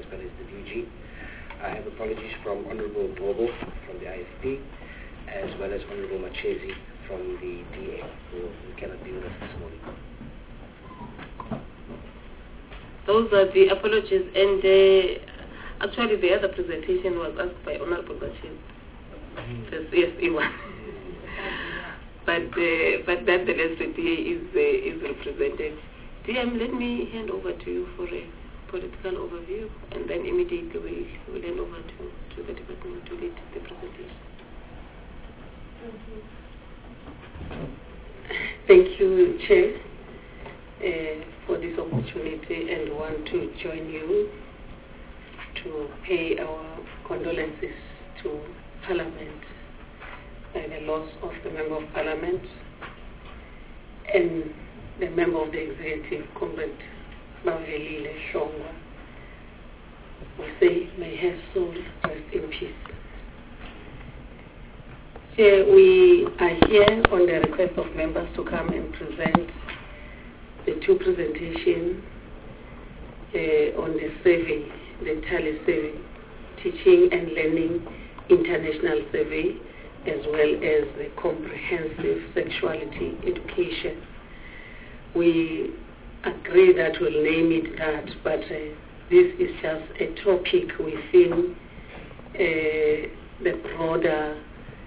as well as the DG. I have apologies from Honorable Bobo from the IFP, as well as Honorable Machezi from the DA, who cannot be with us this morning. Those are the apologies, and actually the other presentation was asked by Honorable Machezi, the CSE one. But nonetheless, the DA is represented. DM, let me hand over to you for a political overview, and then immediately we'll hand over to the department to lead the presentation. Thank you, Chair, for this opportunity, and want to join you to pay our condolences to Parliament by the loss of the Member of Parliament and the Member of the Executive, Comrade Mavelile Shongwa. We say, may her soul rest in peace. Here we are here on the request of members to come and present the two presentations on the survey, the TALI survey, Teaching and Learning International Survey, as well as the Comprehensive Sexuality Education. We agree that we'll name it that, but this is just a topic within the broader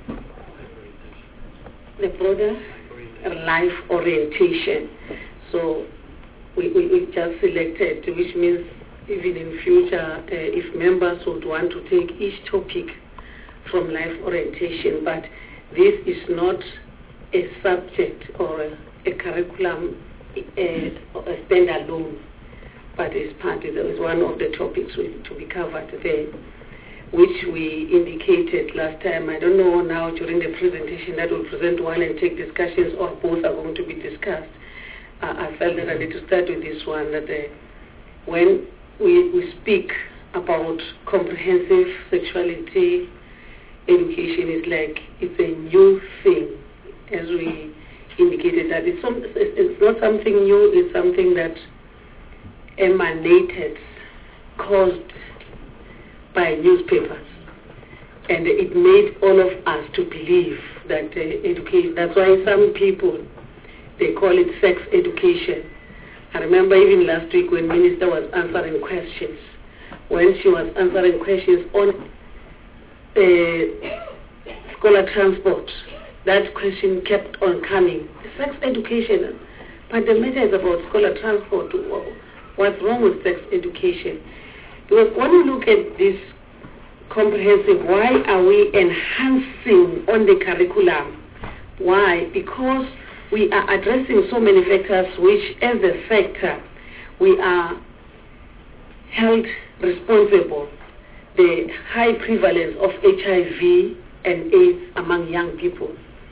life orientation. So we just selected, which means even in future, if members would want to take each topic from life orientation, but this is not a subject or a curriculum standalone, but is one of the topics to be covered there, which we indicated last time. I don't know now during the presentation that we'll present one and take discussions, or both are going to be discussed. I felt that I need to start with this one, that when we speak about comprehensive sexuality education, is like it's a new thing, as we indicated that it's not something new, it's something that emanated, caused by newspapers, and it made all of us to believe that education, that's why some people, they call it sex education. I remember even last week when Minister was answering questions, when she was answering questions on scholar transport, that question kept on coming. Sex education, but the matter is about scholar transport. What's wrong with sex education? Because when you look at this comprehensive, why are we enhancing on the curriculum? Why? Because we are addressing so many factors which, as a sector, we are held responsible. The high prevalence of HIV and AIDS among young people.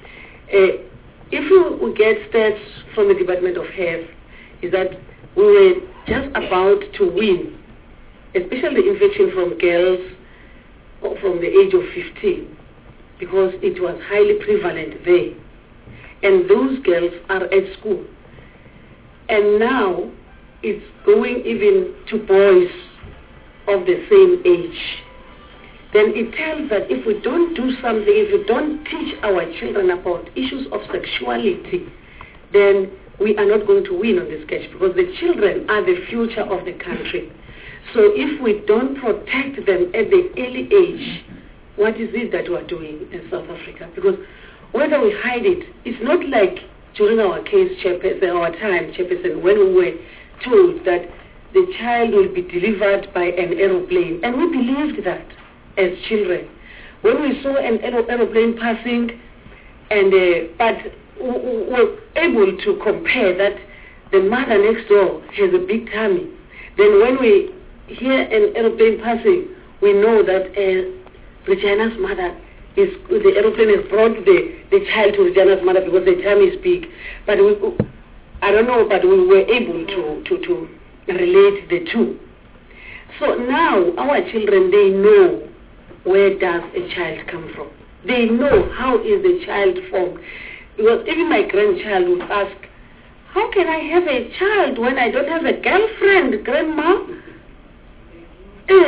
If we get stats from the Department of Health, is that we were just about to win, especially the infection from girls from the age of 15, because it was highly prevalent there. And those girls are at school. And now it's going even to boys of the same age. Then it tells that if we don't do something, if we don't teach our children about issues of sexuality, then we are not going to win on this catch, because the children are the future of the country. So if we don't protect them at the early age, what is it that we are doing in South Africa? Because whether we hide it, it's not like during our case, our time, Chairperson, when we were told that the child will be delivered by an aeroplane, and we believed that as children. When we saw an aeroplane passing, and but we were able to compare that the mother next door has a big tummy. Then when we hear an aeroplane passing, we know that Regina's mother is, the aeroplane has brought the child to Regina's mother because the tummy is big. But I don't know, but we were able to relate the two. So now our children, they know where does a child come from. They know how is the child formed. Because even my grandchild would ask, how can I have a child when I don't have a girlfriend, Grandma?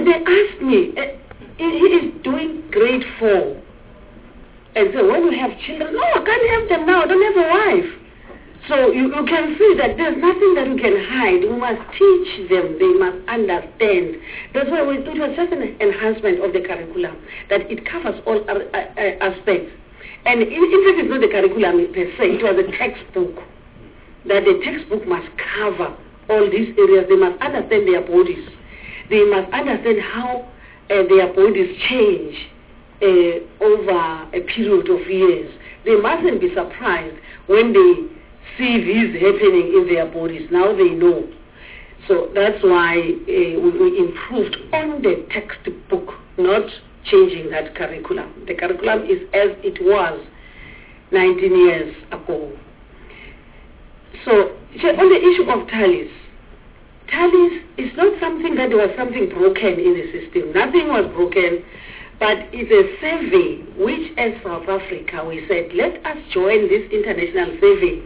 me, he is doing grade 4. And so when you have children, no, I can't have them now, I don't have a wife. So you can see that there's nothing that we can hide. We must teach them. They must understand. That's why it was just an enhancement of the curriculum, that it covers all aspects. And in fact, it's not the curriculum per se. It was a textbook, that the textbook must cover all these areas. They must understand their bodies. They must understand how their bodies change over a period of years. They mustn't be surprised when they see this happening in their bodies. Now they know. So that's why we improved on the textbook, not changing that curriculum. The curriculum is as it was 19 years ago. So on the issue of tallies is not something that there was something broken in the system. Nothing was broken, but it's a survey which, as South Africa, we said, let us join this international survey,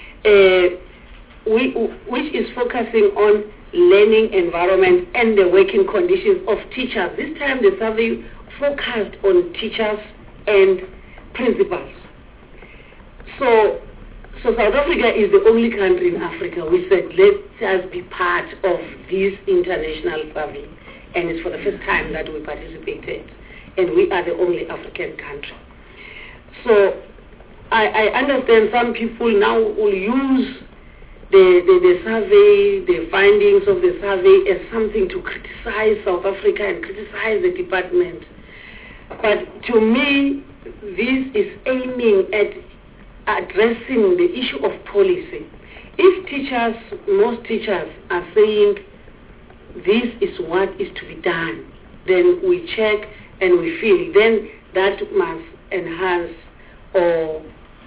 which is focusing on learning environment and the working conditions of teachers. This time the survey focused on teachers and principals. So South Africa is the only country in Africa. We said, let us be part of this international survey. And it's for the first time that we participated. And we are the only African country. So I understand some people now will use the survey, the findings of the survey as something to criticize South Africa and criticize the department. But to me, this is aiming at addressing the issue of policy. If teachers, most teachers are saying this is what is to be done, then we check and we feel, then that must enhance or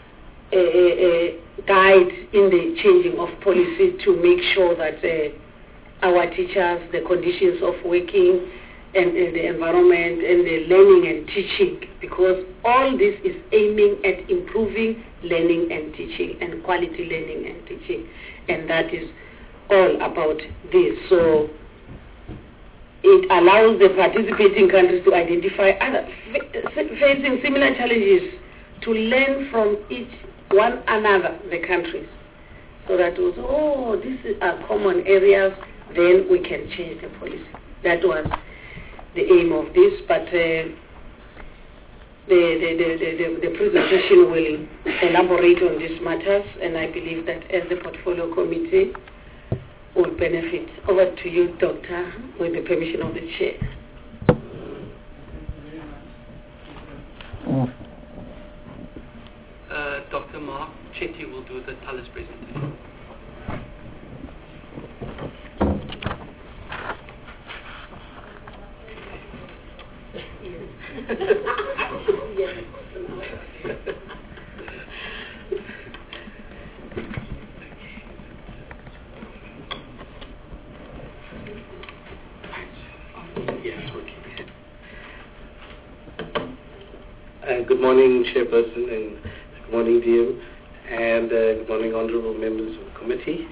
guide in the changing of policy to make sure that our teachers, the conditions of working and the environment and the learning and teaching, because all this is aiming at improving learning and teaching and quality learning and teaching, and that is all about this. So it allows the participating countries to identify other facing similar challenges, to learn from one another, the countries, so that was, these are common areas, then we can change the policy. That was the aim of this, but the presentation will elaborate on these matters, and I believe that as the portfolio committee will benefit. Over to you, Doctor, with the permission of the chair. Dr. Mark Chetty will do the TALIS presentation. Good morning, Chairperson, and good morning, DM, and good morning, honorable members of the committee.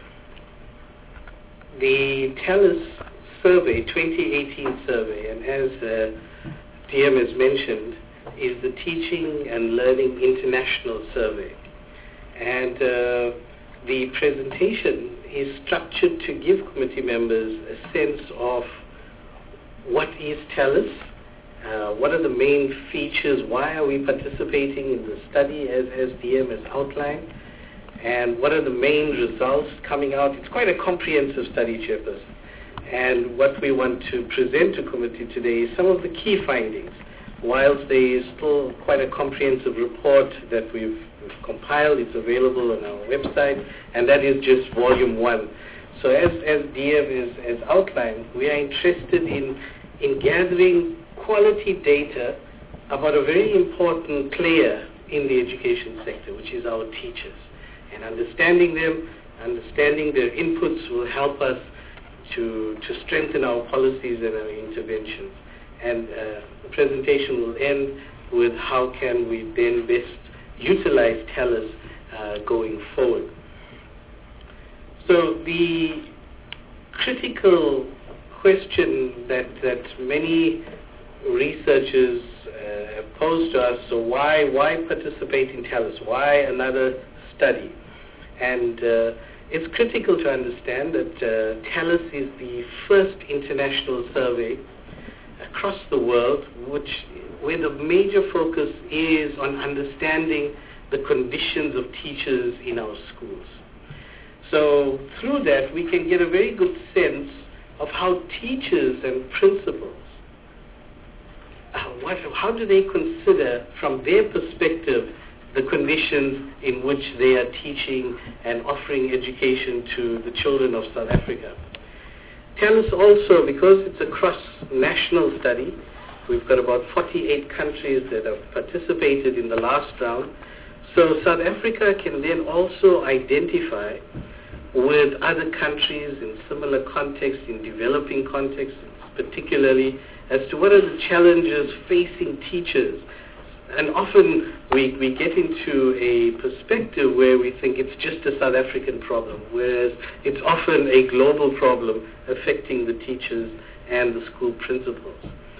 The TALIS survey, 2018 survey, and as DM has mentioned, is the Teaching and Learning International Survey. And the presentation is structured to give committee members a sense of what is TALIS, what are the main features, why are we participating in the study as DM has outlined, and what are the main results coming out. It's quite a comprehensive study, Chairperson. And what we want to present to committee today is some of the key findings. Whilst there is still quite a comprehensive report that we've compiled, it's available on our website, and that is just volume 1. So as DM has outlined, we are interested in gathering quality data about a very important player in the education sector, which is our teachers. And understanding them, understanding their inputs will help us to strengthen our policies and our interventions. And the presentation will end with how can we then best utilize TALIS going forward. So the critical question that many researchers have posed to us. So why participate in TALIS? Why another study? And it's critical to understand that TALIS is the first international survey across the world where the major focus is on understanding the conditions of teachers in our schools. So through that, we can get a very good sense of how teachers and principals, how do they consider from their perspective the conditions in which they are teaching and offering education to the children of South Africa. TALIS also, because it's a cross-national study, we've got about 48 countries that have participated in the last round, so South Africa can then also identify with other countries in similar contexts, in developing contexts particularly, as to what are the challenges facing teachers. And often we get into a perspective where we think it's just a South African problem, whereas it's often a global problem affecting the teachers and the school principals.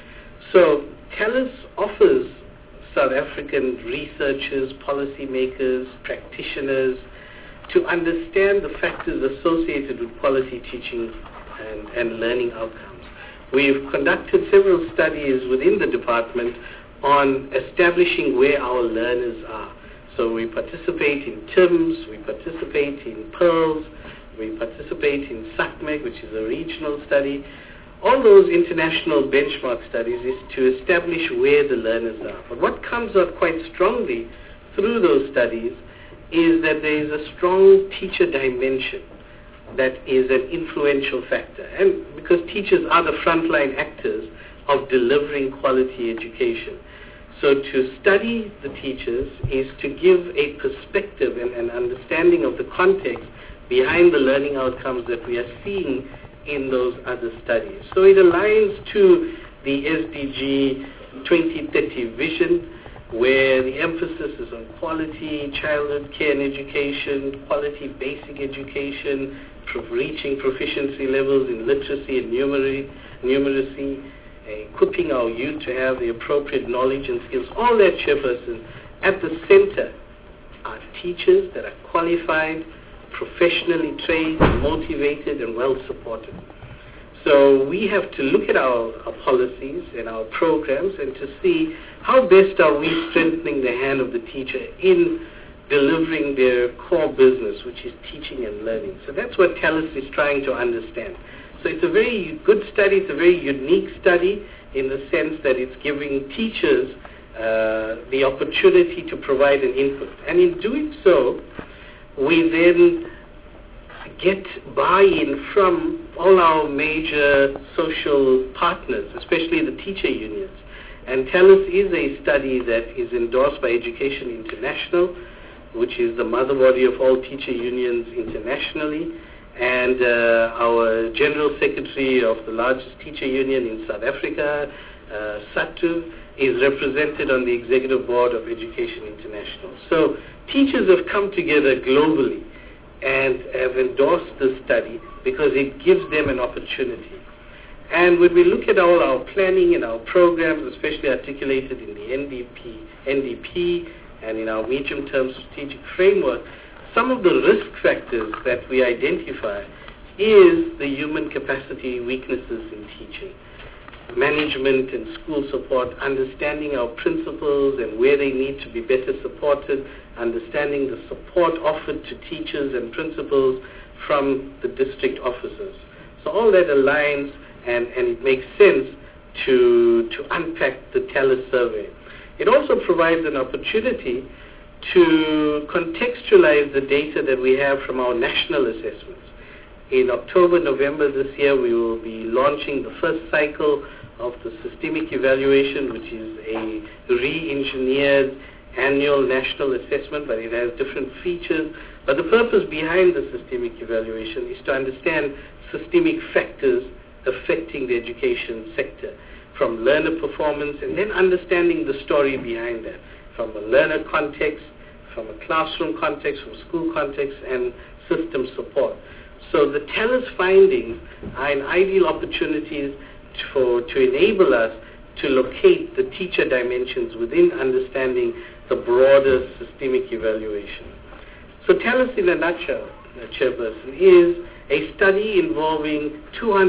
So TALIS offers South African researchers, policymakers, practitioners to understand the factors associated with quality teaching and learning outcomes. We've conducted several studies within the department on establishing where our learners are. So we participate in TIMS, we participate in PEARLS, we participate in SACMEC, which is a regional study. All those international benchmark studies is to establish where the learners are. But what comes out quite strongly through those studies is that there is a strong teacher dimension that is an influential factor. And because teachers are the frontline actors of delivering quality education. So to study the teachers is to give a perspective and an understanding of the context behind the learning outcomes that we are seeing in those other studies. So it aligns to the SDG 2030 vision, where the emphasis is on quality, childhood care and education, quality basic education, reaching proficiency levels in literacy and numeracy, equipping our youth to have the appropriate knowledge and skills. All that, Chairperson, at the center are teachers that are qualified, professionally trained, motivated, and well supported. So we have to look at our policies and our programs and to see how best are we strengthening the hand of the teacher in delivering their core business, which is teaching and learning. So that's what TALIS is trying to understand. So it's a very good study, it's a very unique study in the sense that it's giving teachers the opportunity to provide an input. And in doing so, we then get buy-in from all our major social partners, especially the teacher unions. And TALIS is a study that is endorsed by Education International, which is the mother body of all teacher unions internationally. And our General Secretary of the largest teacher union in South Africa, SATU, is represented on the Executive Board of Education International. So teachers have come together globally and have endorsed this study because it gives them an opportunity. And when we look at all our planning and our programs, especially articulated in the NDP and in our medium-term strategic framework, some of the risk factors that we identify is the human capacity weaknesses in teaching. Management and school support, understanding our principals and where they need to be better supported, understanding the support offered to teachers and principals from the district officers. So all that aligns and it makes sense to unpack the TALIS survey. It also provides an opportunity to contextualize the data that we have from our national assessments. In October, November this year, we will be launching the first cycle of the systemic evaluation, which is a re-engineered annual national assessment, but it has different features. But the purpose behind the systemic evaluation is to understand systemic factors affecting the education sector, from learner performance and then understanding the story behind that, from a learner context, from a classroom context, from school context, and system support. So the TELUS findings are an ideal opportunity to enable us to locate the teacher dimensions within understanding the broader systemic evaluation. So TELUS in a nutshell, Chairperson, is a study involving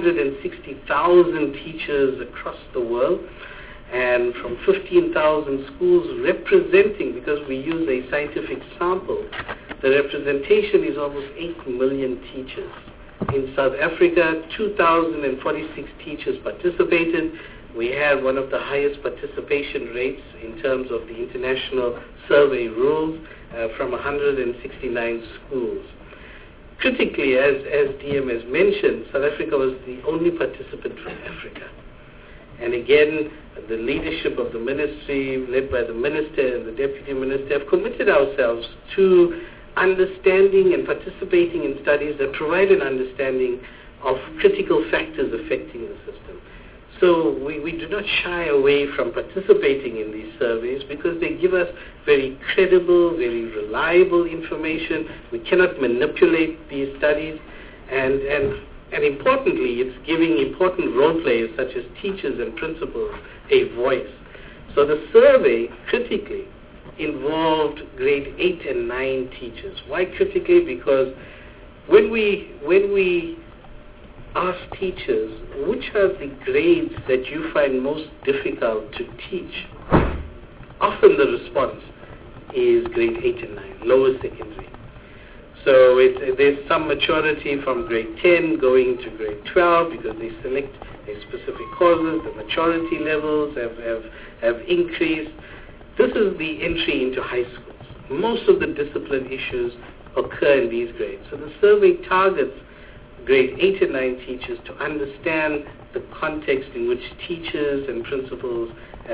260,000 teachers across the world and from 15,000 schools representing, because we use a scientific sample, the representation is almost 8 million teachers. In South Africa, 2,046 teachers participated. We had one of the highest participation rates in terms of the international survey rules from 169 schools. Critically, as DM has mentioned, South Africa was the only participant from Africa. And again, the leadership of the ministry, led by the minister and the deputy minister, have committed ourselves to understanding and participating in studies that provide an understanding of critical factors affecting the system. So we do not shy away from participating in these surveys because they give us very credible, very reliable information. We cannot manipulate these studies, and importantly, it's giving important role players such as teachers and principals a voice. So the survey critically involved grade 8 and 9 teachers. Why critically? Because when we ask teachers, which are the grades that you find most difficult to teach, often the response is grade 8 and 9, lower secondary. So there's some maturity from grade 10 going to grade 12 because they select a specific courses, the maturity levels have increased. This is the entry into high schools. Most of the discipline issues occur in these grades. So the survey targets grade 8 and 9 teachers to understand the context in which teachers and principals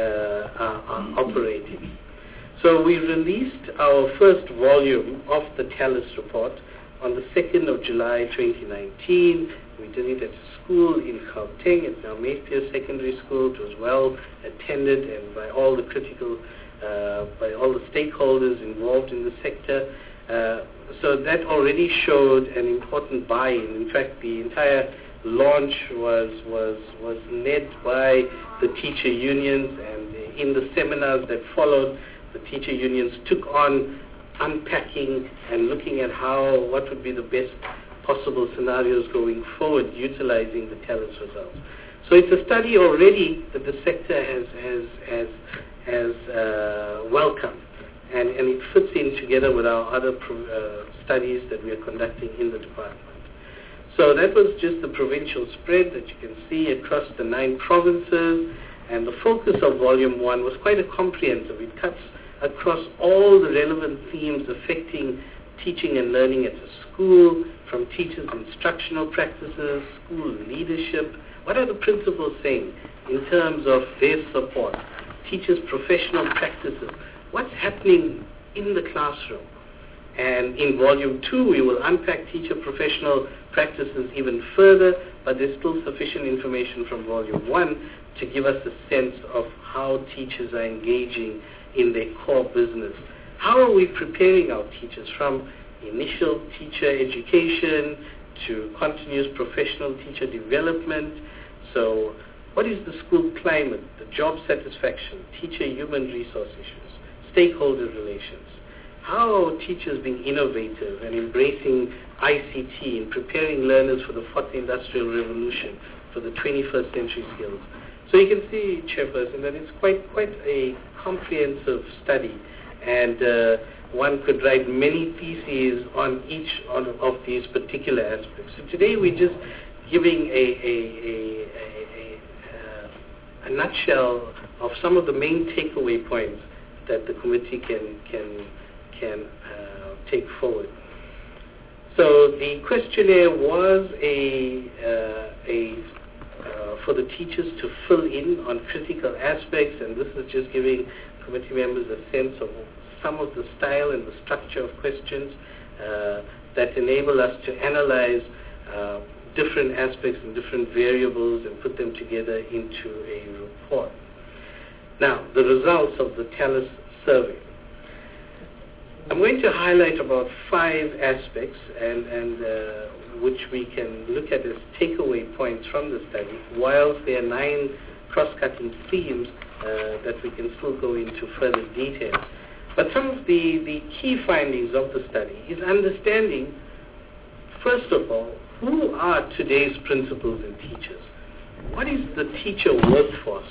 are operating. So we released our first volume of the TELUS report on the 2nd of July 2019. We did it at a school in Gauteng. It's now Mayfair Secondary School. It was well attended and by all the by all the stakeholders involved in the sector. So that already showed an important buy-in. In fact, the entire launch was led by the teacher unions, and in the seminars that followed, the teacher unions took on unpacking and looking at what would be the best possible scenarios going forward utilizing the TELUS results. So it's a study already that the sector has welcomed, and it fits in together with our other studies that we are conducting in the department. So that was just the provincial spread that you can see across the 9 provinces, and the focus of Volume 1 was quite comprehensive. It cuts across all the relevant themes affecting teaching and learning at a school, from teachers' instructional practices, school leadership. What are the principals saying in terms of their support? Teachers' professional practices. What's happening in the classroom? And in Volume 2, we will unpack teacher professional practices even further, but there's still sufficient information from Volume 1 to give us a sense of how teachers are engaging in their core business. How are we preparing our teachers from initial teacher education to continuous professional teacher development? So what is the school climate, the job satisfaction, teacher human resource issues, stakeholder relations? How are teachers being innovative and embracing ICT and preparing learners for the 4th Industrial Revolution, for the 21st century skills? So you can see, Chairperson, that it's quite a comprehensive study, and one could write many theses on each of these particular aspects. So today we're just giving a nutshell of some of the main takeaway points that the committee can take forward. So the questionnaire was for the teachers to fill in on critical aspects, and this is just giving committee members a sense of some of the style and the structure of questions that enable us to analyze different aspects and different variables and put them together into a report. Now, the results of the TELUS survey. I'm going to highlight about 5 aspects, and which we can look at as takeaway points from the study, whilst there are 9 cross-cutting themes that we can still go into further detail. But some of the key findings of the study is understanding, first of all, who are today's principals and teachers? What is the teacher workforce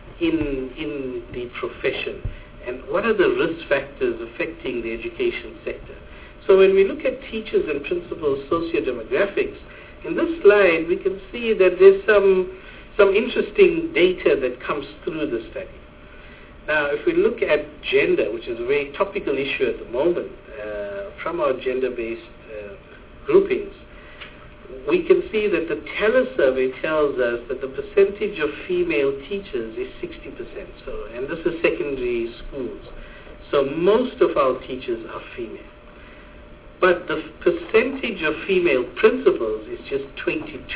in the profession? And what are the risk factors affecting the education sector? So when we look at teachers and principals socio-demographics, in this slide we can see that there's some interesting data that comes through the study. Now, if we look at gender, which is a very topical issue at the moment, from our gender-based groupings, we can see that the TELUS survey tells us that the percentage of female teachers is 60%. And this is secondary schools. So most of our teachers are female. But the percentage of female principals is just 22%.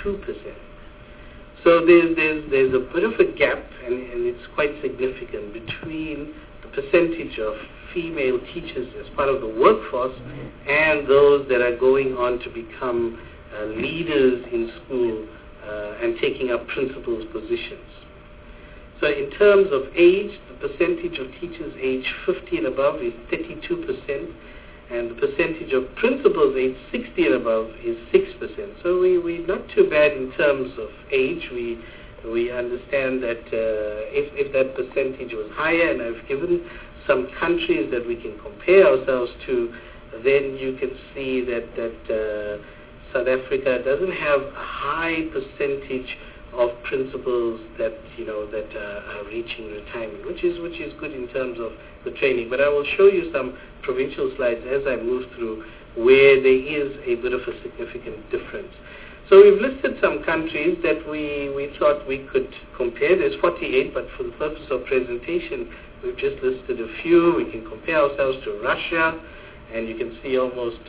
So there's a bit of a gap, and it's quite significant, between the percentage of female teachers as part of the workforce and those that are going on to become leaders in school and taking up principals' positions. So in terms of age, the percentage of teachers age 50 and above is 32%, and the percentage of principals age 60 and above is 6%. So we're not too bad in terms of age. We understand that if that percentage was higher, and I've given some countries that we can compare ourselves to, then you can see that South Africa doesn't have a high percentage of principals that are reaching retirement, which is good in terms of the training. But I will show you some provincial slides as I move through where there is a bit of a significant difference. So we've listed some countries that we thought we could compare. There's 48, but for the purpose of presentation, we've just listed a few. We can compare ourselves to Russia, and you can see almost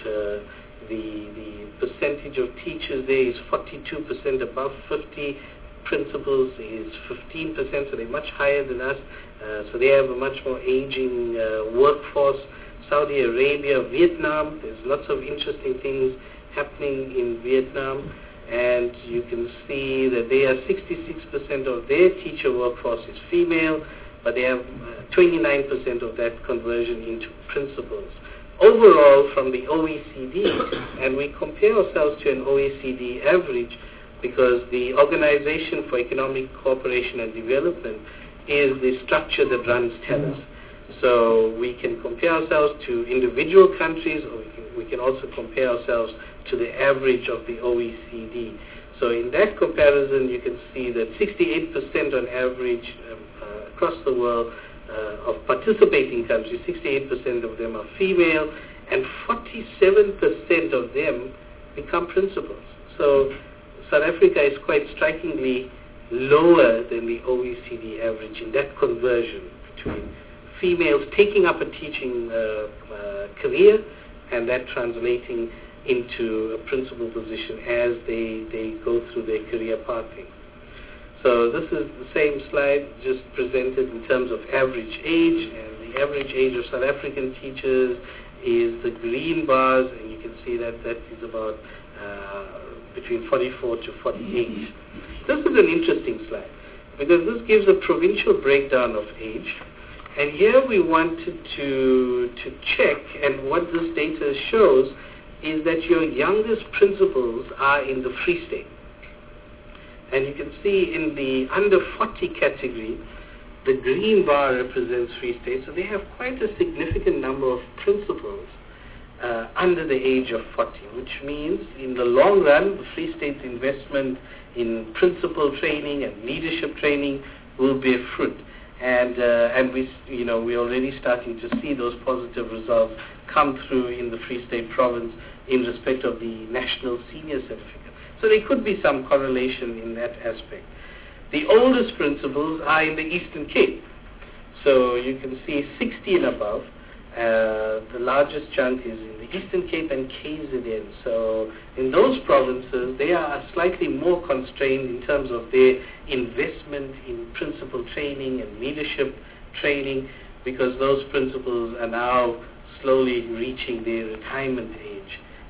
the percentage of teachers there is 42%, above 50. Principals is 15%, so they're much higher than us. So they have a much more aging workforce. Saudi Arabia, Vietnam, there's lots of interesting things happening in Vietnam. And you can see that they are 66% of their teacher workforce is female, but they have 29% of that conversion into principals. Overall, from the OECD, and we compare ourselves to an OECD average because the Organization for Economic Cooperation and Development is the structure that runs TELUS. So we can compare ourselves to individual countries, or we can also compare ourselves to the average of the OECD. So in that comparison, you can see that 68% on average across the world of participating countries, 68% of them are female, and 47% of them become principals. So South Africa is quite strikingly lower than the OECD average in that conversion between females taking up a teaching career and that translating into a principal position as they go through their career pathing. So this is the same slide just presented in terms of average age, and the average age of South African teachers is the green bars, and you can see that is about between 44 to 48. This is an interesting slide because this gives a provincial breakdown of age, and here we wanted to check, and what this data shows is that your youngest principals are in the Free State. And you can see in the under 40 category, the green bar represents Free State. So they have quite a significant number of principals under the age of 40, which means in the long run, the Free State's investment in principal training and leadership training will bear fruit. And we're already starting to see those positive results come through in the Free State province in respect of the National Senior Certificate. So there could be some correlation in that aspect. The oldest principals are in the Eastern Cape. So you can see 60 and above. The largest chunk is in the Eastern Cape and KZN. So in those provinces, they are slightly more constrained in terms of their investment in principal training and leadership training, because those principals are now slowly reaching their retirement age.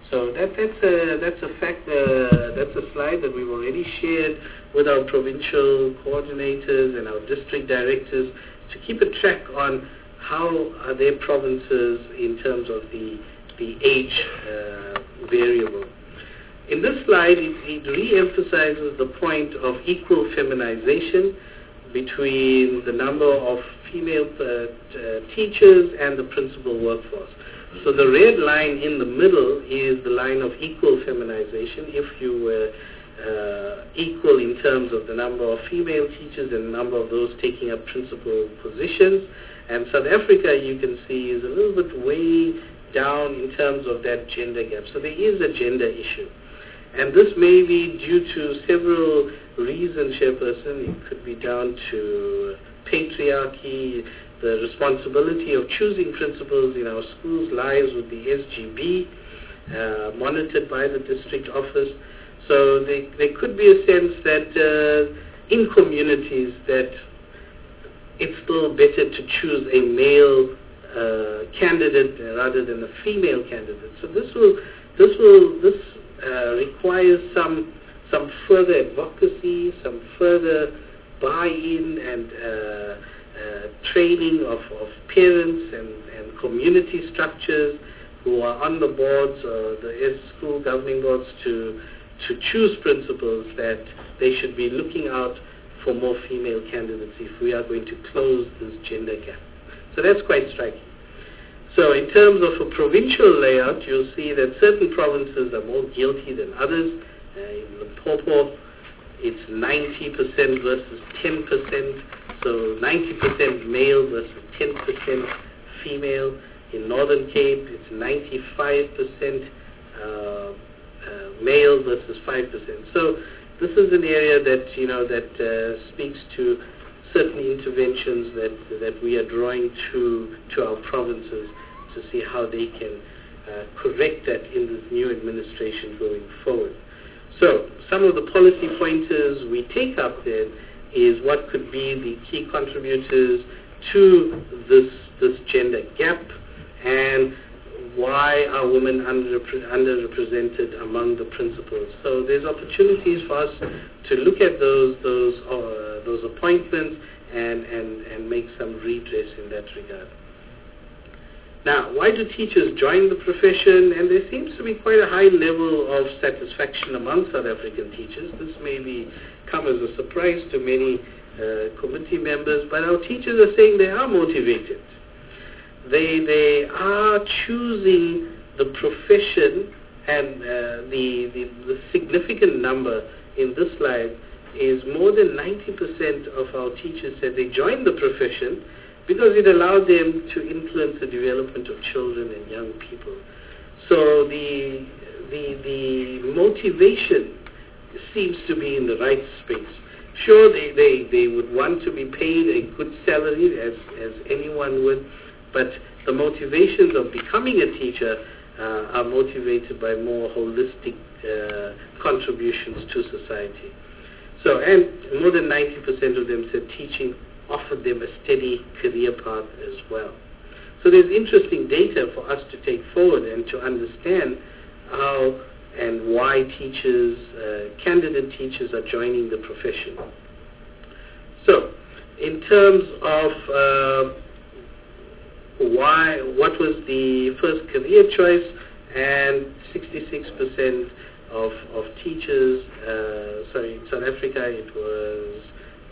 So that's a fact. That's a slide that we've already shared with our provincial coordinators and our district directors to keep a track on how are their provinces in terms of the age variable. In this slide, it re-emphasizes the point of equal feminization between the number of female teachers and the principal workforce. So the red line in the middle is the line of equal feminization. If you were equal in terms of the number of female teachers and the number of those taking up principal positions, and South Africa, you can see, is a little bit way down in terms of that gender gap. So there is a gender issue. And this may be due to several reasons, Chairperson. It could be down to patriarchy. The responsibility of choosing principals in our schools lies with the SGB, monitored by the district office. So there could be a sense that in communities that it's still better to choose a male candidate rather than a female candidate. So this requires some further advocacy, some further buy-in and training of parents and community structures who are on the boards, the school governing boards, to choose principals, that they should be looking out for more female candidates if we are going to close this gender gap. So that's quite striking. So in terms of a provincial layout, you'll see that certain provinces are more guilty than others. In Limpopo, it's 90% versus 10%, so 90% male versus 10% female. In Northern Cape, it's 95% male versus 5%. So this is an area that speaks to certain interventions that we are drawing to our provinces to see how they can correct that in this new administration going forward. So some of the policy pointers we take up then is what could be the key contributors to this gender gap, and why are women underrepresented among the principals. So there's opportunities for us to look at those appointments and make some redress in that regard. Now, why do teachers join the profession? And there seems to be quite a high level of satisfaction among South African teachers. This may come as a surprise to many committee members, but our teachers are saying they are motivated. They are choosing the profession, and the significant number in this slide is more than 90% of our teachers said they joined the profession because it allowed them to influence the development of children and young people. So the motivation seems to be in the right space. Sure, they would want to be paid a good salary, as anyone would, but the motivations of becoming a teacher are motivated by more holistic contributions to society. So, and more than 90% of them said teaching offered them a steady career path as well. So there's interesting data for us to take forward and to understand how and why teachers, candidate teachers, are joining the profession. So, in terms of what was the first career choice, and 66% of teachers, in South Africa it was,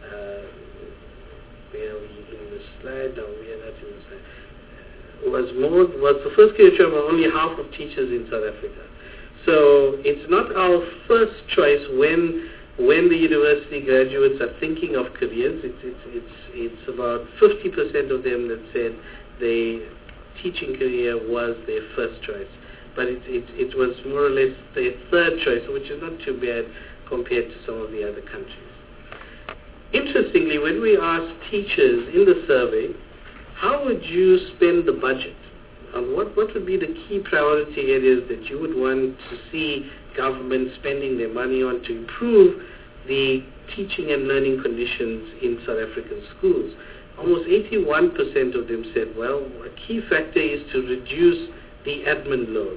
where are we in the slide? No, we are not in the slide. Was the first career choice, but only half of teachers in South Africa. So it's not our first choice when the university graduates are thinking of careers. It's about 50% of them that said the teaching career was their first choice, but it was more or less their third choice, which is not too bad compared to some of the other countries. Interestingly, when we asked teachers in the survey, how would you spend the budget? What would be the key priority areas that you would want to see government spending their money on to improve the teaching and learning conditions in South African schools? Almost 81% of them said, well, a key factor is to reduce the admin load.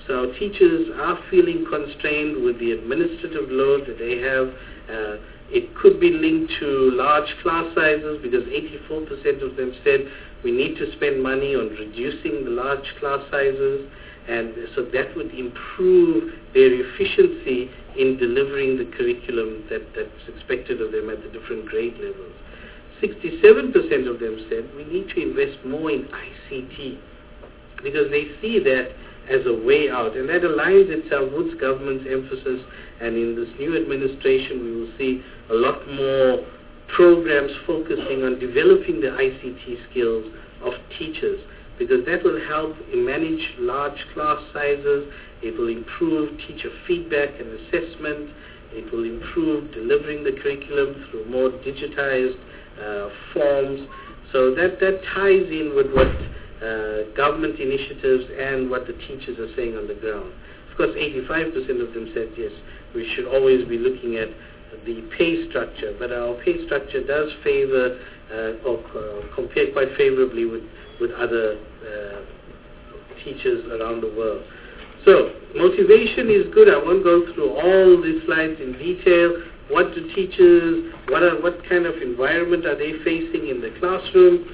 So our teachers are feeling constrained with the administrative load that they have. It could be linked to large class sizes, because 84% of them said we need to spend money on reducing the large class sizes, and so that would improve their efficiency in delivering the curriculum that's expected of them at the different grade levels. 67% of them said we need to invest more in ICT, because they see that as a way out, and that aligns itself with government's emphasis. And in this new administration, we will see a lot more programs focusing on developing the ICT skills of teachers, because that will help manage large class sizes. It will improve teacher feedback and assessment. It will improve delivering the curriculum through more digitized forms. So that ties in with what government initiatives and what the teachers are saying on the ground. Of course, 85% of them said yes, we should always be looking at the pay structure, but our pay structure does favor or compare quite favorably with other teachers around the world. So motivation is good. I won't go through all these slides in detail. What do teachers, what kind of environment are they facing in the classroom?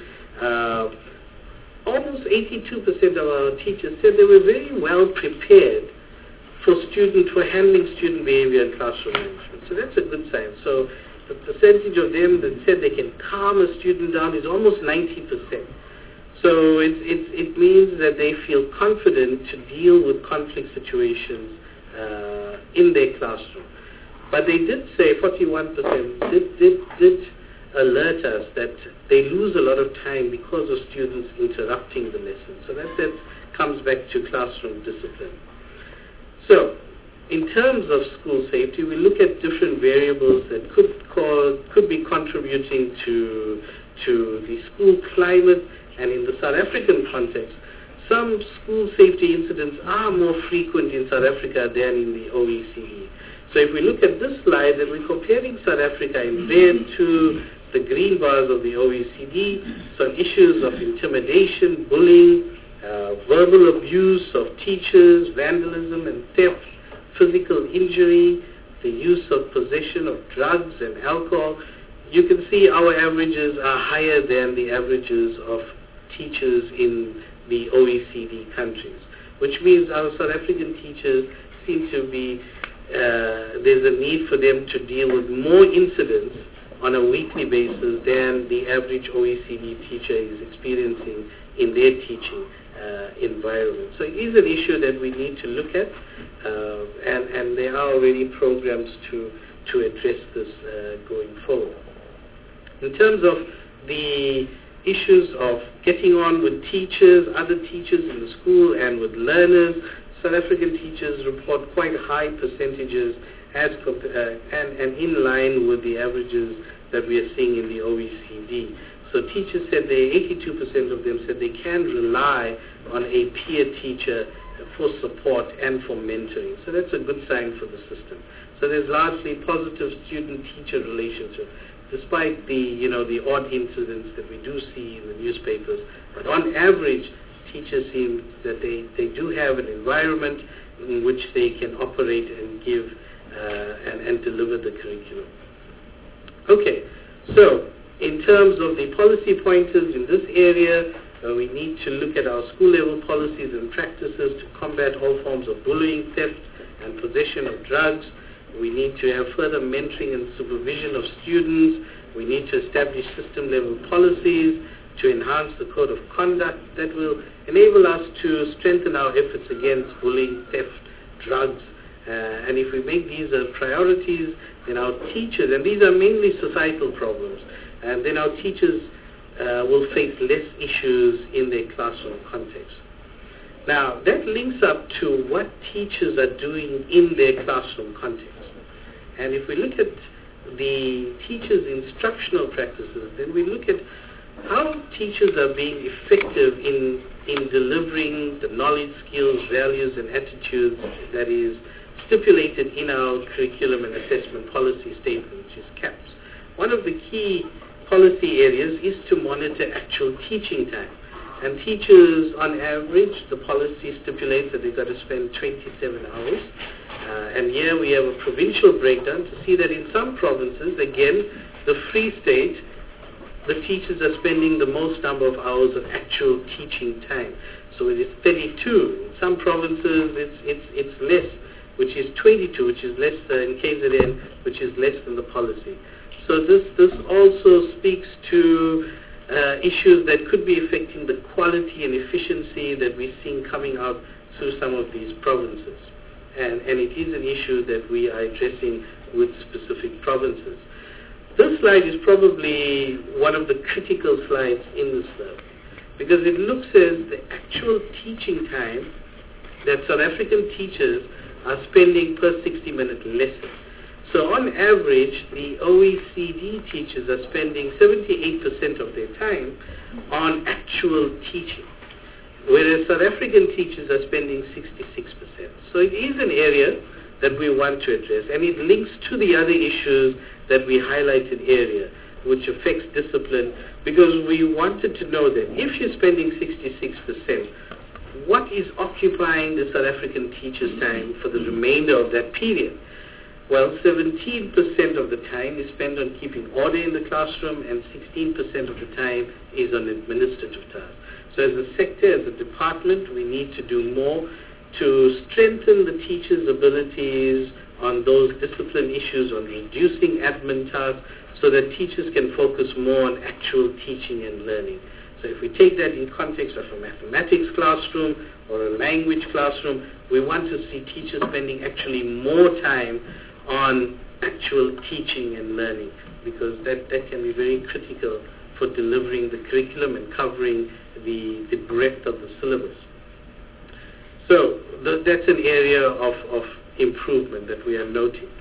Almost 82% of our teachers said they were very well prepared for handling student behavior and classroom management. So that's a good sign. So the percentage of them that said they can calm a student down is almost 90%. So it means that they feel confident to deal with conflict situations in their classroom. But they did say 41% did alert us that they lose a lot of time because of students interrupting the lesson. So that comes back to classroom discipline. So in terms of school safety, we look at different variables that could be contributing to the school climate. And in the South African context, some school safety incidents are more frequent in South Africa than in the OECD. So if we look at this slide, then we're comparing South Africa in red to the green bars of the OECD, some issues of intimidation, bullying, verbal abuse of teachers, vandalism and theft, physical injury, the use of possession of drugs and alcohol. You can see our averages are higher than the averages of teachers in the OECD countries, which means our South African teachers seem to be, there's a need for them to deal with more incidents on a weekly basis than the average OECD teacher is experiencing in their teaching environment. So it is an issue that we need to look at, and there are already programs to address this going forward. In terms of the issues of getting on with teachers, other teachers in the school, and with learners, South African teachers report quite high percentages and in line with the averages that we are seeing in the OECD. So teachers said 82% of them said they can rely on a peer teacher for support and for mentoring. So that's a good sign for the system. So there's largely positive student-teacher relationship, despite the odd incidents that we do see in the newspapers. But on average, teachers seem that they do have an environment in which they can operate and give and deliver the curriculum. Okay, so in terms of the policy pointers in this area, we need to look at our school-level policies and practices to combat all forms of bullying, theft, and possession of drugs. We need to have further mentoring and supervision of students. We need to establish system-level policies to enhance the code of conduct that will enable us to strengthen our efforts against bullying, theft, drugs. And if we make these priorities, then our teachers, and these are mainly societal problems, and then our teachers will face less issues in their classroom context. Now, that links up to what teachers are doing in their classroom context. And if we look at the teachers' instructional practices, then we look at how teachers are being effective in delivering the knowledge, skills, values, and attitudes that is stipulated in our curriculum and assessment policy statement, which is CAPS. One of the key policy areas is to monitor actual teaching time. And teachers, on average, the policy stipulates that they've got to spend 27 hours. And here we have a provincial breakdown to see that in some provinces, again, the Free State, the teachers are spending the most number of hours of actual teaching time. So it is 32. In some provinces, it's less, which is 22, which is less in KZN, which is less than the policy. So this also speaks to issues that could be affecting the quality and efficiency that we're seeing coming out through some of these provinces. And it is an issue that we are addressing with specific provinces. This slide is probably one of the critical slides in the survey, because it looks at the actual teaching time that South African teachers are spending per 60-minute lesson. So on average, the OECD teachers are spending 78% of their time on actual teaching, whereas South African teachers are spending 66%. So it is an area that we want to address, and it links to the other issues that we highlighted earlier, which affects discipline, because we wanted to know that if you're spending 66%, what is occupying the South African teacher's time for the remainder of that period? Well, 17% of the time is spent on keeping order in the classroom, and 16% of the time is on administrative tasks. So as a sector, as a department, we need to do more to strengthen the teachers' abilities on those discipline issues, on reducing admin tasks, so that teachers can focus more on actual teaching and learning. So if we take that in context of a mathematics classroom or a language classroom, we want to see teachers spending actually more time on actual teaching and learning, because that can be very critical for delivering the curriculum and covering the breadth of the syllabus. So that's an area of improvement that we are noting.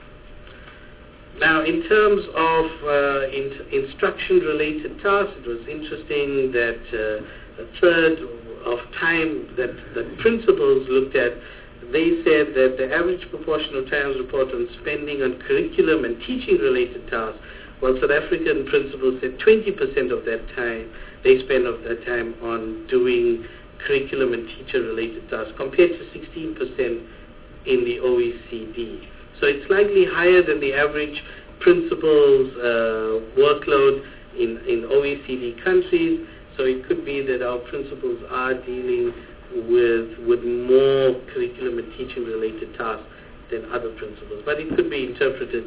Now, in terms of instruction-related tasks, it was interesting that a third of time that the principals looked at, they said that the average proportion of Times report on spending on curriculum and teaching-related tasks, while South African principals said 20% of that time, they spend of that time on doing curriculum and teacher-related tasks, compared to 16% in the OECD. So it's slightly higher than the average principal's workload in OECD countries. So it could be that our principals are dealing with more curriculum and teaching-related tasks than other principals. But it could be interpreted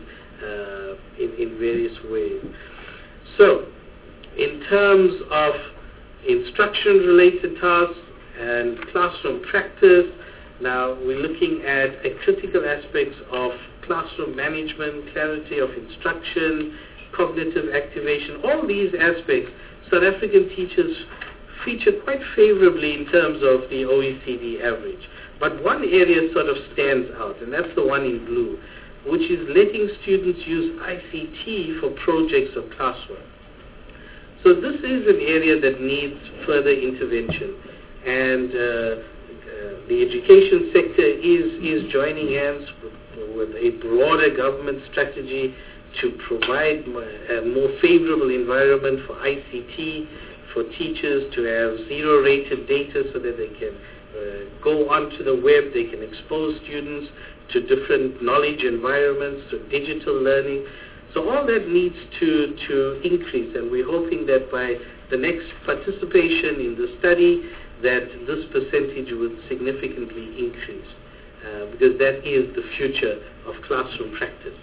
in various ways. So in terms of instruction-related tasks and classroom practice, now we're looking at critical aspects of classroom management, clarity of instruction, cognitive activation. All these aspects, South African teachers feature quite favorably in terms of the OECD average. But one area sort of stands out, and that's the one in blue, which is letting students use ICT for projects or classwork. So this is an area that needs further intervention, and the education sector is joining hands with a broader government strategy to provide a more favorable environment for ICT, for teachers to have zero-rated data so that they can go onto the web, they can expose students to different knowledge environments, to digital learning. So all that needs to increase, and we're hoping that by the next participation in the study that this percentage would significantly increase, because that is the future of classroom practice.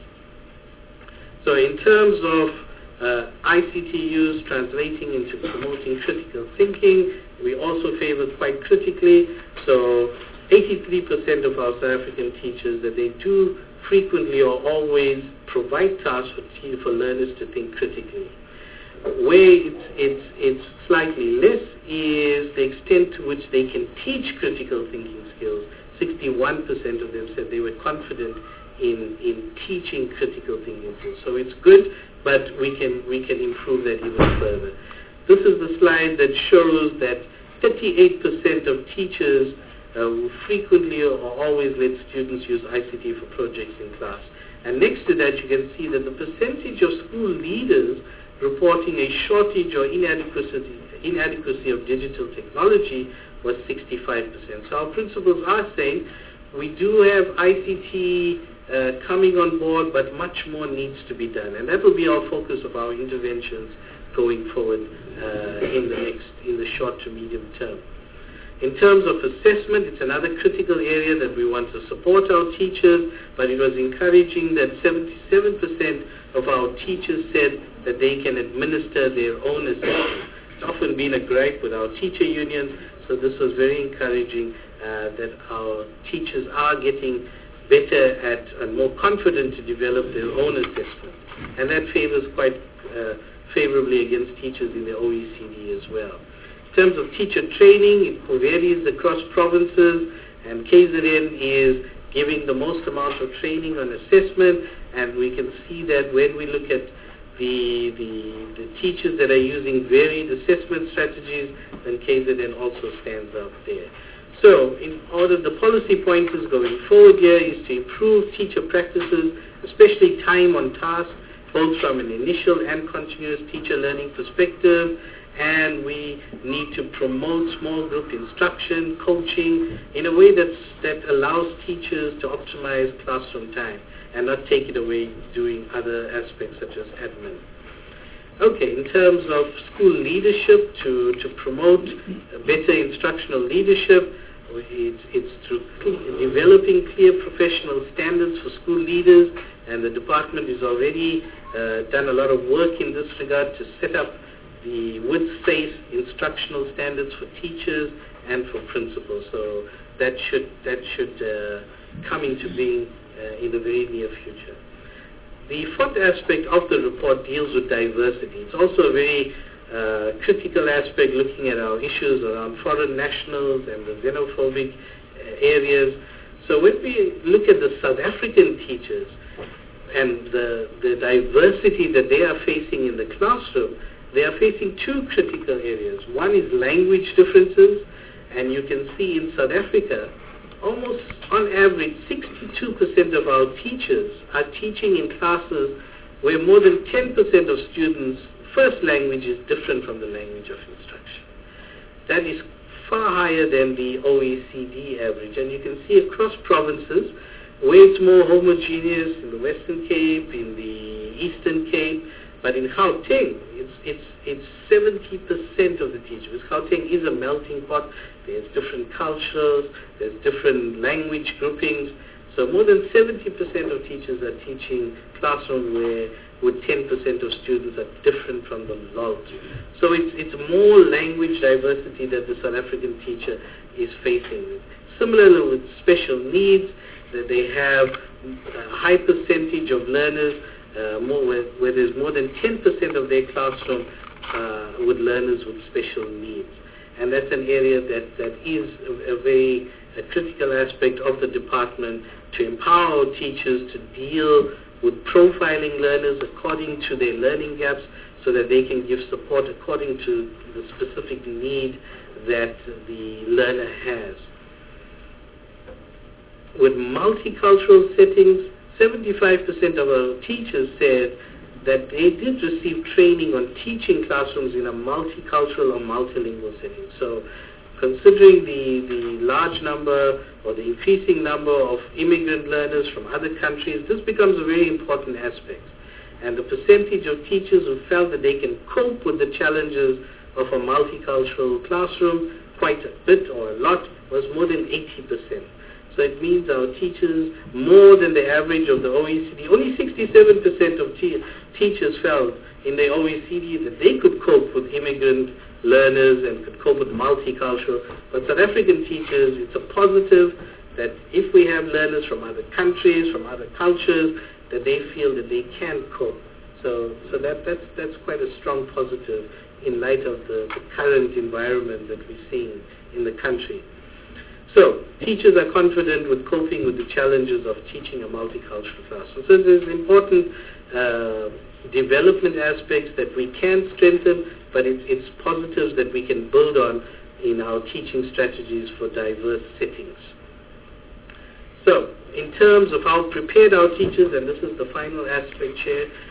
So in terms of ICT use translating into promoting critical thinking, we also favor quite critically. So 83% of our South African teachers that they do frequently or always provide tasks for learners to think critically. Where it's slightly less is the extent to which they can teach critical thinking skills. 61% of them said they were confident in teaching critical thinking skills. So it's good, but we can improve that even further. This is the slide that shows that 38% of teachers frequently or always let students use ICT for projects in class. And next to that, you can see that the percentage of school leaders reporting a shortage or inadequacy of digital technology was 65%. So our principals are saying we do have ICT coming on board, but much more needs to be done. And that will be our focus of our interventions going forward in the short to medium term. In terms of assessment, it's another critical area that we want to support our teachers, but it was encouraging that 77% of our teachers said that they can administer their own assessment. It's often been a gripe with our teacher unions, so this was very encouraging that our teachers are getting better at and more confident to develop their own assessment. And that favors quite favorably against teachers in the OECD as well. In terms of teacher training, it varies across provinces, and KZN is giving the most amount of training on assessment, and we can see that when we look at the teachers that are using varied assessment strategies, then KZN also stands out there. So, in order, the policy pointers going forward here is to improve teacher practices, especially time on task, both from an initial and continuous teacher learning perspective, and we need to promote small group instruction, coaching, in a way that allows teachers to optimize classroom time and not take it away doing other aspects such as admin. Okay, in terms of school leadership, to promote better instructional leadership, it's through developing clear professional standards for school leaders, and the department has already done a lot of work in this regard to set up the WITS-SAFE instructional standards for teachers and for principals. So that should come into being in the very near future. The fourth aspect of the report deals with diversity. It's also a very critical aspect, looking at our issues around foreign nationals and the xenophobic areas. So when we look at the South African teachers and the diversity that they are facing in the classroom, they are facing two critical areas. One is language differences, and you can see in South Africa, almost on average, 62% of our teachers are teaching in classes where more than 10% of students' first language is different from the language of instruction. That is far higher than the OECD average, and you can see across provinces where it's more homogeneous, in the Western Cape, in the Eastern Cape, but in Gauteng, it's 70% of the teachers. Gauteng is a melting pot. There's different cultures, there's different language groupings. So more than 70% of teachers are teaching classrooms where with 10% of students are different from the lot. So it's more language diversity that the South African teacher is facing. Similarly with special needs, that they have a high percentage of learners where there's more than 10% of their classroom with learners with special needs. And that's an area that is a very critical aspect of the department, to empower teachers to deal with profiling learners according to their learning gaps, so that they can give support according to the specific need that the learner has. With multicultural settings, 75% of our teachers said that they did receive training on teaching classrooms in a multicultural or multilingual setting. So considering the large number or the increasing number of immigrant learners from other countries, this becomes a very important aspect. And the percentage of teachers who felt that they can cope with the challenges of a multicultural classroom quite a bit or a lot was more than 80%. So it means our teachers, more than the average of the OECD, only 67% of teachers felt in the OECD that they could cope with immigrant learners and could cope with multicultural. But South African teachers, it's a positive that if we have learners from other countries, from other cultures, that they feel that they can cope. So that's quite a strong positive in light of the current environment that we're seeing in the country. So, teachers are confident with coping with the challenges of teaching a multicultural classroom. So there's important development aspects that we can strengthen, but it's positives that we can build on in our teaching strategies for diverse settings. So, in terms of how prepared our teachers, and this is the final aspect, Chair,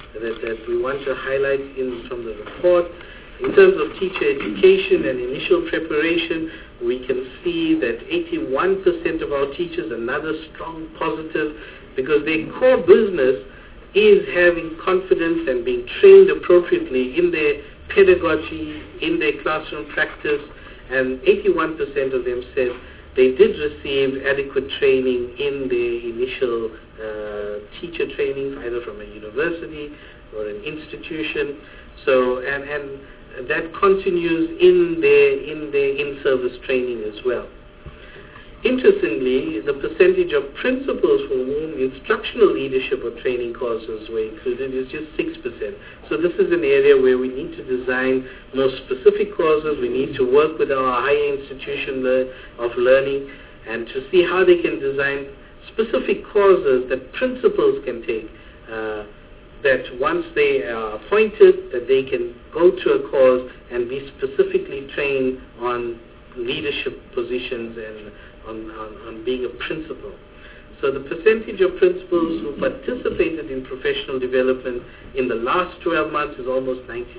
that we want to highlight from the report. In terms of teacher education and initial preparation, we can see that 81% of our teachers, another strong positive, because their core business is having confidence and being trained appropriately in their pedagogy, in their classroom practice, and 81% of them said they did receive adequate training in their initial teacher trainings, either from a university or an institution. So, and that continues in their in-service training as well. Interestingly, the percentage of principals for whom instructional leadership or training courses were included is just 6%. So this is an area where we need to design more specific courses. We need to work with our higher institution of learning and to see how they can design specific courses that principals can take, that once they are appointed, that they can go to a course and be specifically trained on leadership positions and on being a principal. So the percentage of principals who participated in professional development in the last 12 months is almost 96%.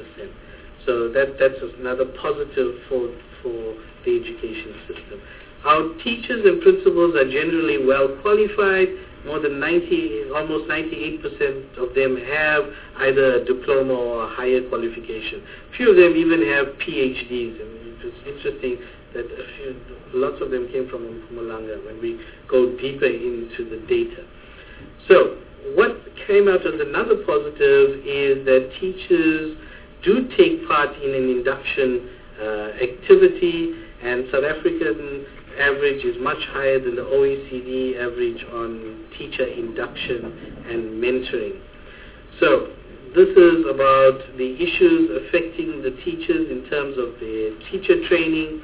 So that's another positive for the education system. Our teachers and principals are generally well qualified. More than almost 98% of them have either a diploma or a higher qualification. Few of them even have PhDs. And it's interesting that lots of them came from Mpumalanga when we go deeper into the data. So what came out as another positive is that teachers do take part in an induction activity, and South African average is much higher than the OECD average on teacher induction and mentoring. So this is about the issues affecting the teachers in terms of their teacher training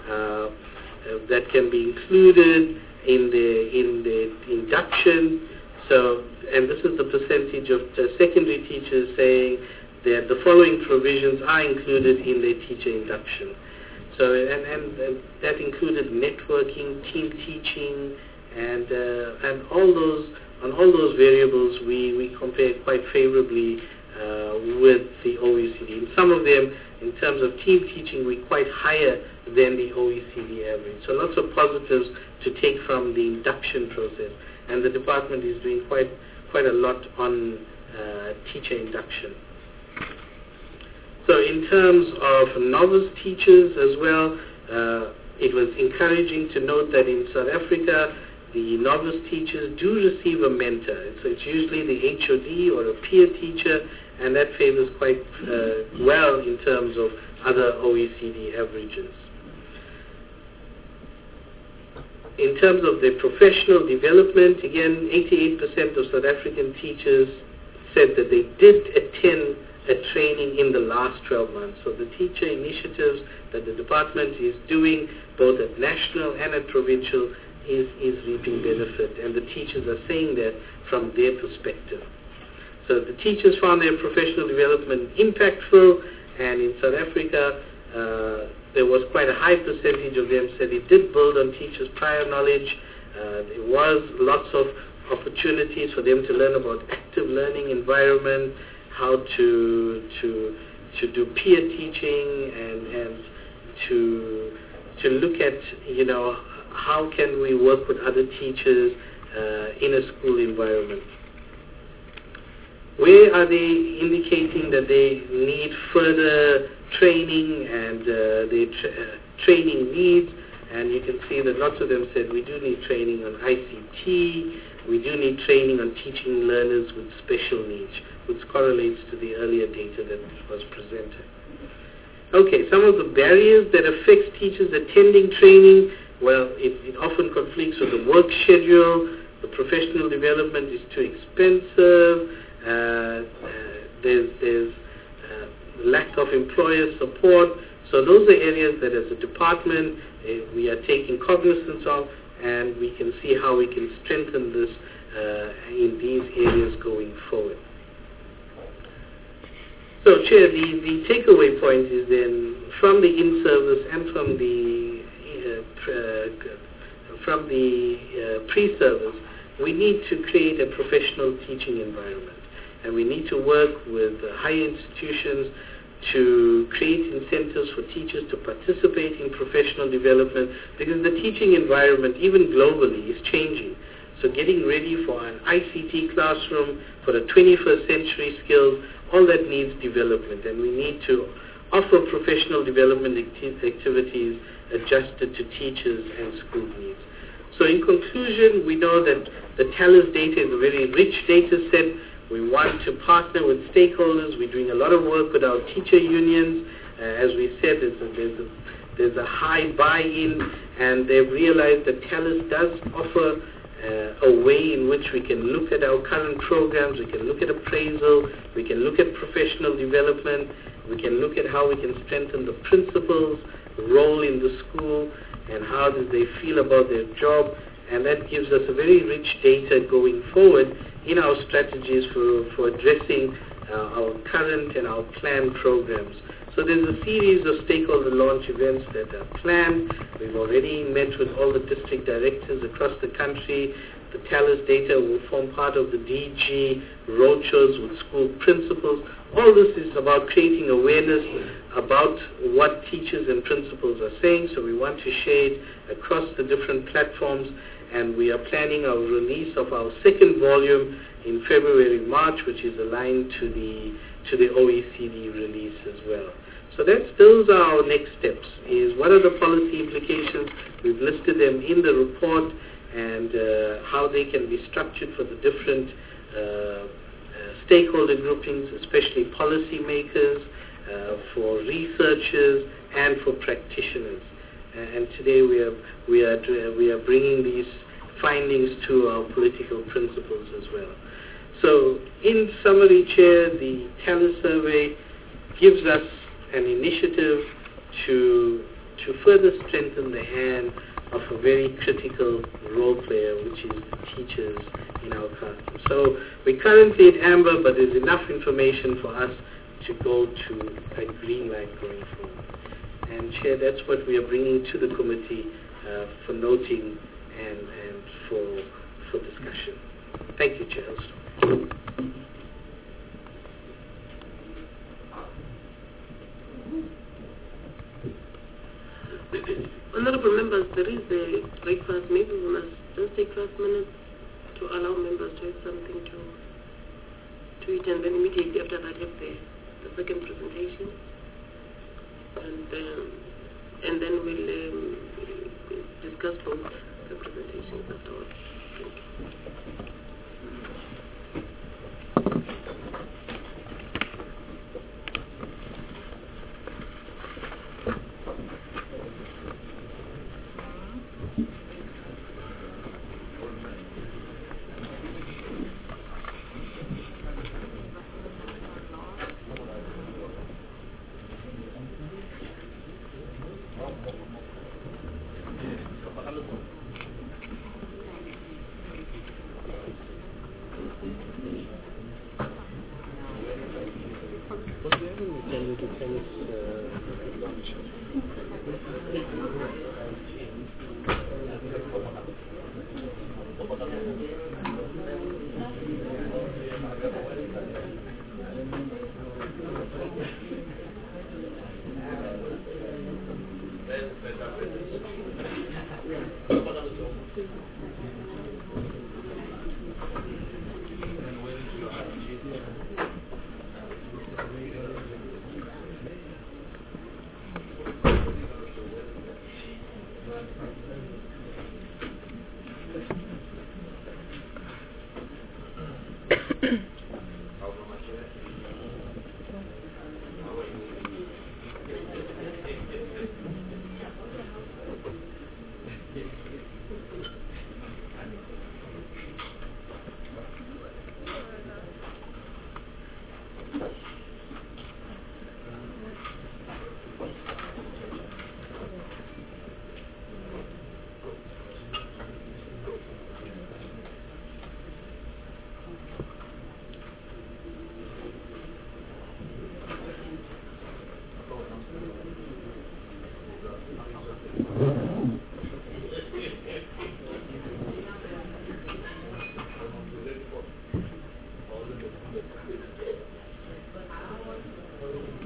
that can be included in the induction. So, and this is the percentage of secondary teachers saying that the following provisions are included in their teacher induction. So, and that included networking, team teaching, and all those variables we compare quite favorably with the OECD. In some of them, in terms of team teaching, we're quite higher than the OECD average. So lots of positives to take from the induction process, and the department is doing quite a lot on teacher induction. So in terms of novice teachers as well, it was encouraging to note that in South Africa, the novice teachers do receive a mentor. So it's usually the HOD or a peer teacher, and that favors quite well in terms of other OECD averages. In terms of their professional development, again, 88% of South African teachers said that they did attend a training in the last 12 months. So the teacher initiatives that the department is doing, both at national and at provincial, is reaping benefit, and the teachers are saying that from their perspective. So the teachers found their professional development impactful, and in South Africa, there was quite a high percentage of them said it did build on teachers' prior knowledge. There was lots of opportunities for them to learn about active learning environment, how to do peer teaching, and to look at, how can we work with other teachers in a school environment. Where are they indicating that they need further training and their training needs? And you can see that lots of them said we do need training on ICT, we do need training on teaching learners with special needs, which correlates to the earlier data that was presented. Okay, some of the barriers that affect teachers attending training, well, it often conflicts with the work schedule, the professional development is too expensive, there's lack of employer support. So those are areas that as a department we are taking cognizance of, and we can see how we can strengthen this in these areas going forward. So, Chair, the takeaway point is then from the in-service and from the pre-service, we need to create a professional teaching environment. and we need to work with higher institutions to create incentives for teachers to participate in professional development, because the teaching environment, even globally, is changing. So getting ready for an ICT classroom, for the 21st century skills, all that needs development, and we need to offer professional development activities adjusted to teachers and school needs. So in conclusion, we know that the TALIS data is a very rich data set. We want to partner with stakeholders. We're doing a lot of work with our teacher unions. As we said, there's a high buy-in, and they've realized that TALIS does offer a way in which we can look at our current programs, we can look at appraisal, we can look at professional development, we can look at how we can strengthen the principal's role in the school and how do they feel about their job, and that gives us a very rich data going forward in our strategies for addressing our current and our planned programs. So there's a series of stakeholder launch events that are planned. We've already met with all the district directors across the country. The TALIS data will form part of the DG roadshows with school principals. All this is about creating awareness about what teachers and principals are saying, so we want to share it across the different platforms, and we are planning our release of our second volume in February, March, which is aligned to the OECD release as well. So those are our next steps, is what are the policy implications. We've listed them in the report, and how they can be structured for the different stakeholder groupings, especially policymakers, for researchers, and for practitioners. And today we are bringing these findings to our political principals as well. So in summary, Chair, the TALIS survey gives us an initiative to further strengthen the hand of a very critical role player, which is the teachers in our classroom. So we're currently at amber, but there's enough information for us to go to a green light going forward. And Chair, that's what we are bringing to the committee for noting and for discussion. Thank you, Chair. Honorable members, there is a breakfast. Maybe we must just take 5 minutes to allow members to have something to eat, and then immediately after that have the second presentation, and then we'll discuss both the presentations afterwards. Thank you.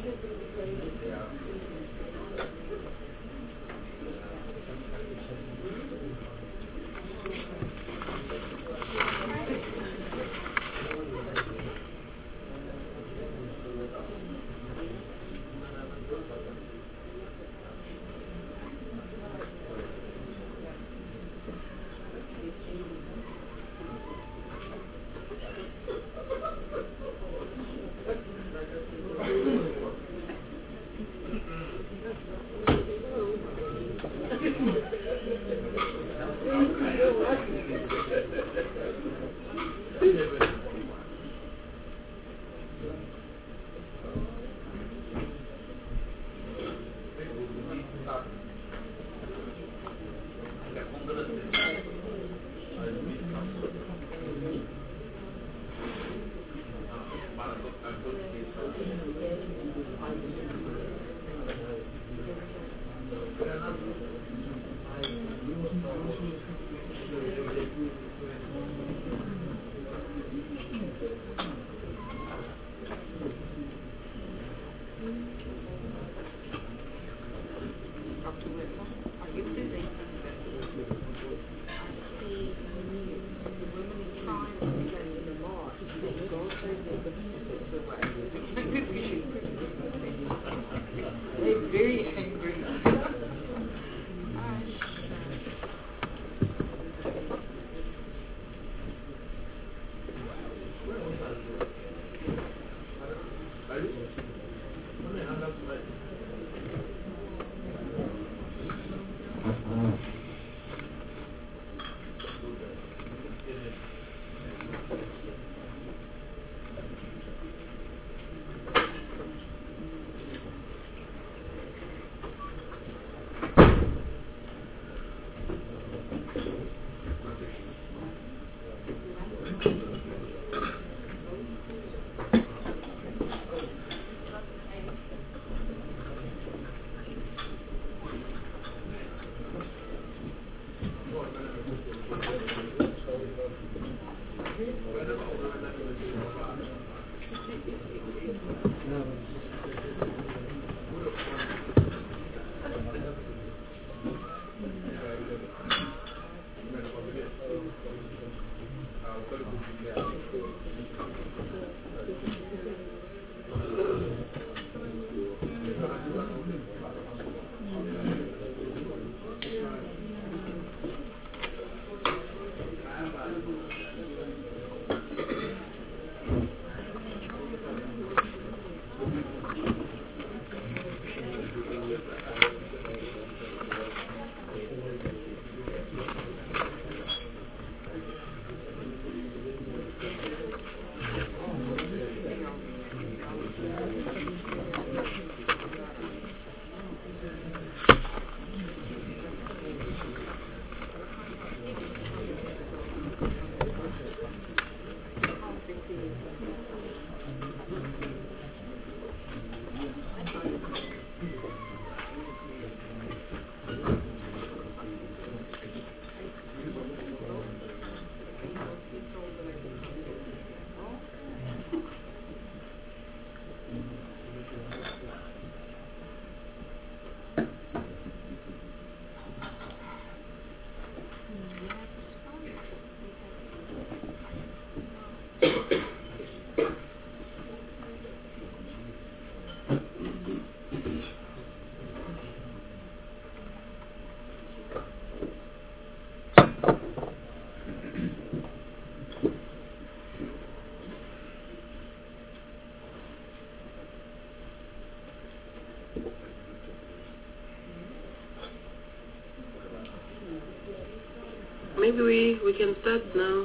Maybe we can start now.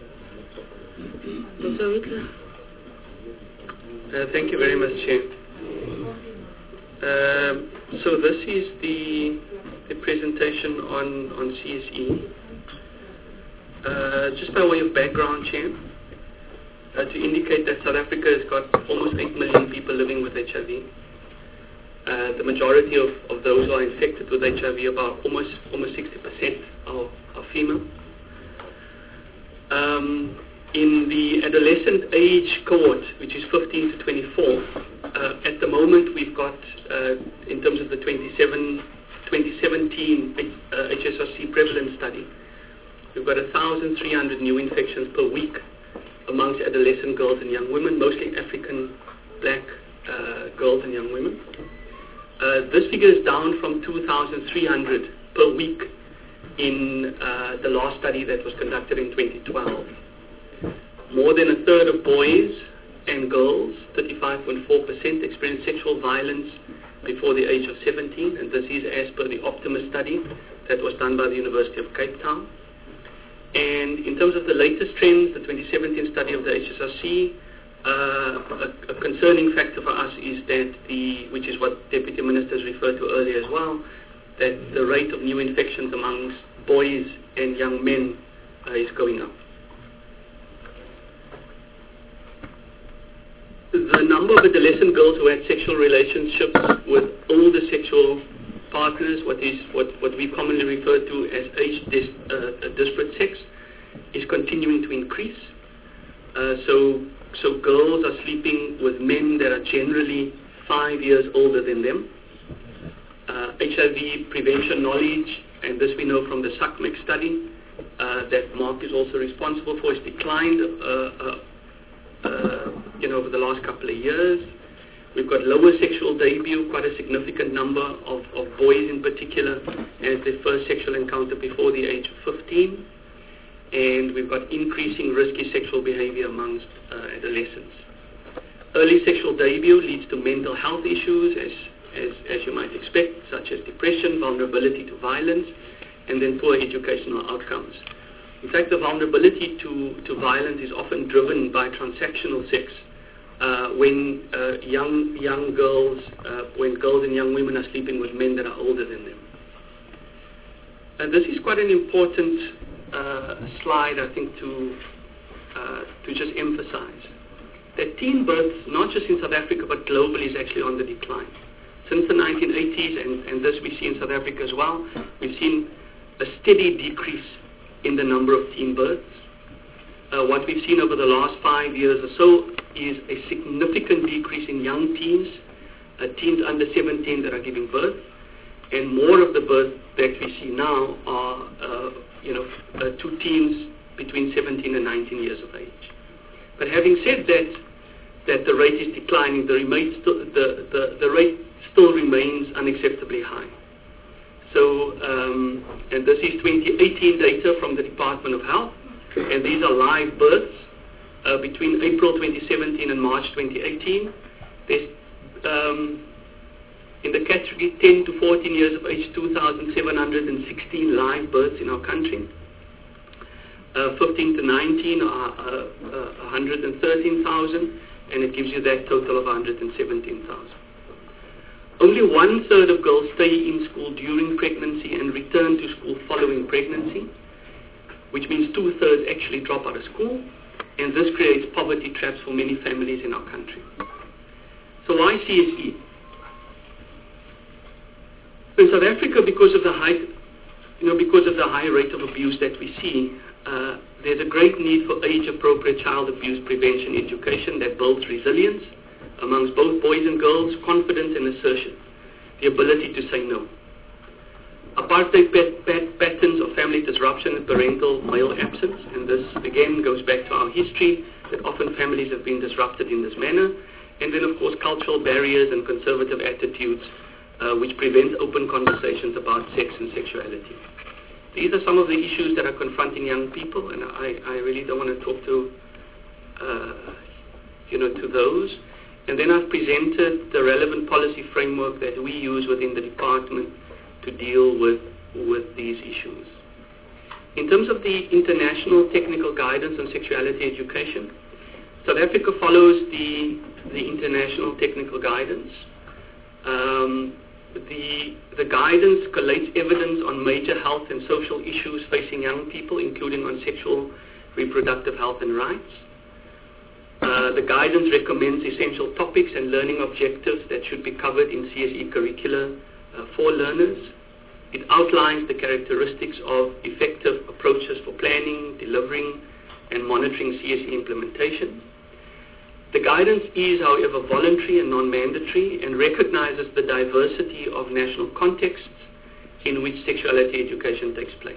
Dr. Whitler. Thank you very much, Chair. So this is the presentation on CSE. Just by way of background, Chair, to indicate that South Africa has got almost 8 million people living with HIV. The majority of those who are infected with HIV, about almost 60% are female. In the adolescent age cohort, which is 15 to 24, at the moment we've got, in terms of the 2017 HSRC prevalence study, we've got 1,300 new infections per week amongst adolescent girls and young women, mostly African black girls and young women. This figure is down from 2,300 per week in the last study that was conducted in 2012. More than a third of boys and girls, 35.4%, experienced sexual violence before the age of 17, and this is as per the Optimus study that was done by the University of Cape Town. And in terms of the latest trends, the 2017 study of the HSRC, a concerning factor for us is that which is what Deputy Ministers referred to earlier as well, that the rate of new infections amongst boys and young men is going up. The number of adolescent girls who had sexual relationships with older sexual partners, what we commonly refer to as age-disparate sex, is continuing to increase. So girls are sleeping with men that are generally 5 years older than them. HIV prevention knowledge, and this we know from the SACMEC study that Mark is also responsible for, has declined over the last couple of years. We've got lower sexual debut, quite a significant number of boys in particular as their first sexual encounter before the age of 15. And we've got increasing risky sexual behavior amongst adolescents. Early sexual debut leads to mental health issues, as you might expect, such as depression, vulnerability to violence, and then poor educational outcomes. In fact, the vulnerability to violence is often driven by transactional sex. When young girls, when girls and young women are sleeping with men that are older than them. And this is quite an important slide, I think, to just emphasize that teen births, not just in South Africa but globally, is actually on the decline. Since the 1980s, and this we see in South Africa as well, we've seen a steady decrease in the number of teen births. What we've seen over the last 5 years or so is a significant decrease in young teens, teens under 17 that are giving birth, and more of the births that we see now are to teens between 17 and 19 years of age. But having said that the rate is declining, the rate still remains unacceptably high. So, and this is 2018 data from the Department of Health, and these are live births between April 2017 and March 2018. There's, in the category 10 to 14 years of age, 2,716 live births in our country. 15 to 19 are 113,000, and it gives you that total of 117,000. Only 1/3 of girls stay in school during pregnancy and return to school following pregnancy, which means 2/3 actually drop out of school, and this creates poverty traps for many families in our country. So why CSE? In South Africa, because of the high rate of abuse that we see, there's a great need for age-appropriate child abuse prevention education that builds resilience amongst both boys and girls, confidence and assertion, the ability to say no. Apartheid patterns of family disruption and parental male absence, and this again goes back to our history, that often families have been disrupted in this manner, and then of course cultural barriers and conservative attitudes which prevent open conversations about sex and sexuality. These are some of the issues that are confronting young people, and I really don't want to talk to those. And then I've presented the relevant policy framework that we use within the department to deal with these issues. In terms of the international technical guidance on sexuality education, South Africa follows the international technical guidance. The guidance collates evidence on major health and social issues facing young people, including on sexual reproductive health and rights. The guidance recommends essential topics and learning objectives that should be covered in CSE curricula for learners. It outlines the characteristics of effective approaches for planning, delivering, and monitoring CSE implementation. The guidance is, however, voluntary and non-mandatory and recognizes the diversity of national contexts in which sexuality education takes place.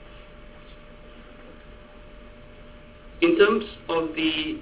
In terms of the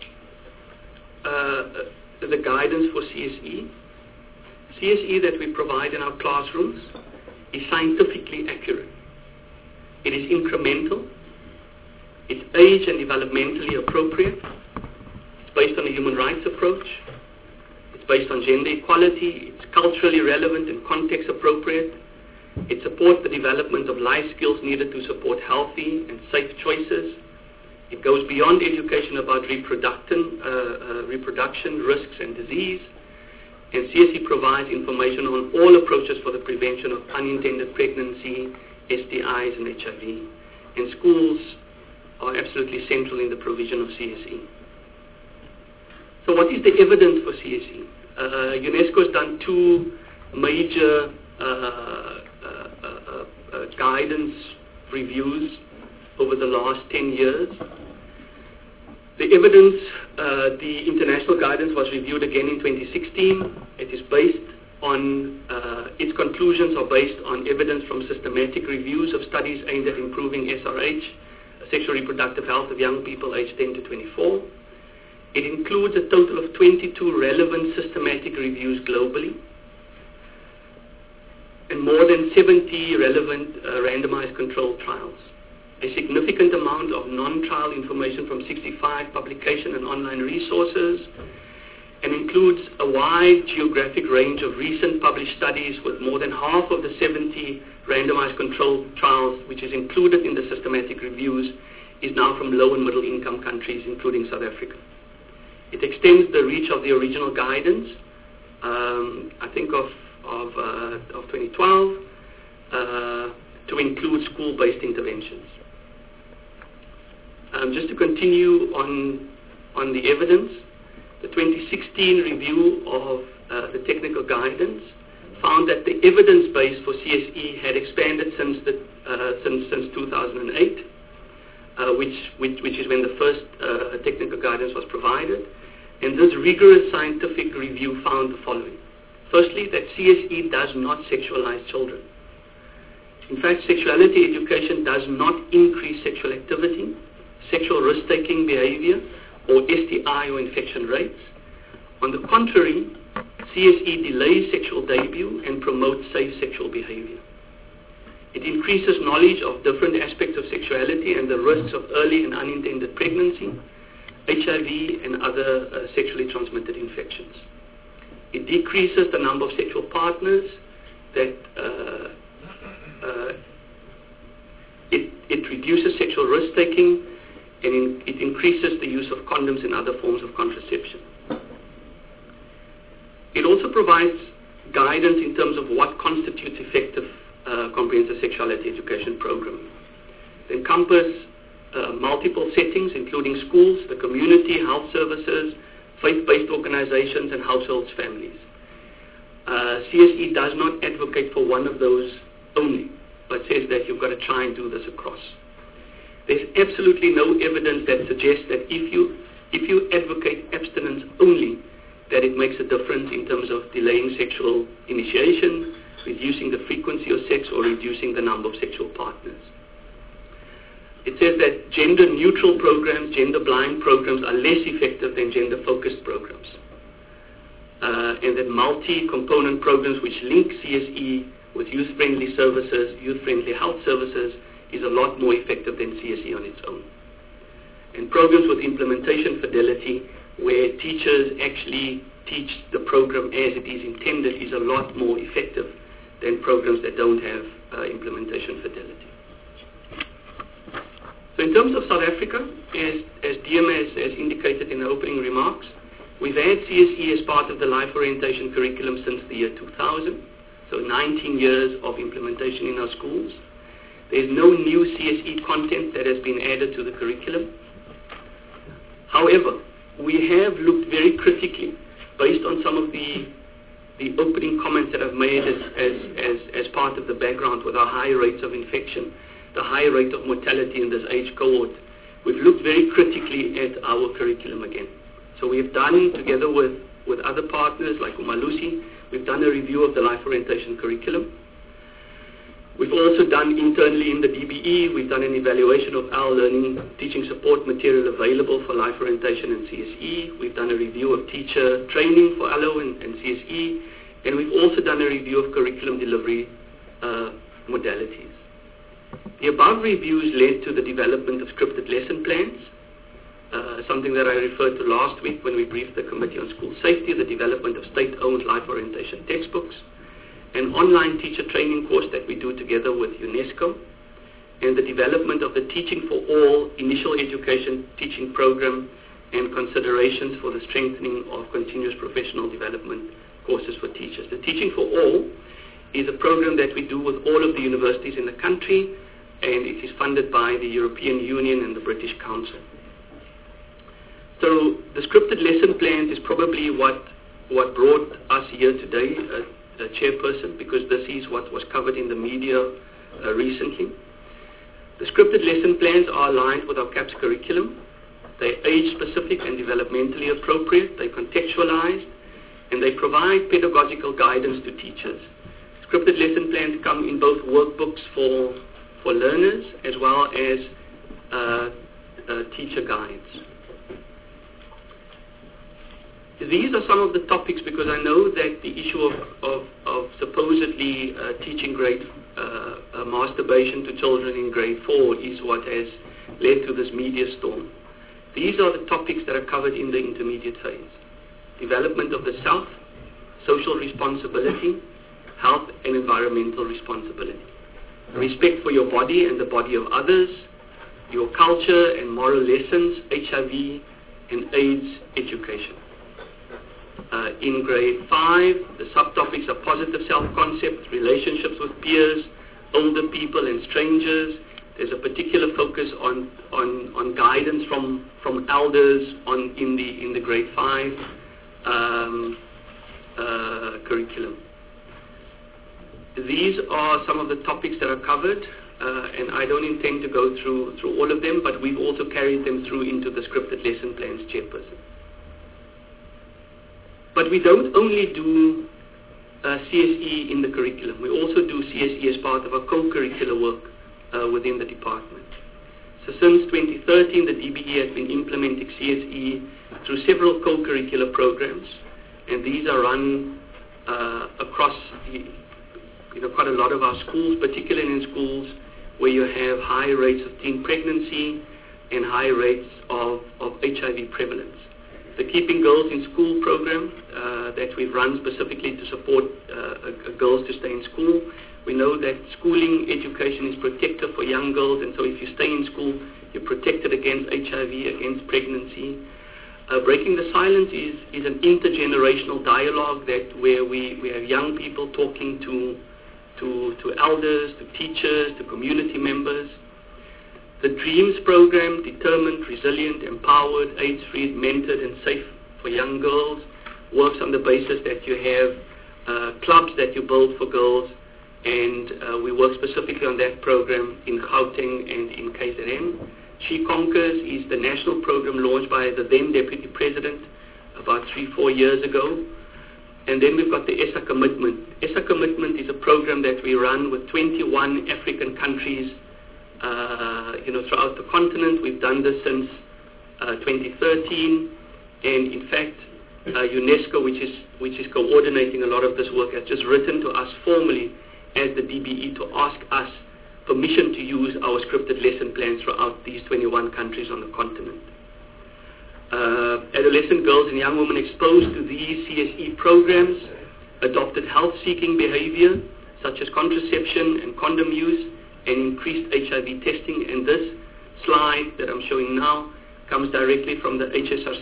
guidance for CSE that we provide in our classrooms is scientifically accurate. It is incremental. It's age and developmentally appropriate. It's based on a human rights approach. It's based on gender equality. It's culturally relevant and context appropriate. It supports the development of life skills needed to support healthy and safe choices. It goes beyond education about reproduction, risks and disease. And CSE provides information on all approaches for the prevention of unintended pregnancy, STIs and HIV. And schools are absolutely central in the provision of CSE. So what is the evidence for CSE? UNESCO has done two major guidance reviews over the last 10 years. The evidence, the international guidance was reviewed again in 2016. It is based on, its conclusions are based on evidence from systematic reviews of studies aimed at improving SRH, sexual reproductive health of young people aged 10 to 24. It includes a total of 22 relevant systematic reviews globally and more than 70 relevant randomized controlled trials. A significant amount of non-trial information from 65 publication and online resources, and includes a wide geographic range of recent published studies, with more than half of the 70 randomized controlled trials which is included in the systematic reviews is now from low and middle income countries, including South Africa. It extends the reach of the original guidance, I think of 2012, to include school-based interventions. Just to continue on the evidence, the 2016 review of the technical guidance found that the evidence base for CSE had expanded since 2008, which is when the first technical guidance was provided. And this rigorous scientific review found the following. Firstly, that CSE does not sexualize children. In fact, sexuality education does not increase sexual activity, sexual risk-taking behavior, or STI or infection rates. On the contrary, CSE delays sexual debut and promotes safe sexual behavior. It increases knowledge of different aspects of sexuality and the risks of early and unintended pregnancy, HIV, and other sexually transmitted infections. It decreases the number of sexual partners that it reduces sexual risk-taking, and it increases the use of condoms and other forms of contraception. It also provides guidance in terms of what constitutes effective comprehensive sexuality education program. It encompasses multiple settings, including schools, the community, health services, faith-based organizations, and households, families. CSE does not advocate for one of those only, but says that you've got to try and do this across. There's absolutely no evidence that suggests that if you advocate abstinence only, that it makes a difference in terms of delaying sexual initiation, reducing the frequency of sex, or reducing the number of sexual partners. It says that gender-neutral programs, gender-blind programs are less effective than gender-focused programs. And that multi-component programs which link CSE with youth-friendly services, youth-friendly health services, is a lot more effective than CSE on its own. And programs with implementation fidelity, where teachers actually teach the program as it is intended, is a lot more effective than programs that don't have implementation fidelity. So in terms of South Africa, as Diem has indicated in the opening remarks, we've had CSE as part of the life orientation curriculum since the year 2000, so 19 years of implementation in our schools. There's no new CSE content that has been added to the curriculum. However, we have looked very critically, based on some of the opening comments that I've made as part of the background with our high rates of infection, the high rate of mortality in this age cohort. We've looked very critically at our curriculum again. So So we've done, together with other partners like Umalusi, we've done a review of the life orientation curriculum. We've also done internally in the DBE, we've done an evaluation of our learning teaching support material available for life orientation and CSE. We've done a review of teacher training for ALO and CSE. And we've also done a review of curriculum delivery modalities. The above reviews led to the development of scripted lesson plans, something that I referred to last week when we briefed the Committee on School Safety, the development of state-owned life orientation textbooks, an online teacher training course that we do together with UNESCO, and the development of the Teaching for All initial education teaching program and considerations for the strengthening of continuous professional development courses for teachers. The Teaching for All is a program that we do with all of the universities in the country, and it is funded by the European Union and the British Council. So the scripted lesson plans is probably what brought us here today, Chairperson, because this is what was covered in the media recently. The scripted lesson plans are aligned with our CAPS curriculum. They're age-specific and developmentally appropriate. They're contextualized, and they provide pedagogical guidance to teachers. Scripted lesson plans come in both workbooks for learners as well as teacher guides. These are some of the topics, because I know that the issue of supposedly teaching masturbation to children in grade 4 is what has led to this media storm. These are the topics that are covered in the intermediate phase. Development of the self, social responsibility, health and environmental responsibility. Respect for your body and the body of others, your culture and moral lessons, HIV and AIDS education. In grade 5, the subtopics are positive self-concept, relationships with peers, older people and strangers. There's a particular focus on guidance from elders in the grade 5 curriculum. These are some of the topics that are covered, and I don't intend to go through all of them, but we've also carried them through into the scripted lesson plans, Chairperson. But we don't only do CSE in the curriculum. We also do CSE as part of our co-curricular work within the department. So since 2013, the DBE has been implementing CSE through several co-curricular programs, and these are run across quite a lot of our schools, particularly in schools where you have high rates of teen pregnancy and high rates of HIV prevalence. The Keeping Girls in School program that we've run specifically to support girls to stay in school. We know that schooling education is protective for young girls, and so if you stay in school, you're protected against HIV, against pregnancy. Breaking the Silence is an intergenerational dialogue where we have young people talking to elders, to teachers, to community members. The DREAMS program, Determined, Resilient, Empowered, AIDS-free, Mentored and Safe for Young Girls, works on the basis that you have clubs that you build for girls, and we work specifically on that program in Gauteng and in KZN. She Conquers is the national program launched by the then Deputy President about 3-4 years ago. And then we've got the ESSA Commitment. ESSA Commitment is a program that we run with 21 African countries throughout the continent. We've done this since 2013, and in fact, UNESCO, which is coordinating a lot of this work, has just written to us formally as the DBE to ask us permission to use our scripted lesson plans throughout these 21 countries on the continent. Adolescent girls and young women exposed to these CSE programs adopted health-seeking behavior such as contraception and condom use and increased HIV testing. And this slide that I'm showing now comes directly from the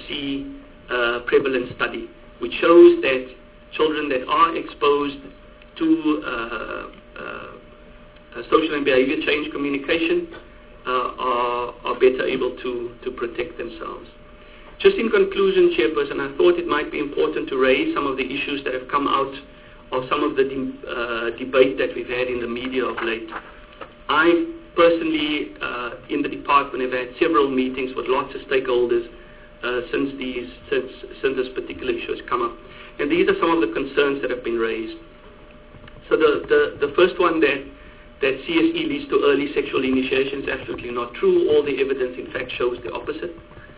HSRC prevalence study, which shows that children that are exposed to social and behavior change communication are better able to protect themselves. Just in conclusion, Chairperson, I thought it might be important to raise some of the issues that have come out of some of the debate that we've had in the media of late. I personally, in the department, have had several meetings with lots of stakeholders since this particular issue has come up. And these are some of the concerns that have been raised. So the first one, that CSE leads to early sexual initiation, is absolutely not true. All the evidence, in fact, shows the opposite.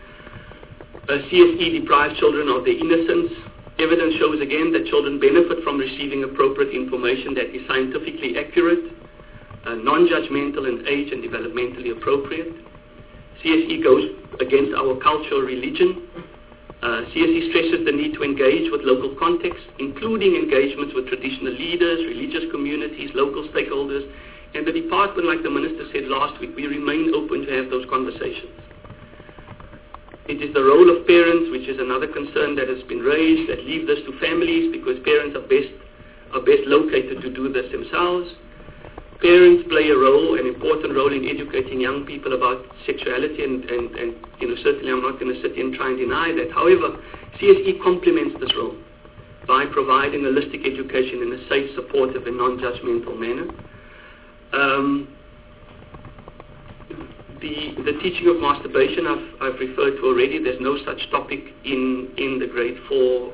CSE deprives children of their innocence. Evidence shows again that children benefit from receiving appropriate information that is scientifically accurate, non-judgmental, and age and developmentally appropriate. CSE goes against our culture or religion. CSE stresses the need to engage with local context, including engagements with traditional leaders, religious communities, local stakeholders, and the department, like the Minister said last week, we remain open to have those conversations. It is the role of parents, which is another concern that has been raised, that leave this to families because parents are best located to do this themselves. Parents play an important role in educating young people about sexuality, and certainly I'm not going to sit here and try and deny that. However, CSE complements this role by providing holistic education in a safe, supportive, and non-judgmental manner. The teaching of masturbation I've referred to already. There's no such topic in the grade 4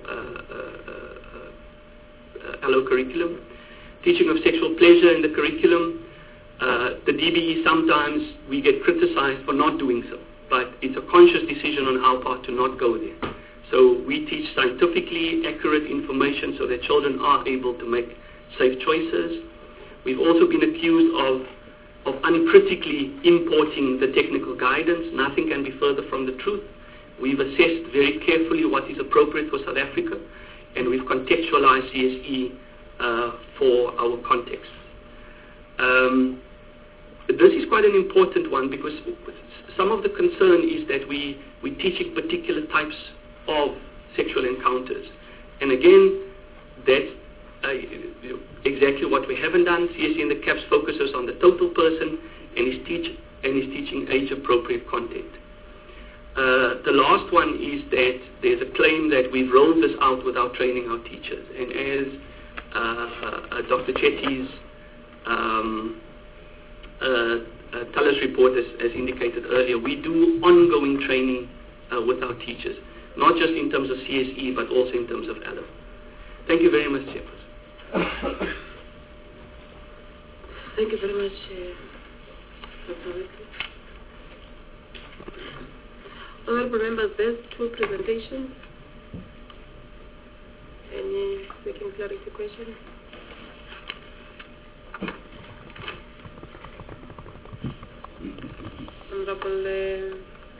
allo curriculum. Teaching of sexual pleasure in the curriculum. The DBE, sometimes we get criticized for not doing so, but it's a conscious decision on our part to not go there. So we teach scientifically accurate information so that children are able to make safe choices. We've also been accused of uncritically importing the technical guidance. Nothing can be further from the truth. We've assessed very carefully what is appropriate for South Africa, and we've contextualized CSE for our context. This is quite an important one because some of the concern is that we're teaching particular types of sexual encounters. And again, that's exactly what we haven't done. CSE in the CAPS focuses on the total person and is teaching age-appropriate content. The last one is that there's a claim that we've rolled this out without training our teachers. And as Dr. Chetty's TELUS report has indicated earlier, we do ongoing training with our teachers, not just in terms of CSE, but also in terms of ALO. Thank you very much, Chairperson. Thank you very much, Dr. Whitley. Honorable members, there's 2 presentations. Any second clarification? Honorable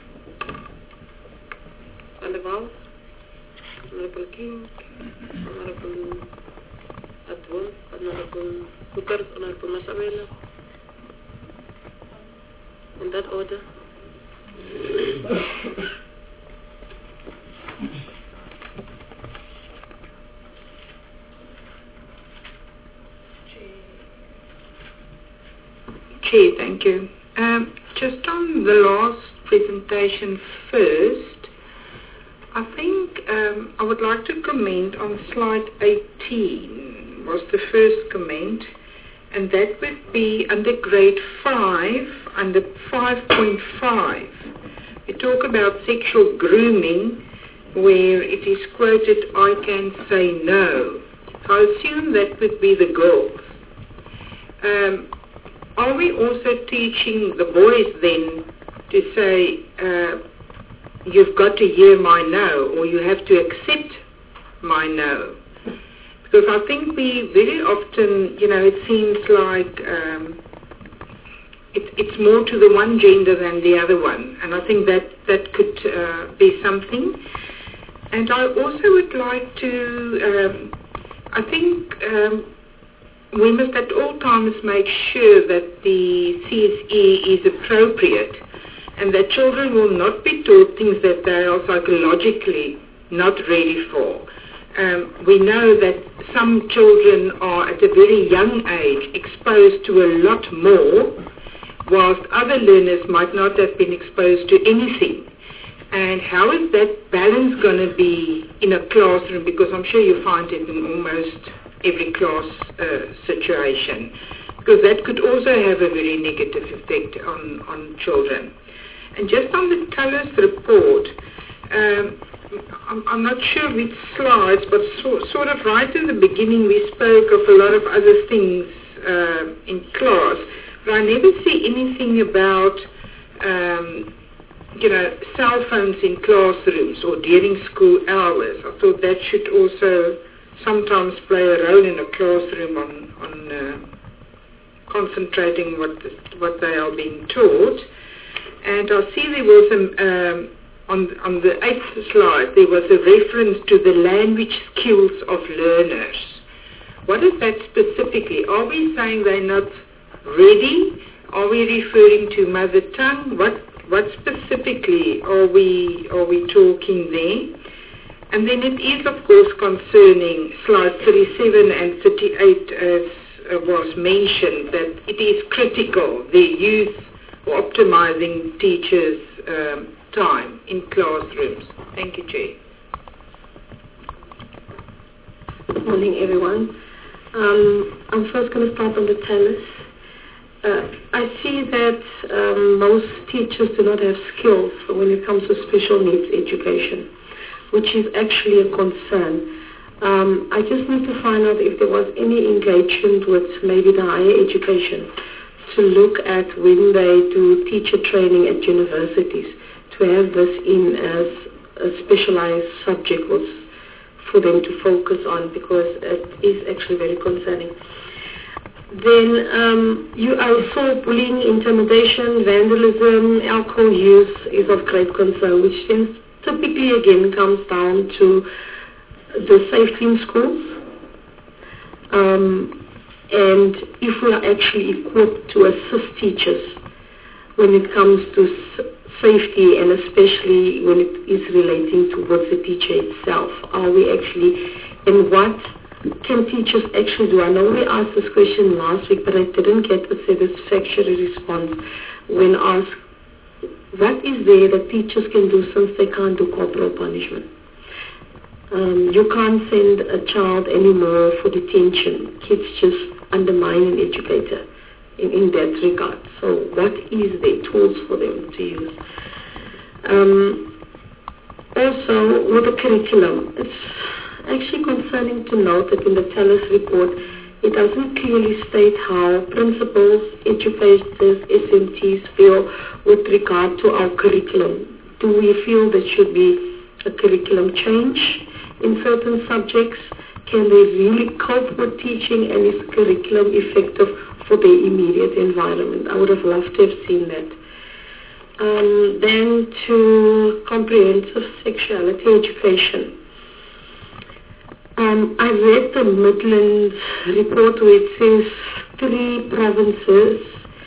Van der Walt, Honorable King, Honorable Adwon, Honorable Booker, Honorable Masabela. In that order. Chair, thank you. Just on the last presentation first, I think I would like to comment on slide 18, was the first comment, and that would be under grade 5, under 5.5. We talk about sexual grooming, where it is quoted, I can say no. So I assume that would be the girls. Are we also teaching the boys then to say, you've got to hear my no, or you have to accept my no? Because I think we very often, it seems like it's more to the one gender than the other one, and I think that could be something. And I also would like to, I think we must at all times make sure that the CSE is appropriate and that children will not be taught things that they are psychologically not ready for. We know that some children are at a very young age exposed to a lot more, whilst other learners might not have been exposed to anything. And how is that balance going to be in a classroom? Because I'm sure you find it in almost every class situation. Because that could also have a very negative effect on children. And just on the TELUS report, I'm not sure which slides, but sort of right in the beginning we spoke of a lot of other things in class, but I never see anything about cell phones in classrooms or during school hours. I thought that should also sometimes play a role in a classroom on concentrating what they are being taught. And I see there was on the 8th slide there was a reference to the language skills of learners. What is that specifically? Are we saying they're not ready? Are we referring to mother tongue? What specifically are we talking there? And then it is, of course, concerning slides 37 and 38, as was mentioned, that it is critical, the use or optimizing teachers' time in classrooms. Thank you, Chair. Good morning, everyone. I'm first going to start on the TALIS. I see that most teachers do not have skills when it comes to special needs education, which is actually a concern. I just need to find out if there was any engagement with maybe the higher education to look at when they do teacher training at universities, to have this in as a specialized subject for them to focus on, because it is actually very concerning. Then I saw bullying, intimidation, vandalism, alcohol use is of great concern, which then typically again comes down to the safety in schools. And if we are actually equipped to assist teachers when it comes to safety, and especially when it is relating towards the teacher itself, are we actually, and what can teachers actually do? I know we asked this question last week, but I didn't get a satisfactory response when asked what is there that teachers can do since they can't do corporal punishment. You can't send a child anymore for detention. Kids just undermine an educator in that regard. So what is there tools for them to use? Also, with the curriculum, it's actually concerning to note that in the TALIS report, it doesn't clearly state how principals, educators, SMTs feel with regard to our curriculum. Do we feel there should be a curriculum change in certain subjects? Can they really cope with teaching, and is curriculum effective for their immediate environment? I would have loved to have seen that. Then to comprehensive sexuality education. I read the Midlands report where it says 3 provinces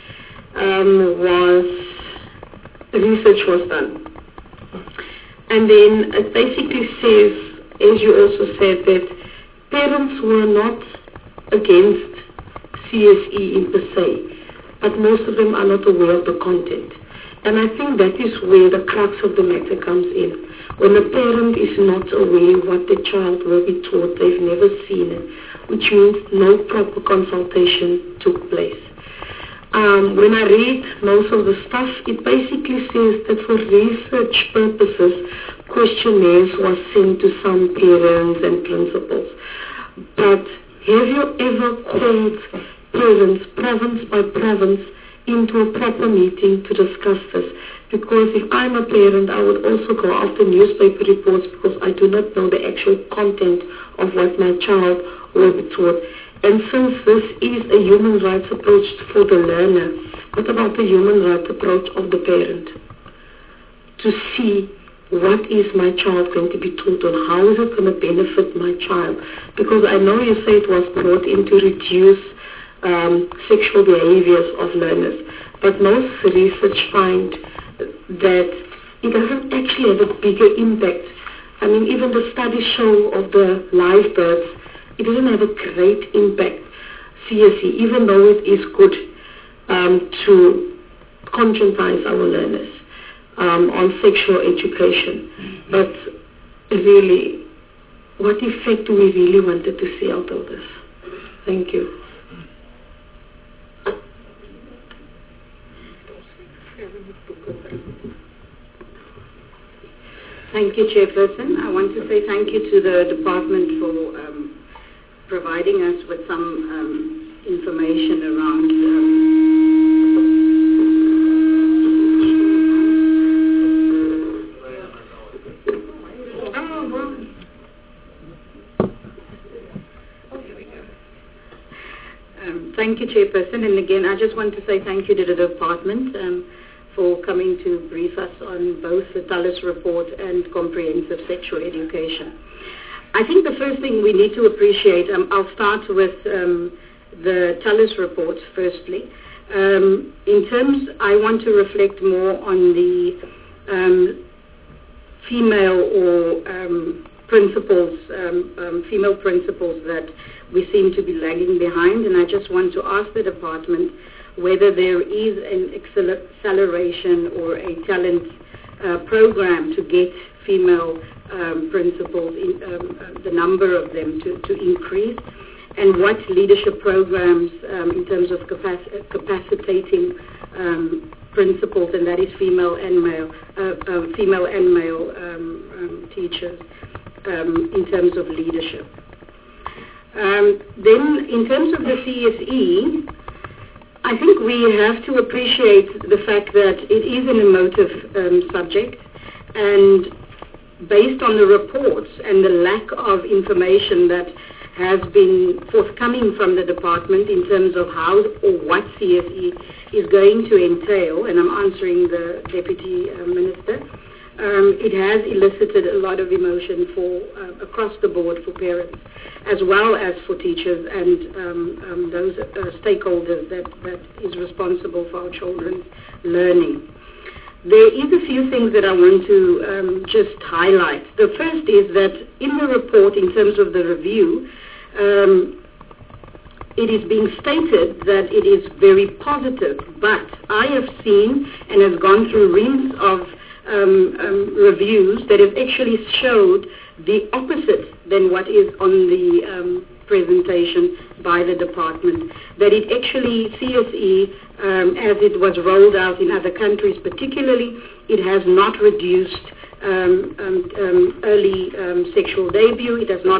research was done. And then it basically says, as you also said, that parents were not against CSE in per se, but most of them are not aware of the content. And I think that is where the crux of the matter comes in. When a parent is not aware what the child will be taught, they've never seen it, which means no proper consultation took place. When I read most of the stuff, it basically says that for research purposes, questionnaires were sent to some parents and principals. But have you ever called parents, province by province, into a proper meeting to discuss this? Because if I'm a parent, I would also go after newspaper reports, because I do not know the actual content of what my child will be taught. And since this is a human rights approach for the learner, what about the human rights approach of the parent? To see what is my child going to be taught on, how is it going to benefit my child? Because I know you say it was brought in to reduce sexual behaviors of learners, but most research find that it doesn't actually have a bigger impact. I mean, even the studies show of the live births, it doesn't have a great impact, CSE, even though it is good to conscientize our learners on sexual education. But really, what effect do we really wanted to see out of this? Thank you. Thank you, Chairperson. I want to say thank you to the department for providing us with some information around thank you, Chairperson. And again, I just want to say thank you to the department for coming to brief us on both the Tallis report and comprehensive sexual education. I think the first thing we need to appreciate, I'll start with the Tallis report firstly. In terms, I want to reflect more on the female or principles, female principles that we seem to be lagging behind, and I just want to ask the department whether there is an acceleration or a talent program to get female principals, the number of them to increase, and what leadership programs in terms of capacitating principals, and that is female and male teachers in terms of leadership. Then in terms of the CSE, I think we have to appreciate the fact that it is an emotive subject, and based on the reports and the lack of information that has been forthcoming from the department in terms of how or what CSE is going to entail, and I'm answering the Deputy Minister, it has elicited a lot of emotion for across the board for parents, as well as for teachers and those stakeholders that is responsible for our children's learning. There is a few things that I want to just highlight. The first is that in the report, in terms of the review, it is being stated that it is very positive, but I have seen and have gone through reams of reviews that have actually showed the opposite than what is on the presentation by the department. That it actually, CSE, as it was rolled out in other countries particularly, it has not reduced early sexual debut, it has not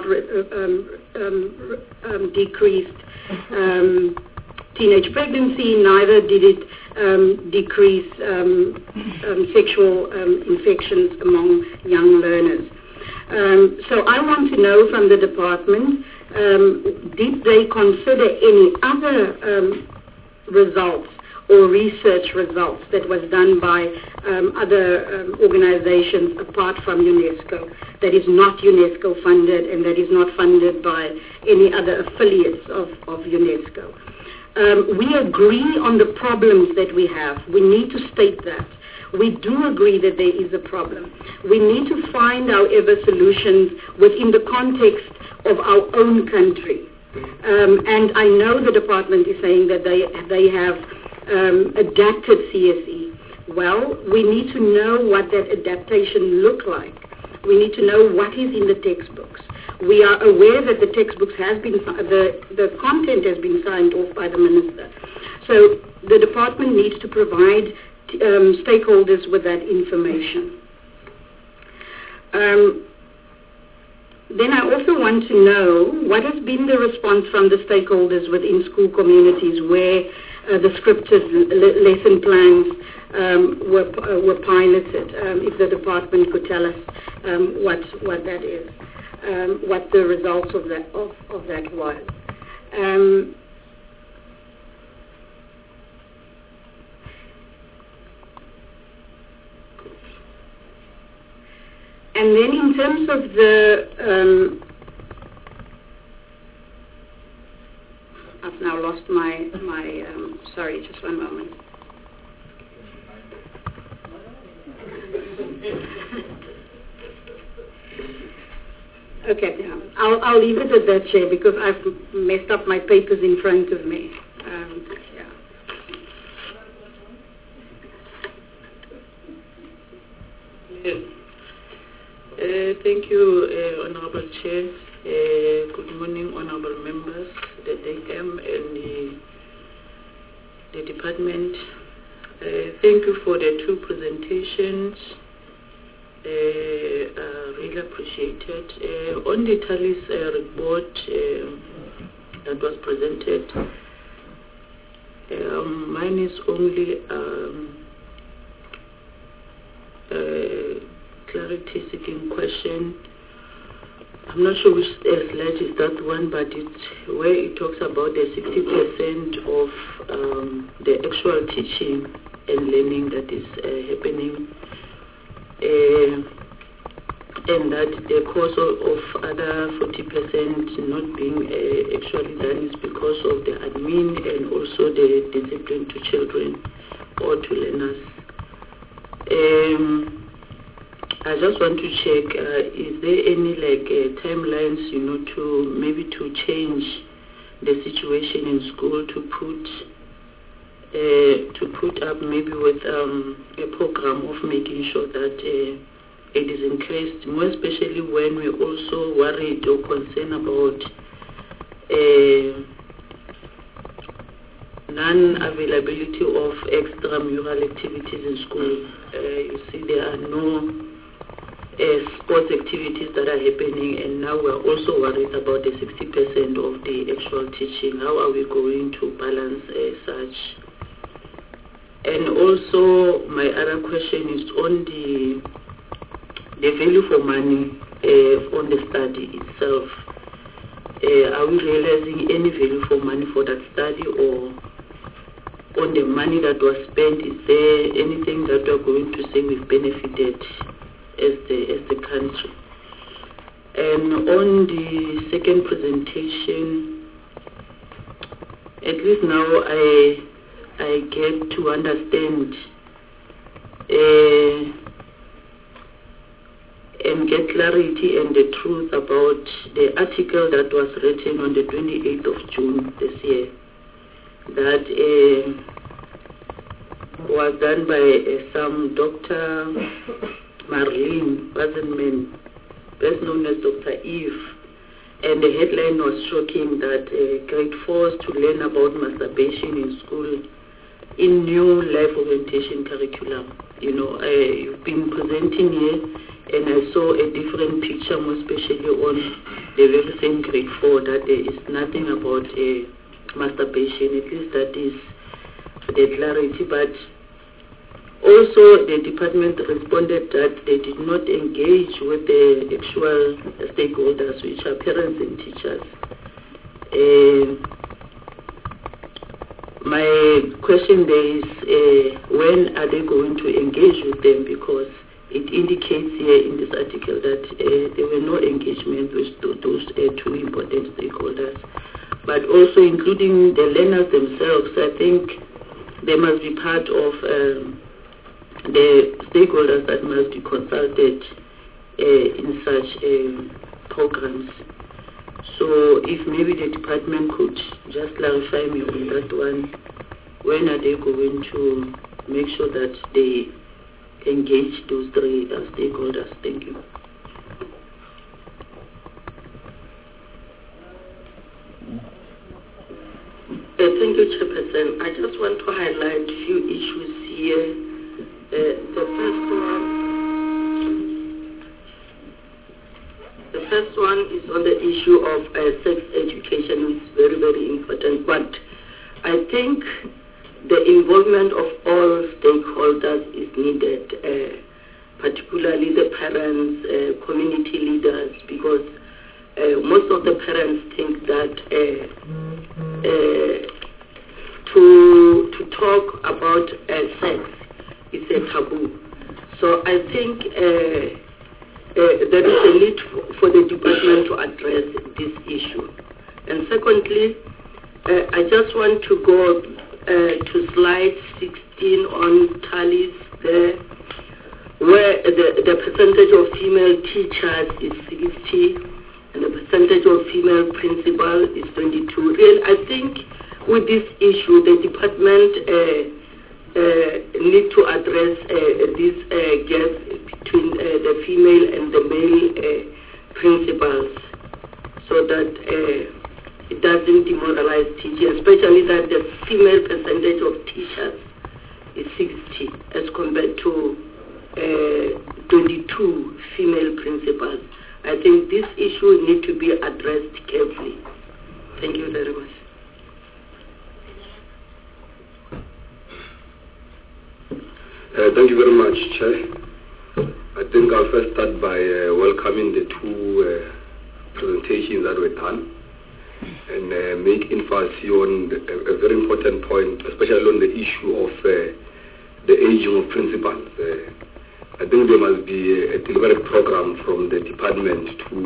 decreased teenage pregnancy, neither did it decrease sexual infections among young learners. So I want to know from the department, did they consider any other results or research results that was done by other organizations apart from UNESCO, that is not UNESCO funded and that is not funded by any other affiliates of UNESCO? We agree on the problems that we have. We need to state that. We do agree that there is a problem. We need to find, however, solutions within the context of our own country. And I know the department is saying that they have adapted CSE. Well, we need to know what that adaptation look like. We need to know what is in the textbooks. We are aware that the textbooks has been, the content has been signed off by the minister. So the department needs to provide stakeholders with that information. Then I also want to know what has been the response from the stakeholders within school communities where the scripted lesson plans were piloted. If the department could tell us what that is, what the results of that was. And then in terms of the, I've now lost my sorry, just one moment. Okay, yeah. I'll leave it at that, Chair, because I've messed up my papers in front of me. Yeah. Thank you, Honorable Chair. Good morning, Honorable members, the DM and the department. Thank you for the two presentations. Really appreciated. On the tallies report that was presented, mine is only clarity-seeking question. I'm not sure which slide is that one, but it's where it talks about the 60% of the actual teaching and learning that is happening, and that the cause of other 40% not being actually done is because of the admin and also the discipline to children or to learners. I just want to check, is there any timelines, to maybe to change the situation in school to put up maybe with a program of making sure that it is increased, more especially when we're also worried or concerned about non-availability of extramural activities in school. You see, there are no sports activities that are happening, and now we're also worried about the 60% of the actual teaching. How are we going to balance such? And also, my other question is on the value for money on the study itself. Are we realizing any value for money for that study, or on the money that was spent, is there anything that we're going to say we've benefited as the country? And on the second presentation, at least now I get to understand and get clarity and the truth about the article that was written on the 28th of June this year, that was done by some Dr. Marlene Bazenman, best known as Dr. Eve, and the headline was shocking that grade 4s to learn about masturbation in school in new life orientation curriculum. You've been presenting here, and I saw a different picture, more especially on the very same grade 4, that there is nothing about masturbation. At least that is the clarity. But also the department responded that they did not engage with the actual stakeholders, which are parents and teachers. My question there is, when are they going to engage with them? Because it indicates here in this article that there were no engagement with those two important stakeholders, but also including the learners themselves. I think they must be part of the stakeholders that must be consulted in such programs. So if maybe the department could just clarify me on that one, when are they going to make sure that they engage those three stakeholders? Thank you. Thank you, Chairperson. I just want to highlight a few issues here. The first one is on the issue of sex education, which is very, very important. But I think the involvement of all stakeholders is needed, particularly the parents, community leaders, because most of the parents think that to talk about sex is a taboo. So I think there is a need for the department to address this issue. And secondly, I just want to go to slide 16 on tallies there, where the percentage of female teachers is 60 and the percentage of female principal is 22. Really, I think with this issue, the department need to address this gap between the female and the male principals, so that it doesn't demoralize teachers, especially that the female percentage of teachers is 60 as compared to 22 female principals. I think this issue needs to be addressed carefully. Thank you very much. Thank you very much, Chair. I think I'll first start by welcoming the two presentations that were done and make emphasis on a very important point, especially on the issue of the aging of principals. I think there must be a deliberate program from the department to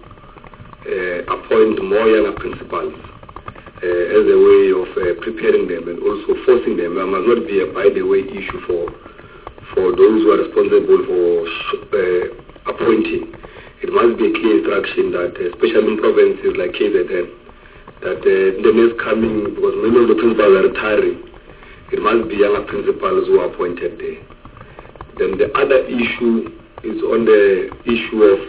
appoint more younger principals as a way of preparing them and also forcing them. It must not be a by-the-way issue for those who are responsible for appointing. It must be a clear instruction that, especially in provinces like KZN, that in the next coming, because many of the principals are retiring, it must be younger principals who are appointed there. Then the other issue is on the issue of,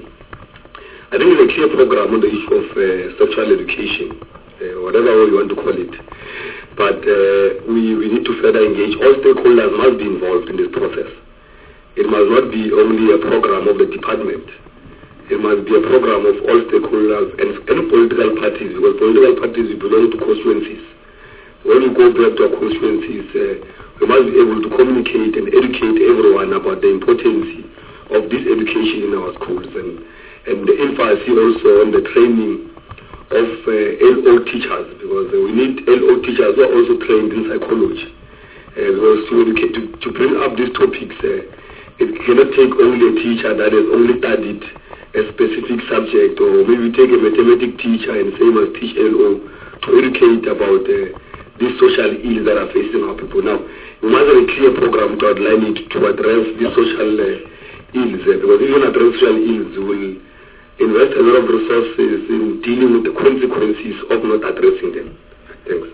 I think it's a clear program on the issue of sexual education, whatever way you want to call it. But we need to further engage. All stakeholders must be involved in this process. It must not be only a program of the department. It must be a program of all stakeholders and political parties, because political parties belong to constituencies. When we go back to our constituencies, we must be able to communicate and educate everyone about the importance of this education in our schools and the emphasis also on the training of LO teachers, because we need LO teachers who are also trained in psychology. Because to bring up these topics, it cannot take only a teacher that has only studied a specific subject, or maybe take a mathematics teacher and say must teach LO to educate about these social ills that are facing our people. Now, we must have a clear program to outline it to address these social ills, because if you address social ills, we will invest a lot of resources in dealing with the consequences of not addressing them. Thanks.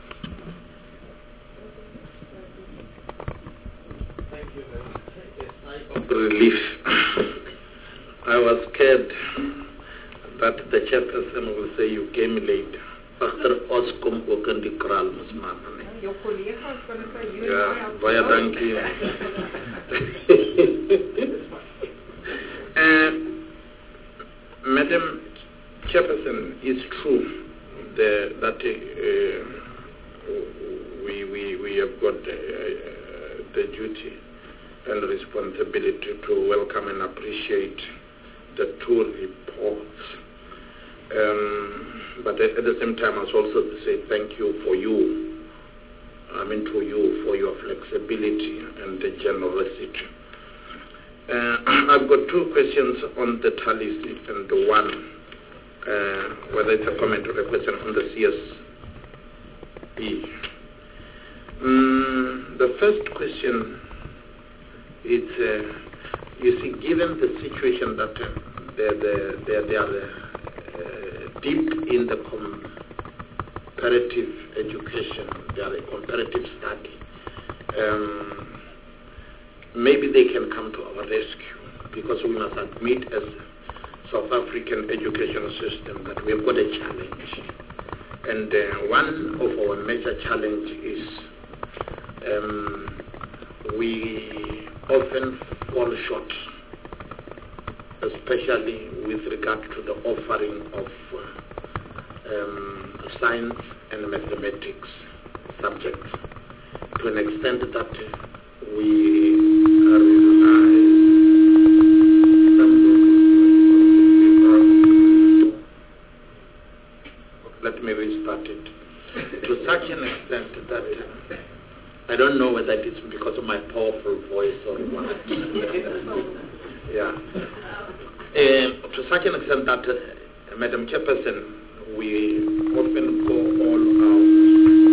Thank you very much. Yes, relief. I was scared that the chairperson will say you came late. Achter ons kom ook in die kraal, mos man. Your colleague was going to say you Ja, baie dankie. Madam Chairperson, it's true that we have got the duty and responsibility to welcome and appreciate the two reports. But at the same time, I was also to say thank you for you. I mean to you for your flexibility and the generosity. I've got two questions on the tally sheet, and the one, whether it's a comment or a question on the CSE. The first question is, you see, given the situation that they are deep in the comparative education, they are a comparative study, maybe they can come to our rescue, because we must admit as South African education system that we have got a challenge. And one of our major challenge is we often fall short, especially with regard to the offering of science and mathematics subjects, to an extent that we rely. Let me restart it. To such an extent that I don't know whether it's because of my powerful voice or what. Yeah. To such an extent that, Madam Chairperson, we often go all out.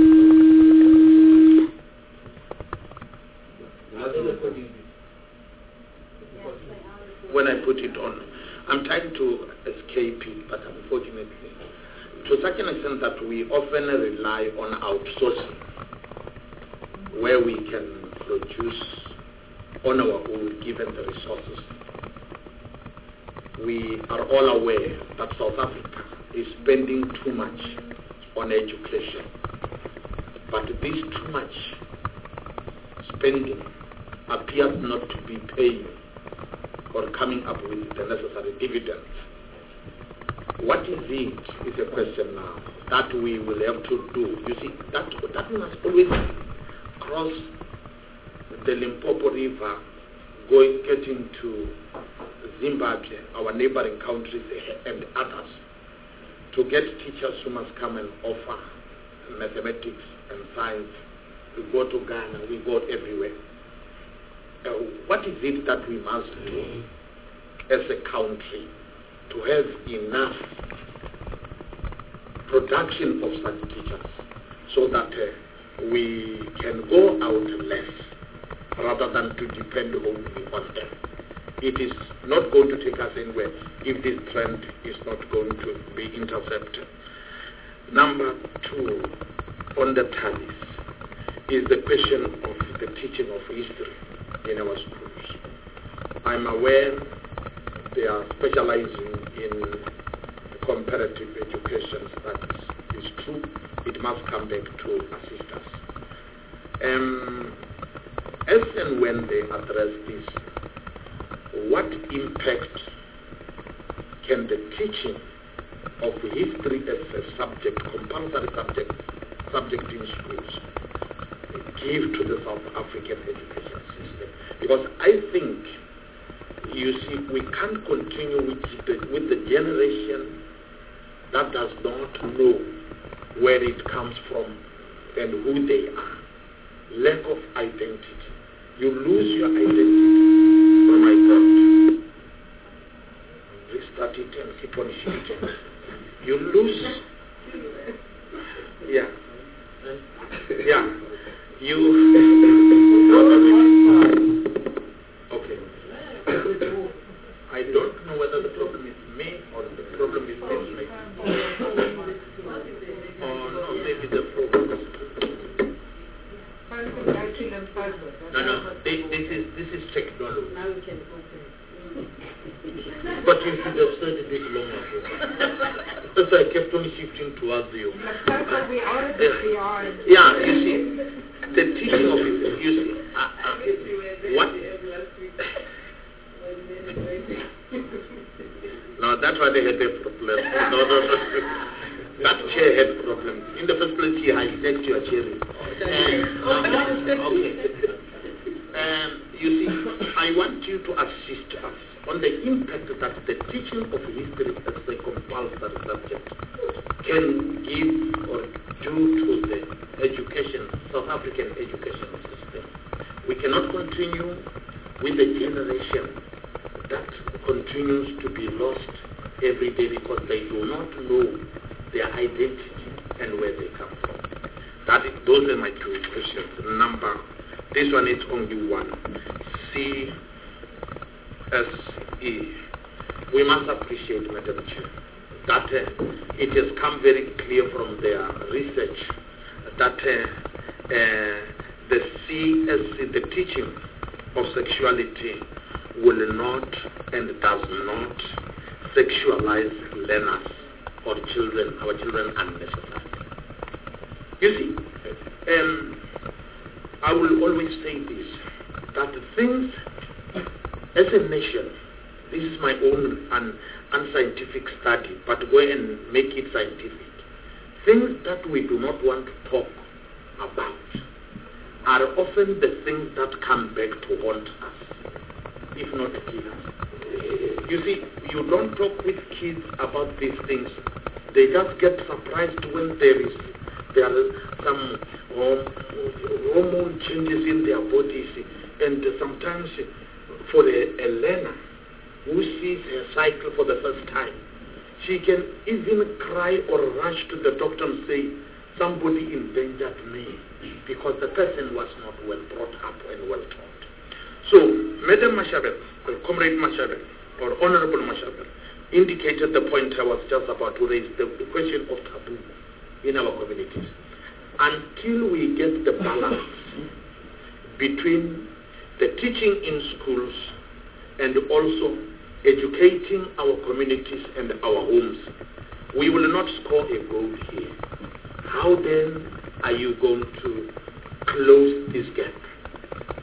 When I put it on, I'm trying to escape it, but unfortunately, to such an extent that we often rely on outsourcing, where we can produce on our own given the resources. We are all aware that South Africa is spending too much on education, but this too much spending appears not to be paying or coming up with the necessary dividends. What is it, is a question now, that we will have to do. You see, that must always cross the Limpopo River, getting to Zimbabwe, our neighboring countries, and others, to get teachers who must come and offer mathematics and science. We go to Ghana, we go everywhere. What is it that we must do as a country to have enough production of such teachers so that we can go out less rather than to depend only on them? It is not going to take us anywhere if this trend is not going to be intercepted. Number 2, on the tallies, is the question of the teaching of history in our schools. I'm aware they are specializing in comparative education studies. It's true, it must come back to assist us. As and when they address this, what impact can the teaching of history as a subject, compulsory subject in schools, give to the South African education system? Because I think, you see, we can't continue with the generation that does not know where it comes from and who they are. Lack of identity. You lose your identity. Oh my God. Restart it and keep on shooting. You lose. Yeah. Yeah. Okay. I don't know whether the problem is me or the problem is this. Oh no, maybe the problem is. No, this is technology. Now we can open. But you should have said it long ago. Because I kept on shifting towards you. Yeah, you see, the teaching of it, you see, what? No, that's why they had a problem. No. That chair had problems. In the first place, he hijacked your chair. Okay. You see, I want you to assist us on the impact that the teaching of history as a compulsory subject can give or do to the education, South African education system. We cannot continue with a generation that continues to be lost every day because they do not know their identity and where they come from. Those are my 2 questions. This one is only one. CSE. We must appreciate, Madam Chair, that it has come very clear from their research that the CSE, the teaching of sexuality, will not and does not sexualize learners or children, our children unnecessarily. You see, I will always say this, that things, as a nation, this is my own unscientific study, but go and make it scientific. Things that we do not want to talk about are often the things that come back to haunt us, if not to kill us. You see, you don't talk with kids about these things. They just get surprised when there are some hormone changes in their bodies, and sometimes for a learner who sees her cycle for the first time, she can even cry or rush to the doctor and say, somebody endangered me, because the person was not well brought up and well taught. So, Madam Mashabel, or Comrade Mashabel, or Honorable Mashabel, indicated the point I was just about to raise, the question of taboo in our communities. Until we get the balance between the teaching in schools and also educating our communities and our homes, we will not score a goal here. How then are you going to close this gap?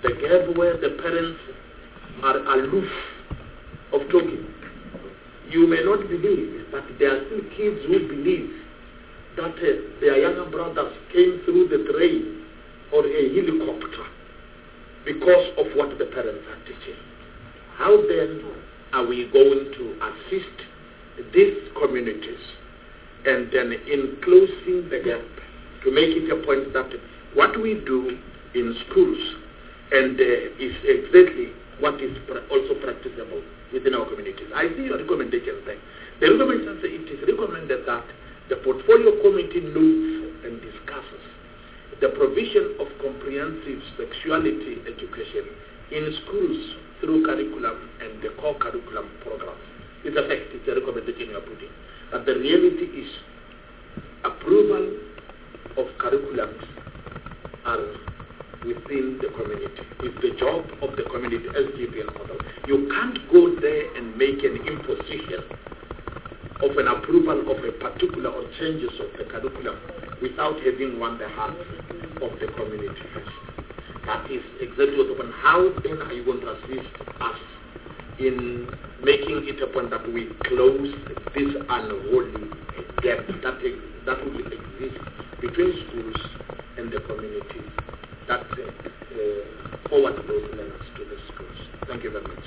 the gap where the parents are aloof of talking. You may not believe, but there are still kids who believe that their younger brothers came through the train or a helicopter because of what the parents are teaching. How then are we going to assist these communities and then in closing the gap to make it a point that what we do in schools and is exactly what is also practicable within our communities. I see your recommendation there. The recommendation says it is recommended that the portfolio committee looks and discusses the provision of comprehensive sexuality education in schools through curriculum and the core curriculum programs. It's a fact, it's a recommendation you are putting. But the reality is approval of curriculums are within the community. It's the job of the community as GPN model. You can't go there and make an imposition of an approval of a particular or changes of the curriculum without having won the heart of the community first. That is exactly what happened. How then are you going to assist us in making it a point that we close this unholy gap that will exist between schools and the communities that forward those learners to the schools? Thank you very much.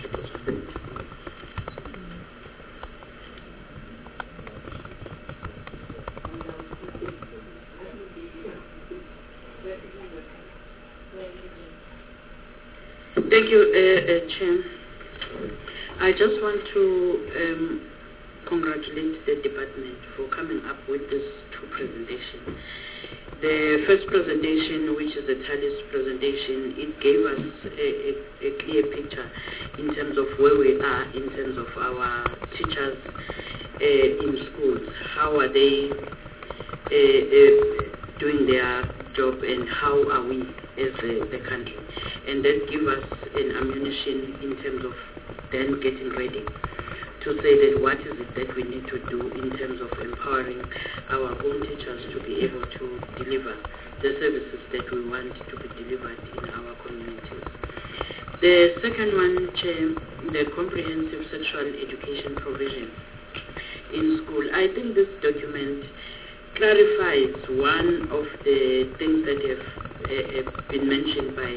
Thank you, Chair. I just want to congratulate the department for coming up with these two presentations. The first presentation, which is the TALIS presentation, it gave us a clear picture in terms of where we are, in terms of our teachers in schools. How are they doing their job, and how are we as the country? And that gives us an ammunition in terms of then getting ready to say that what is it that we need to do in terms of empowering our own teachers to be able to deliver the services that we want to be delivered in our communities. The second one, Chair, the comprehensive sexual education provision in school. I think this document clarifies one of the things that have been mentioned by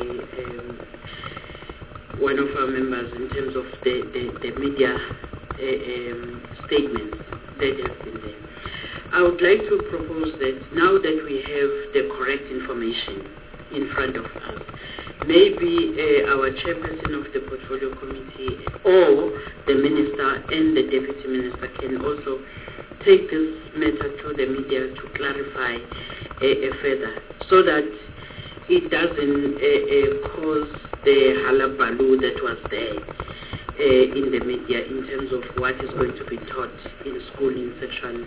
one of our members in terms of the media statements that have been there. I would like to propose that now that we have the correct information in front of us, maybe our chairperson of the portfolio committee or the minister and the deputy minister can also take this matter to the media to clarify further, so that it doesn't cause the hullabaloo that was there in the media in terms of what is going to be taught in school in sexual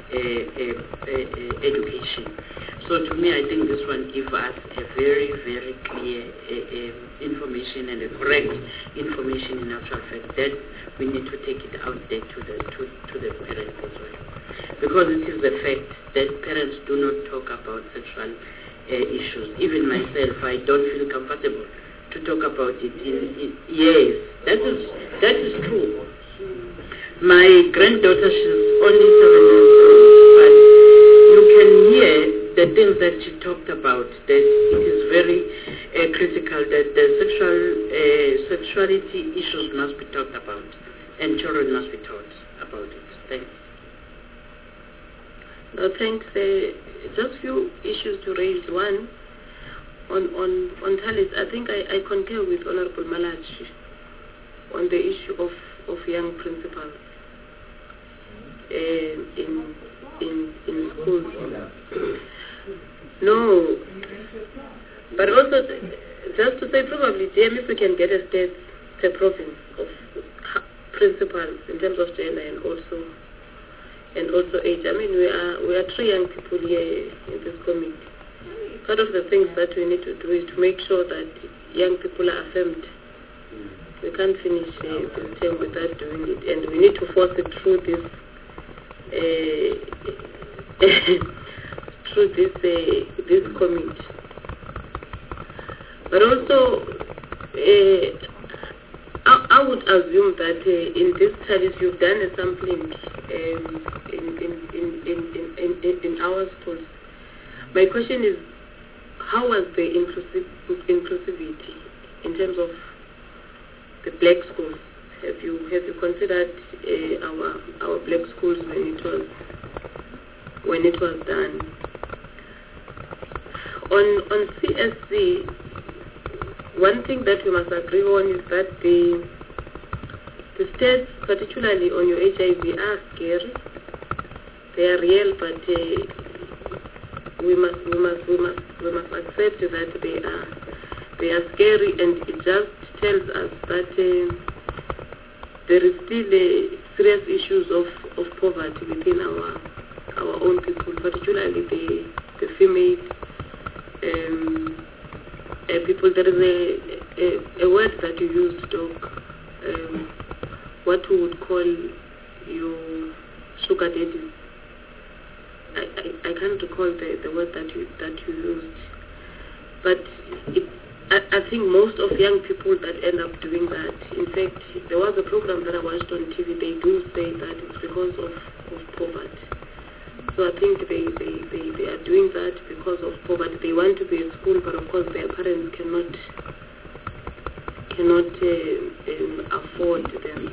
education. So to me, I think this one gives us a very, very clear information and a correct information in actual fact that we need to take it out there to the parents as well. Because it is the fact that parents do not talk about sexual issues. Even myself, I don't feel comfortable to talk about it. Yes, that is true. My granddaughter, she's only 7 years old, but you can hear the things that she talked about, that it is very critical that the sexuality issues must be talked about, and children must be taught about it. Thanks. No, thanks. Just few issues to raise. One, on TALIS, I think I concur with Honorable Malachi on the issue of young principals in schools. No, but also just to say, probably if we can get a state, the province of principals in terms of gender and also age. I mean, we are 3 young people here in this community. Part of the things that we need to do is to make sure that young people are affirmed. We can't finish this term without doing it, and we need to force it through this this committee. But also, I would assume that in these studies you've done a sampling in our schools. My question is, how was the inclusivity in terms of the black schools? Have you considered our black schools when it was done? On CSC, one thing that we must agree on is that the stats, particularly on your HIV, are scary. They are real, but we must accept that they are scary, and it just tells us that there is still serious issues of poverty within our own people, particularly the female people. There is a word that you use, Doc, what we would call your sugar daddies. I can't recall the word that you used, but I think most of young people that end up doing that, in fact, there was a program that I watched on TV, they do say that it's because of poverty. So I think they are doing that because of poverty. They want to be at school, but of course their parents cannot afford them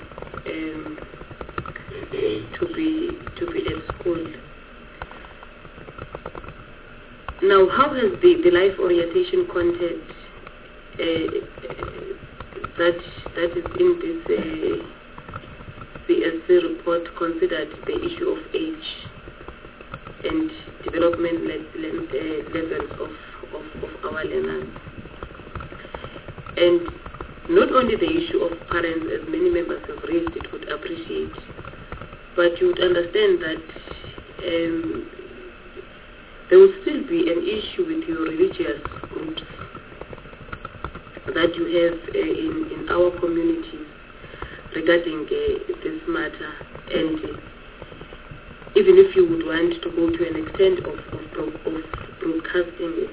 to be at school. Now, how has the life orientation content that is in this CSC report considered the issue of age and development levels of our learners? And not only the issue of parents, as many members have raised, it would appreciate, but you would understand that there will still be an issue with your religious groups that you have in our communities regarding this matter, and even if you would want to go to an extent of broadcasting it.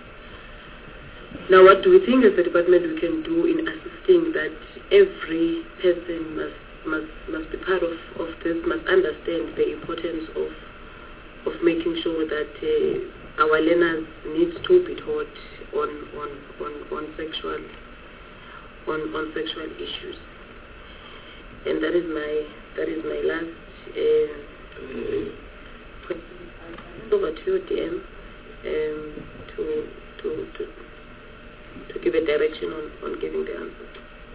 Now, what do we think as a department we can do in assisting that every person must be part of this, must understand the importance of making sure that our learners need to be taught on sexual issues, and that is my last. Over to you, DM, to give a direction on giving the answer.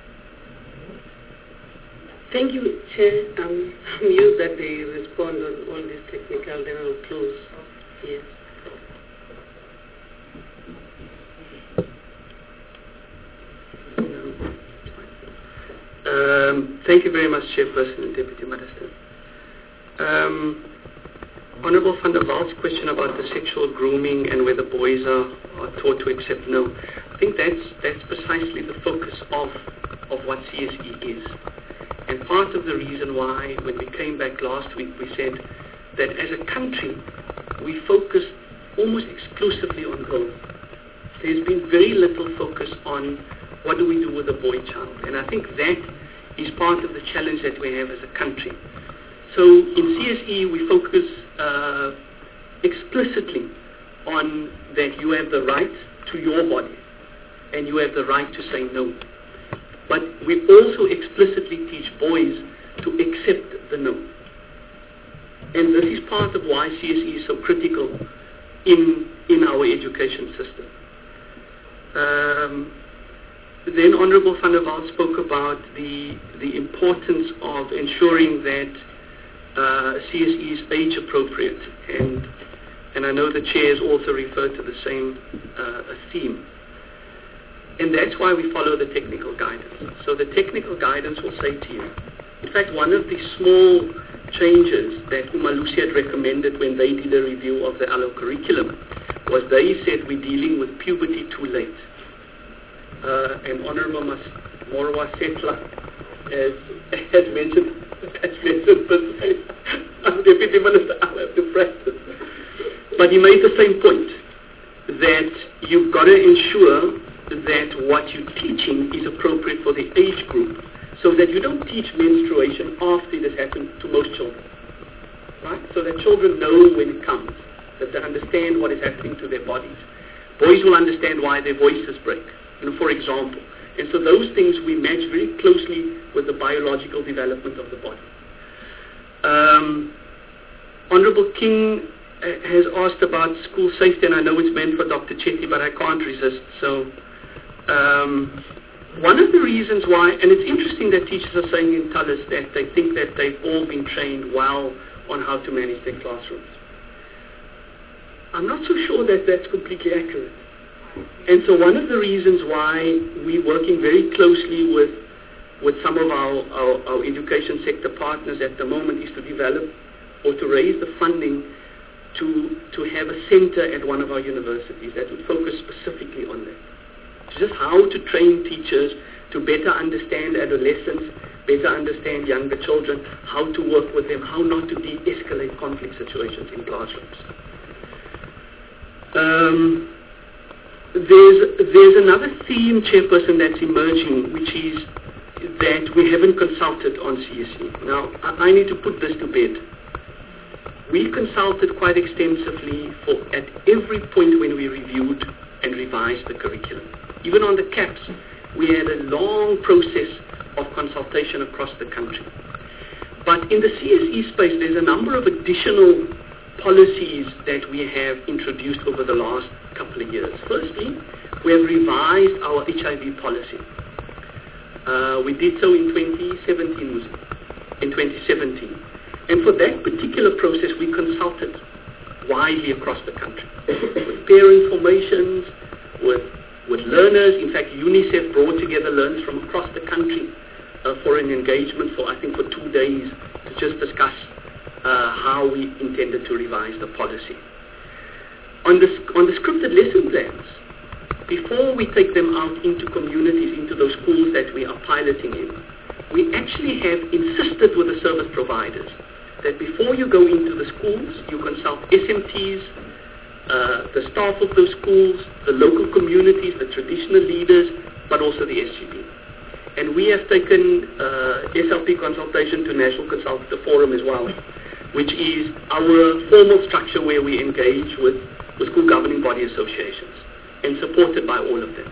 Thank you, Chair. I'm used that they respond on all this technical, then I'll close. Yes. Thank you very much, Chairperson and Deputy Minister. Honourable van der Waal's question about the sexual grooming and whether boys are taught to accept no. I think that's precisely the focus of what CSE is. And part of the reason why, when we came back last week, we said that as a country, we focused almost exclusively on girls. There's been very little focus on what do we do with a boy child. And I think that is part of the challenge that we have as a country. So in CSE, we focus explicitly on that you have the right to your body and you have the right to say no. But we also explicitly teach boys to accept the no. And this is part of why CSE is so critical in our education system. Then Honourable van der Waal spoke about the importance of ensuring that CSE is age appropriate, and I know the chairs also referred to the same theme. And that's why we follow the technical guidance. So the technical guidance will say to you, in fact, one of the small changes that Umalusi had recommended when they did a review of the ALO curriculum was they said we're dealing with puberty too late. And Honourable Morwa Setla has mentioned Deputy Minister, I'll have to practice. But he made the same point, that you've got to ensure that what you're teaching is appropriate for the age group, so that you don't teach menstruation after it has happened to most children, right? So that children know when it comes, that they understand what is happening to their bodies. Boys will understand why their voices break, for example. And so those things we match very closely with the biological development of the body. Honorable King has asked about school safety, and I know it's meant for Dr. Chetty, but I can't resist. So one of the reasons why, and it's interesting that teachers are saying in Tullis that they think that they've all been trained well on how to manage their classrooms. I'm not so sure that that's completely accurate. And so one of the reasons why we're working very closely with some of our education sector partners at the moment is to develop or to raise the funding to have a center at one of our universities that would focus specifically on that. Just how to train teachers to better understand adolescents, better understand younger children, how to work with them, how not to de-escalate conflict situations in classrooms. There's another theme, Chairperson, that's emerging, which is that we haven't consulted on CSE. Now, I need to put this to bed. We consulted quite extensively at every point when we reviewed and revised the curriculum. Even on the CAPS, we had a long process of consultation across the country. But in the CSE space, there's a number of additional policies that we have introduced over the last couple of years. Firstly, we have revised our HIV policy. We did so in 2017. And for that particular process, we consulted widely across the country with parent formations, with learners. In fact, UNICEF brought together learners from across the country for an engagement for 2 days to just discuss how we intended to revise the policy. On the scripted lesson plans, before we take them out into communities, into those schools that we are piloting in, we actually have insisted with the service providers that before you go into the schools, you consult SMTs, the staff of those schools, the local communities, the traditional leaders, but also the SGB. And we have taken SLP consultation to National Consultative Forum as well, which is our formal structure where we engage with school governing body associations and supported by all of them.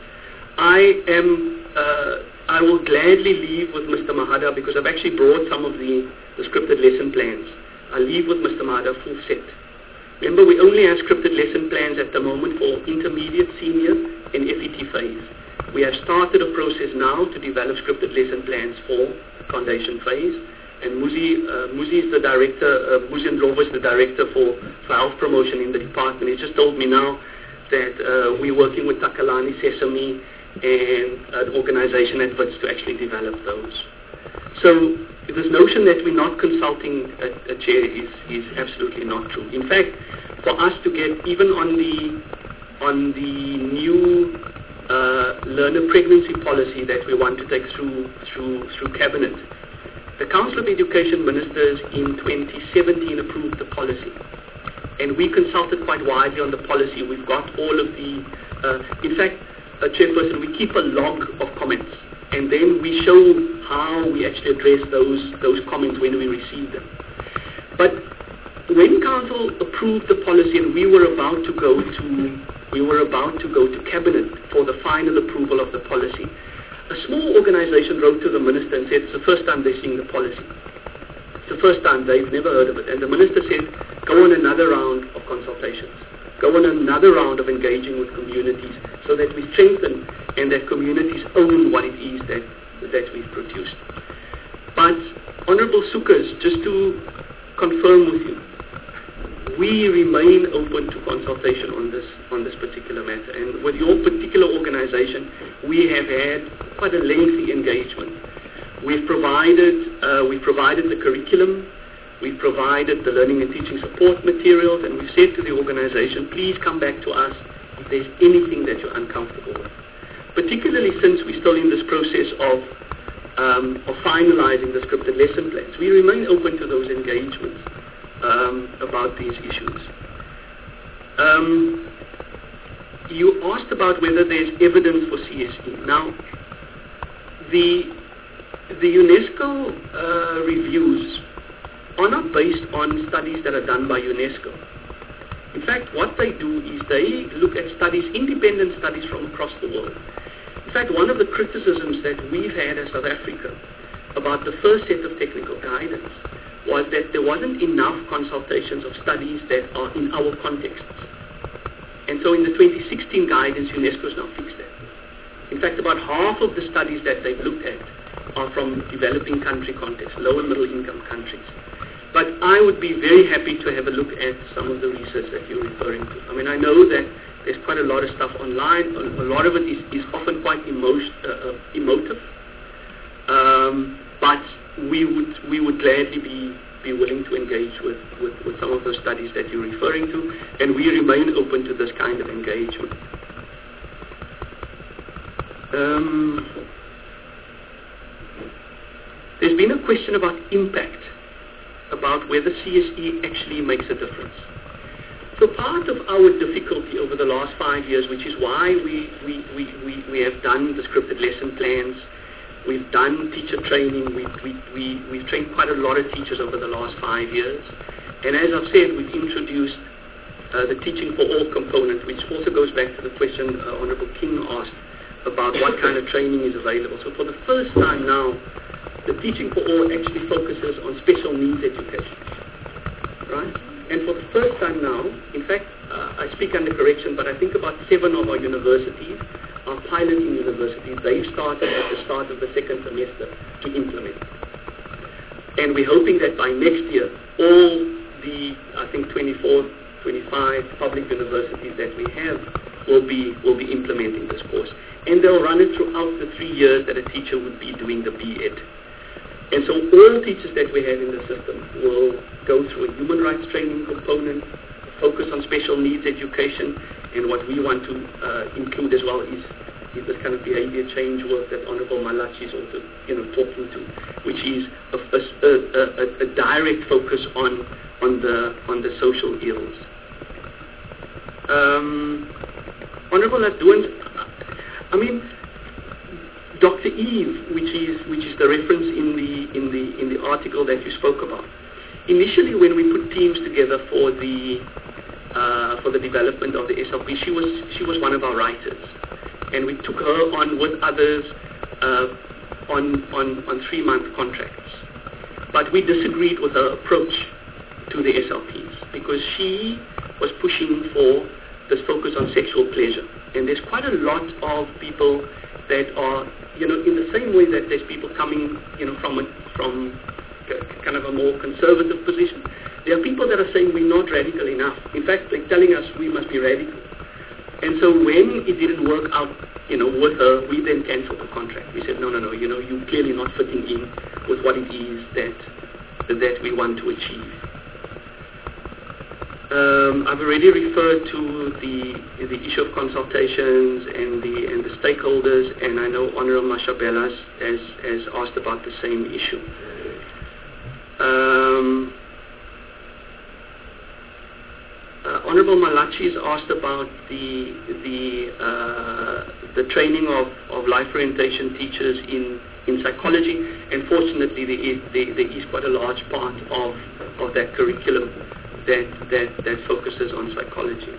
I will gladly leave with Mr. Mahada because I've actually brought some of the scripted lesson plans. I'll leave with Mr. Mahada full set. Remember, we only have scripted lesson plans at the moment for intermediate, senior, and FET phase. We have started a process now to develop scripted lesson plans for foundation phase. And Muzi is the director, Muzi Ndlovu is the director for health promotion in the department. He just told me now that we're working with Takalani Sesame and an organization at WITS to actually develop those. So this notion that we're not consulting a chair is absolutely not true. In fact, for us to get even on the new learner pregnancy policy that we want to take through cabinet, the Council of Education Ministers in 2017 approved the policy, and we consulted quite widely on the policy. We've got all of the, in fact, Chairperson, we keep a log of comments, and then we show how we actually address those comments when we receive them. But when Council approved the policy and we were about to go to cabinet for the final approval of the policy, a small organization wrote to the minister and said it's the first time they're seeing the policy. It's the first time, they've never heard of it. And the minister said, go on another round of consultations. Go on another round of engaging with communities so that we strengthen and that communities own what it is that we've produced. But, Honorable Sukas, just to confirm with you, we remain open to consultation on this particular matter. And with your particular organization, we have had quite a lengthy engagement. We've provided the curriculum, we've provided the learning and teaching support materials, and we've said to the organization, please come back to us if there's anything that you're uncomfortable with. Particularly since we're still in this process of finalizing the scripted lesson plans. We remain open to those engagements about these issues. you asked about whether there's evidence for CSE. Now, the UNESCO reviews are not based on studies that are done by UNESCO. In fact, what they do is they look at studies, independent studies from across the world. In fact, one of the criticisms that we've had as South Africa about the first set of technical guidance was that there wasn't enough consultations of studies that are in our contexts. And so in the 2016 guidance, UNESCO has now fixed that. In fact, about half of the studies that they've looked at are from developing country contexts, low and middle income countries. But I would be very happy to have a look at some of the research that you're referring to. I mean, I know that there's quite a lot of stuff online. A lot of it is often quite emotive. But we would gladly be willing to engage with some of those studies that you're referring to, and we remain open to this kind of engagement. There's been a question about impact, about whether CSE actually makes a difference. So part of our difficulty over the last 5 years, which is why we have done the scripted lesson plans, we've done teacher training, we've trained quite a lot of teachers over the last 5 years. And as I've said, we've introduced the Teaching for All component, which also goes back to the question Honorable King asked about what kind of training is available. So for the first time now, the Teaching for All actually focuses on special needs education, right? And for the first time now, in fact, I speak under correction, but I think about 7 of our universities are piloting universities. They've started at the start of the second semester to implement. And we're hoping that by next year, all the, I think, 24, 25 public universities that we have will be implementing this course. And they'll run it throughout the 3 years that a teacher would be doing the B.Ed. And so all teachers that we have in the system will go through a human rights training component, focus on special needs education, and what we want to include as well is this kind of behavior change work that Honorable Malachi is also talking to, which is a direct focus on the social ills. Honorable Adouans, I mean, Dr. Eve, which is the reference in the article that you spoke about. Initially, when we put teams together for the development of the SLP, she was one of our writers, and we took her on with others on 3-month contracts. But we disagreed with her approach to the SLPs because she was pushing for this focus on sexual pleasure, and there's quite a lot of people that are, in the same way that there's people coming, from kind of a more conservative position. There are people that are saying we're not radical enough. In fact, they're telling us we must be radical. And so when it didn't work out, with her, we then cancelled the contract. We said, no, you're clearly not fitting in with what it is that we want to achieve. I've already referred to the issue of consultations and the stakeholders, and I know Honorable Mashabela has asked about the same issue. Honorable Malachi has asked about the training of life orientation teachers in psychology, and fortunately there is quite a large part of that curriculum that focuses on psychology.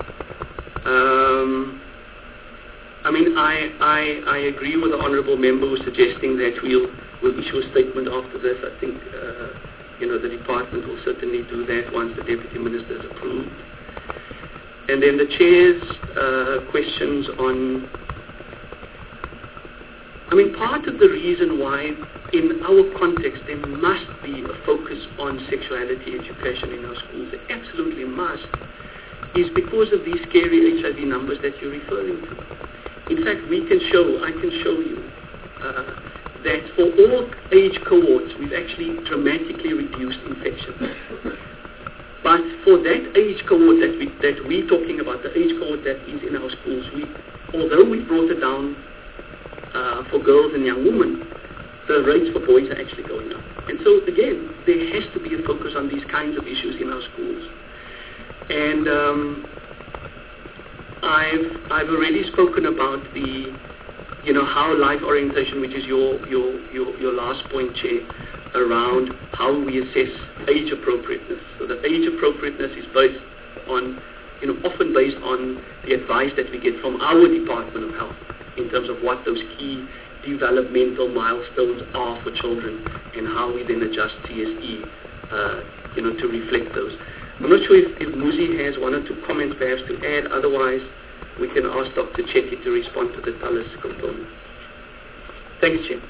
I agree with the honourable member who's suggesting that we'll issue a statement after this. I think the department will certainly do that once the deputy minister is approved. And then the chair's questions on. Part of the reason why in our context there must be a focus on sexuality education in our schools, it absolutely must, is because of these scary HIV numbers that you're referring to. In fact, I can show you that for all age cohorts we've actually dramatically reduced infections. But for that age cohort that we're talking about, the age cohort that is in our schools, although we brought it down for girls and young women, the rates for boys are actually going up. And so again, there has to be a focus on these kinds of issues in our schools. And I've already spoken about the, how life orientation, which is your last point, Chair, around how we assess age appropriateness. So the age appropriateness is based on, often based on the advice that we get from our Department of Health in terms of what those key developmental milestones are for children and how we then adjust CSE, to reflect those. I'm not sure if Muzi has one or two comments perhaps to add. Otherwise, we can ask Dr. Chetty to respond to the TALIS component. Thanks, Chair.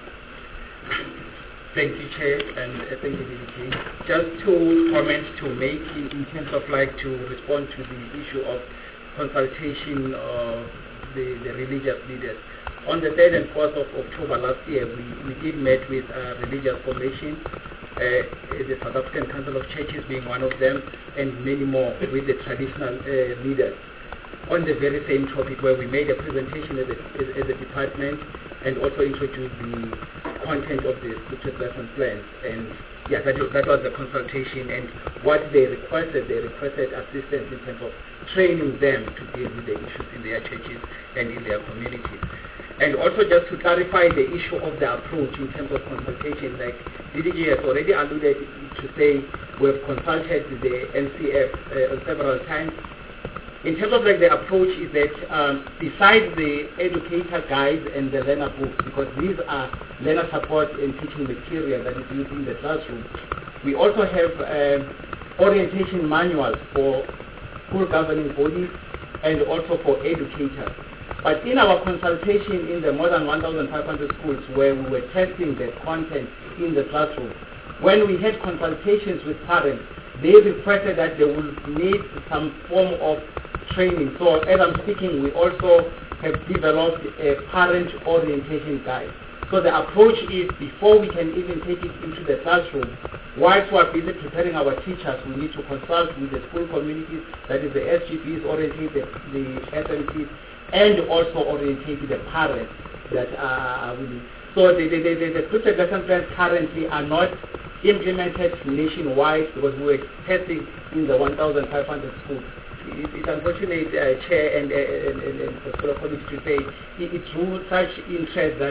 Thank you, Chair, and thank you, DDG. Just two comments to make in terms of to respond to the issue of consultation of the religious leaders. On the 3rd and 4th of October last year, we did meet with a religious formation, the South African Council of Churches being one of them, and many more with the traditional leaders, on the very same topic, where we made a presentation as a department and also introduced the content of the scripted lesson plans. And that was the consultation, and what they requested assistance in terms of training them to deal with the issues in their churches and in their communities. And also just to clarify the issue of the approach in terms of consultation, like DDG has already alluded to say we have consulted the NCF on several times. In terms of the approach is that besides the educator guides and the learner books, because these are learner support and teaching material that is used in the classroom, we also have orientation manuals for school governing bodies and also for educators. But in our consultation in the more than 1,500 schools where we were testing the content in the classroom, when we had consultations with parents, they requested that they would need some form of training. So as I'm speaking, we also have developed a parent orientation guide. So the approach is, before we can even take it into the classroom, whilst we are busy preparing our teachers, we need to consult with the school communities, that is the SGPs, orientate the SMCs, and also orientate the parents that are willing. So the scripted lesson plans currently are not implemented nationwide because we were testing in the 1,500 schools. It's unfortunate, Chair and for School of College to say it drew such interest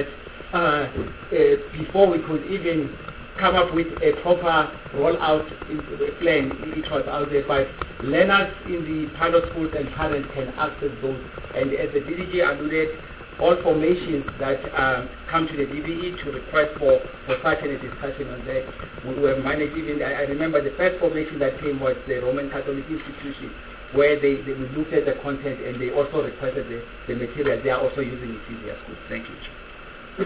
that before we could even come up with a proper rollout plan, it was out there. But learners in the pilot schools and parents can access those. And as the DDG alluded, all formations that come to the DBE to request for such a discussion on that, we were managed. Even I remember the first formation that came was the Roman Catholic Institution, where they looked at the content and they also requested the material. They are also using it in their schools. Thank you.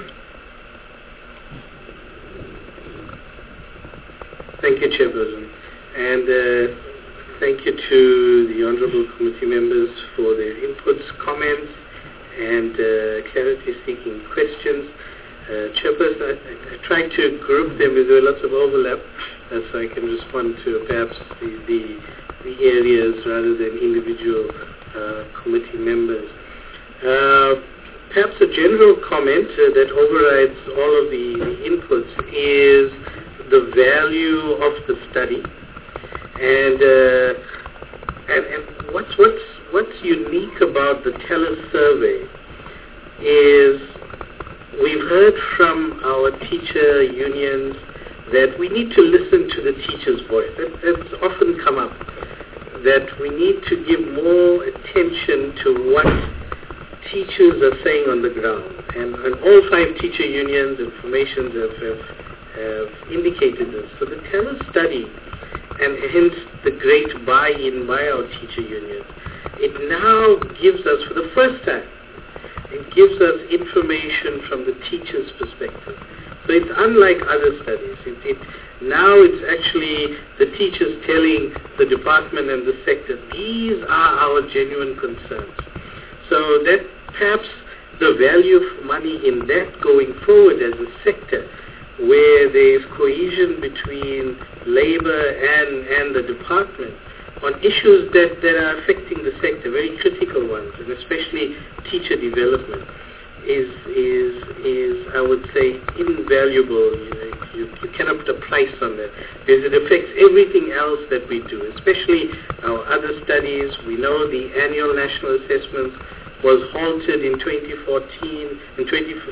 Thank you, Chairperson. And thank you to the Honourable Committee members for their inputs, comments, and clarity-seeking questions. Chairperson, I tried to group them, there were lots of overlap, so I can respond to perhaps the areas rather than individual committee members. Perhaps a general comment that overrides all of the inputs is the value of the study, and what's unique about the TELUS survey is we've heard from our teacher unions that we need to listen to the teacher's voice. That's often come up, that we need to give more attention to what teachers are saying on the ground. And all 5 teacher unions and formations have indicated this. So the TELUS study, and hence the great buy-in by our teacher unions, it now gives us, for the first time, it gives us information from the teacher's perspective. So it's unlike other studies. Now it's actually the teachers telling the department and the sector, these are our genuine concerns. So that perhaps the value of money in that going forward as a sector, where there is cohesion between labor and the department on issues that are affecting the sector, very critical ones, and especially teacher development, is I would say, invaluable. You cannot put a price on that, because it affects everything else that we do, especially our other studies. We know the annual national assessments was halted in 2015,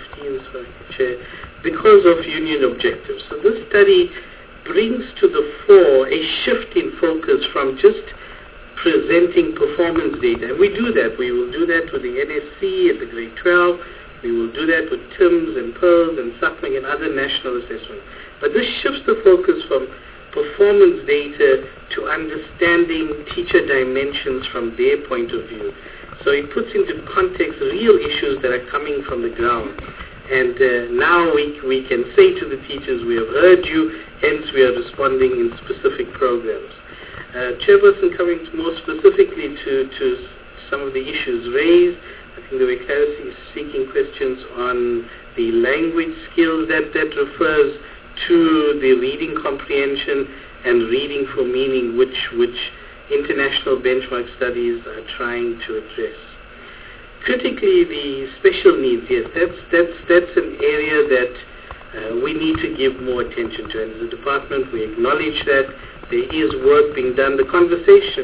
Chair, because of union objectives. So this study brings to the fore a shift in focus from just presenting performance data. And we do that. We will do that with the NSC at the grade 12. We will do that with TIMS and PEARLS and SACMAC and other national assessments. But this shifts the focus from performance data to understanding teacher dimensions from their point of view. So it puts into context real issues that are coming from the ground. And now we can say to the teachers, we have heard you, hence we are responding in specific programs. Chairperson, coming more specifically to some of the issues raised, I think there were clarity-seeking questions on the language skills that refers to the reading comprehension and reading for meaning, which international benchmark studies are trying to address. Critically, the special needs, yes, that's an area that we need to give more attention to. And as a department, we acknowledge that there is work being done. The conversation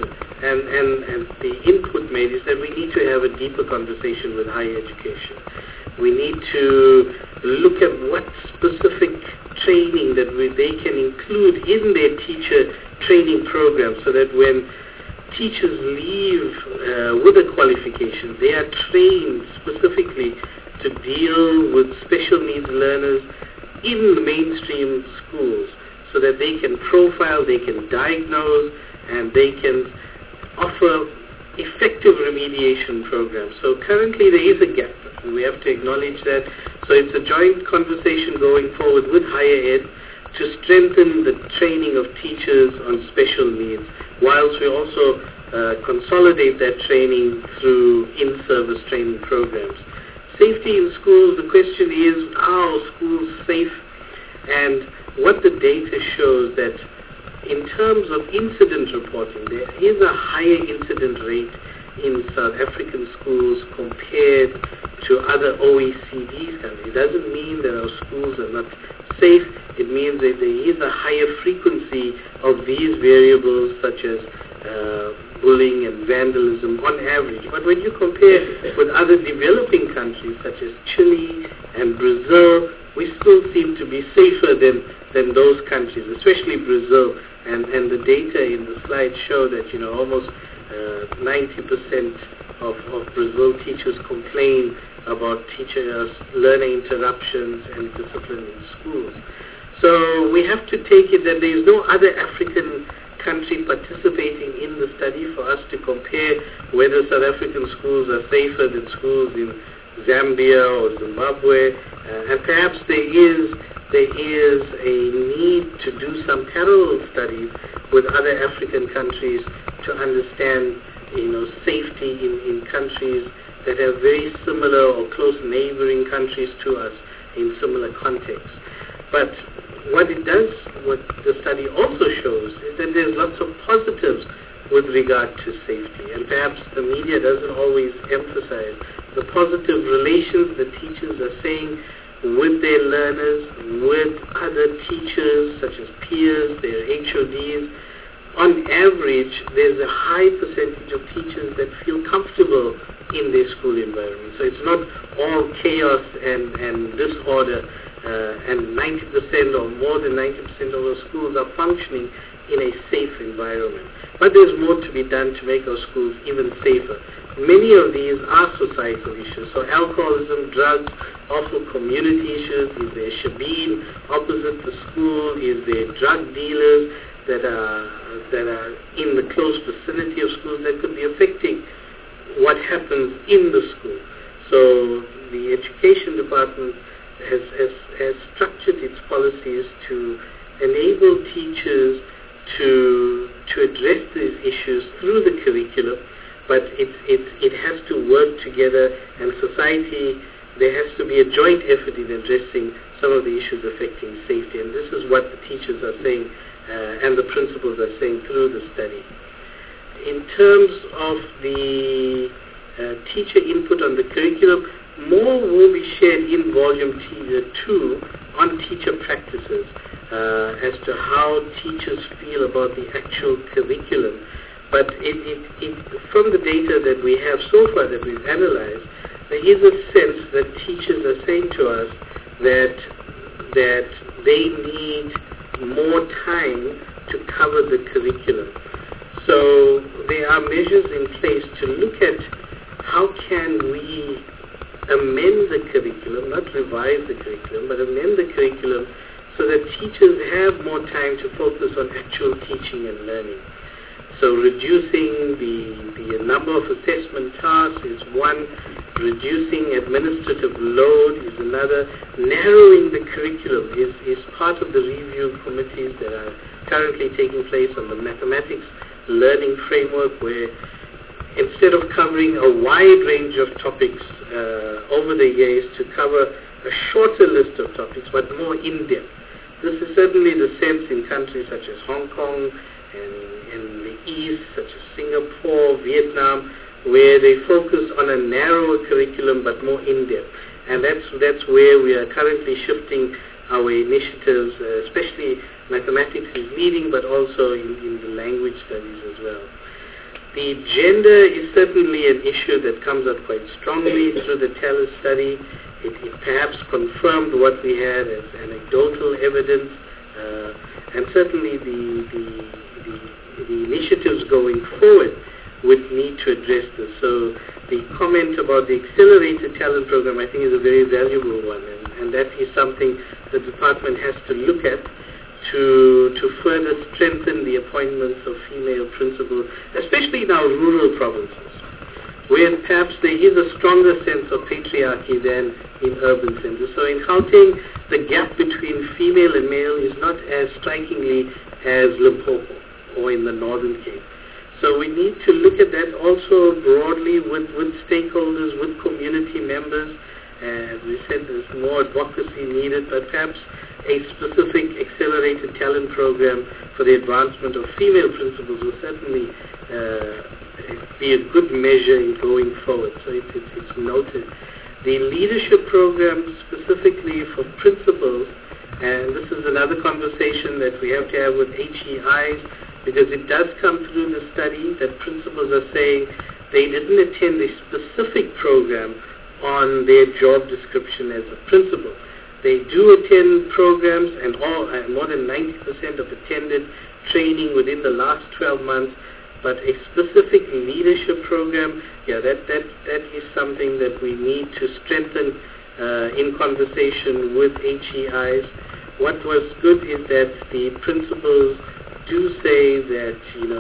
and the input made is that we need to have a deeper conversation with higher education. We need to look at what specific training that they can include in their teacher training program, so that when teachers leave with a qualification, they are trained specifically to deal with special needs learners in the mainstream schools, so that they can profile, they can diagnose, and they can offer effective remediation programs. So currently there is a gap, and we have to acknowledge that. So it's a joint conversation going forward with higher ed to strengthen the training of teachers on special needs, whilst we also consolidate that training through in-service training programs. Safety in schools, the question is, are schools safe? And what the data shows that in terms of incident reporting, there is a higher incident rate in South African schools compared to other OECD countries. It doesn't mean that our schools are not safe. It means that there is a higher frequency of these variables, such as bullying and vandalism on average. But when you compare with other developing countries such as Chile and Brazil, we still seem to be safer than those countries, especially Brazil. And the data in the slide show that almost 90% of Brazil teachers complain about teachers' learning interruptions and discipline in schools. So we have to take it that there is no other African country participating in the study for us to compare whether South African schools are safer than schools in Zambia or Zimbabwe, and perhaps there is a need to do some parallel studies with other African countries to understand, safety in countries that have very similar or close neighboring countries to us in similar contexts. But what the study also shows is that there's lots of positives with regard to safety, and perhaps the media doesn't always emphasize the positive relations the teachers are saying with their learners, with other teachers such as peers, their HODs. On average, there's a high percentage of teachers that feel comfortable in their school environment. So it's not all chaos and disorder, and 90% or more than 90% of our schools are functioning in a safe environment. But there's more to be done to make our schools even safer. Many of these are societal issues. So alcoholism, drugs, also community issues. Is there shebeen opposite the school? Is there drug dealers that are in the close vicinity of schools that could be affecting what happens in the school? So the education department has structured its policies to enable teachers to address these issues through the curriculum, but it has to work together, and society, there has to be a joint effort in addressing some of the issues affecting safety, and this is what the teachers are saying and the principals are saying through the study. In terms of the teacher input on the curriculum, more will be shared in volume 2 on teacher practices as to how teachers feel about the actual curriculum. But from the data that we have so far that we've analyzed, there is a sense that teachers are saying to us that they need more time to cover the curriculum. So there are measures in place to look at how can we amend the curriculum, not revise the curriculum, but amend the curriculum so that teachers have more time to focus on actual teaching and learning. So reducing the number of assessment tasks is one, reducing administrative load is another, narrowing the curriculum is part of the review committees that are currently taking place on the mathematics learning framework, where instead of covering a wide range of topics over the years, to cover a shorter list of topics but more in-depth. This is certainly the sense in countries such as Hong Kong and in the East, such as Singapore, Vietnam, where they focus on a narrower curriculum but more in-depth. And that's where we are currently shifting our initiatives, especially mathematics is leading, but also in the language studies as well. The gender is certainly an issue that comes up quite strongly through the TELUS study. It perhaps confirmed what we had as anecdotal evidence, and certainly the initiatives going forward would need to address this. So the comment about the accelerated talent program, I think, is a very valuable one, and that is something the department has to look at to further strengthen the appointments of female principals, especially in our rural provinces, where perhaps there is a stronger sense of patriarchy than in urban centers. So in Gauteng, the gap between female and male is not as strikingly as Limpopo or in the Northern Cape. So we need to look at that also broadly with stakeholders, with community members. As we said, there's more advocacy needed, but perhaps a specific accelerated talent program for the advancement of female principals will certainly be a good measure in going forward. So it's noted. The leadership program specifically for principals, and this is another conversation that we have to have with HEIs, because it does come through the study that principals are saying they didn't attend a specific program on their job description as a principal. They do attend programs, and more than 90% have attended training within the last 12 months, but a specific leadership program, that is something that we need to strengthen in conversation with HEIs. What was good is that the principals do say that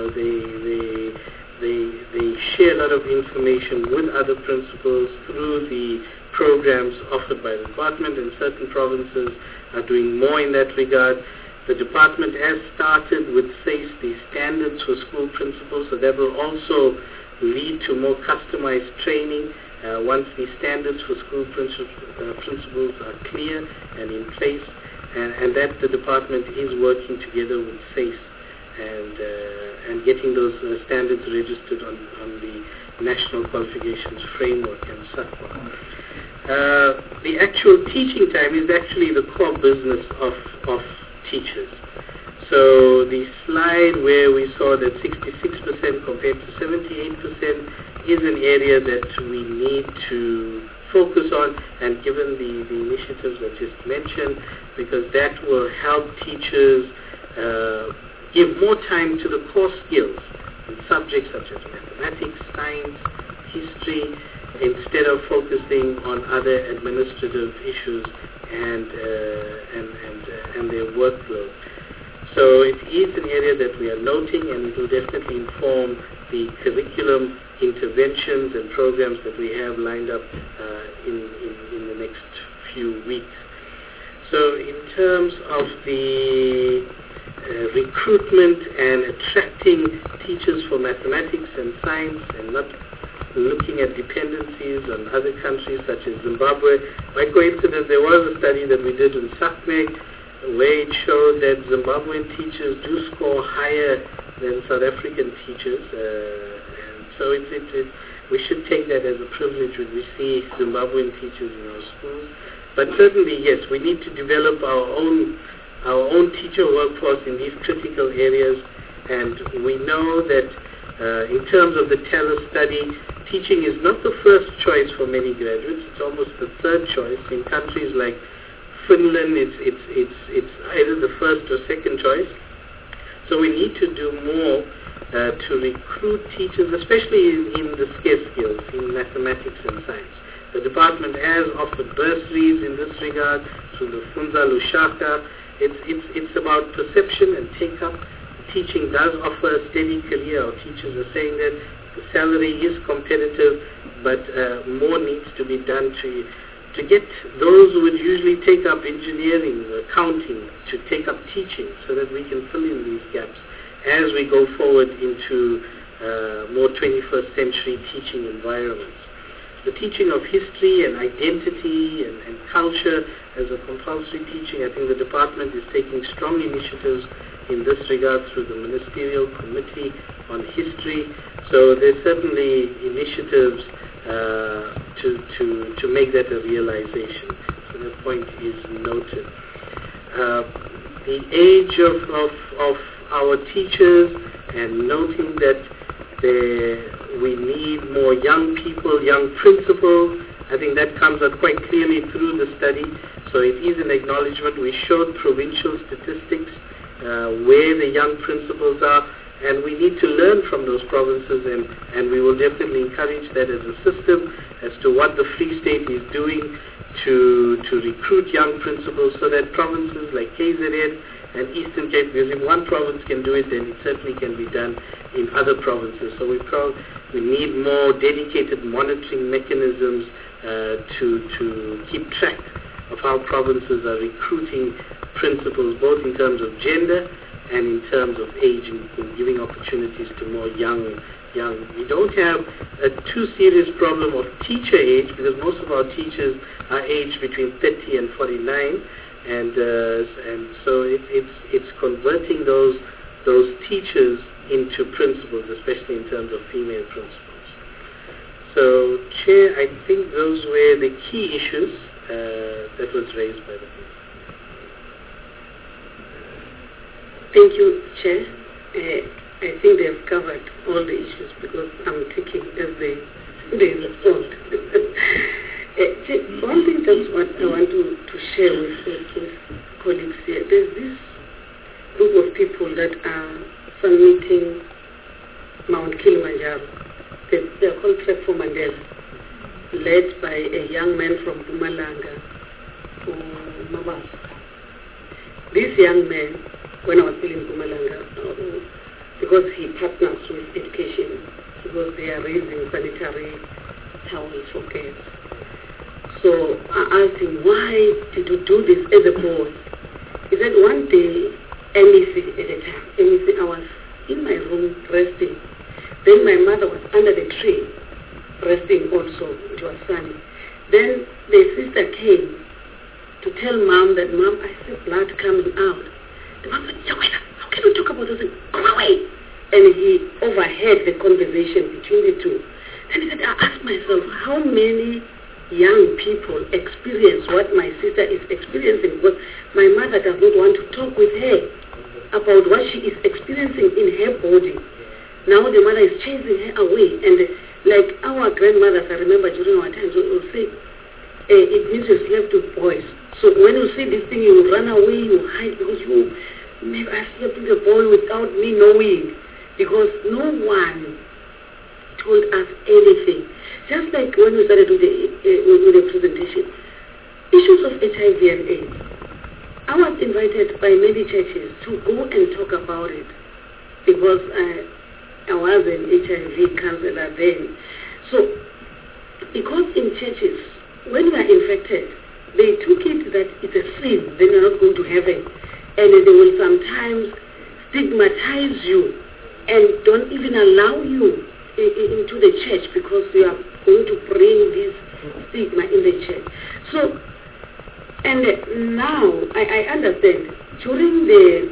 they share a lot of information with other principals through the programs offered by the department, and certain provinces are doing more in that regard. The department has started with SACE, the standards for school principals, so that will also lead to more customized training once the standards for school principals are clear and in place, and that the department is working together with SACE and getting those standards registered on the National Qualifications Framework and SACWA. The actual teaching time is actually the core business of teachers. So the slide where we saw that 66% compared to 78% is an area that we need to focus on, and given the initiatives I just mentioned, because that will help teachers give more time to the core skills in subjects such as mathematics, science, history, instead of focusing on other administrative issues and their workload. So it is an area that we are noting, and it will definitely inform the curriculum interventions and programs that we have lined up in the next few weeks. So in terms of the recruitment and attracting teachers for mathematics and science, and not looking at dependencies on other countries such as Zimbabwe. By coincidence, there was a study that we did in SACMEG where it showed that Zimbabwean teachers do score higher than South African teachers, and so we should take that as a privilege when we see Zimbabwean teachers in our schools. But certainly, yes, we need to develop our own teacher workforce in these critical areas, and we know that in terms of the TELUS study, teaching is not the first choice for many graduates. It's almost the third choice. In countries like Finland, it's either the first or second choice. So we need to do more to recruit teachers, especially in the scarce skills, in mathematics and science. The department has offered bursaries in this regard through the Funza Lushaka. It's about perception and take-up. Teaching does offer a steady career. Our teachers are saying that the salary is competitive, but more needs to be done to get those who would usually take up engineering, accounting, to take up teaching, so that we can fill in these gaps as we go forward into more 21st century teaching environments. The teaching of history and identity and culture as a compulsory teaching, I think the department is taking strong initiatives in this regard through the Ministerial Committee on History. So there's certainly initiatives to make that a realization. So that point is noted. The age of our teachers, and noting that we need more young people, young principals. I think that comes out quite clearly through the study. So it is an acknowledgement. We showed provincial statistics where the young principals are, and we need to learn from those provinces, and we will definitely encourage that as a system as to what the Free State is doing to recruit young principals, so that provinces like KZN and Eastern Cape, because if one province can do it, then it certainly can be done in other provinces. So we need more dedicated monitoring mechanisms to keep track of how provinces are recruiting principals, both in terms of gender and in terms of age, and giving opportunities to more young. We don't have a too serious problem of teacher age, because most of our teachers are aged between 30 and 49. And so it's converting those teachers into principals, especially in terms of female principals. So, Chair, I think those were the key issues that was raised by the board. Thank you, Chair. I think they have covered all the issues, because I'm taking as they respond. One thing that's what I want to share with colleagues here. There's this group of people that are submitting Mount Kilimanjaro. They are called Trek for Mandela, led by a young man from Mpumalanga, Mabasa. This young man, when I was still in Mpumalanga, because he partners with education, because they are raising sanitary towels for kids. So I asked him, why did you do this as a boy? He said, one day, MEC at the time, MEC, I was in my room resting. Then my mother was under the tree, resting also. It was sunny. Then the sister came to tell Mom that, Mom, I see blood coming out. The mom said, Joanna, how can you talk about this? Go away. And he overheard the conversation between the two. Then he said, I asked myself, how many young people experience what my sister is experiencing, because my mother does not want to talk with her about what she is experiencing in her body. Now the mother is chasing her away, and like our grandmothers, I remember during our times, we would say, it means you slept with boys. So when you see this thing, you run away, you hide, because you, maybe I slept with a boy without me knowing, because no one told us anything. Just like when we started with the presentation, issues of HIV and AIDS. I was invited by many churches to go and talk about it, because I was an HIV counselor then. So, because in churches, when you are infected, they took it that it's a sin, then you're not going to heaven. And they will sometimes stigmatize you and don't even allow you into the church, because you are going to bring this stigma in the church. So, and now I understand during the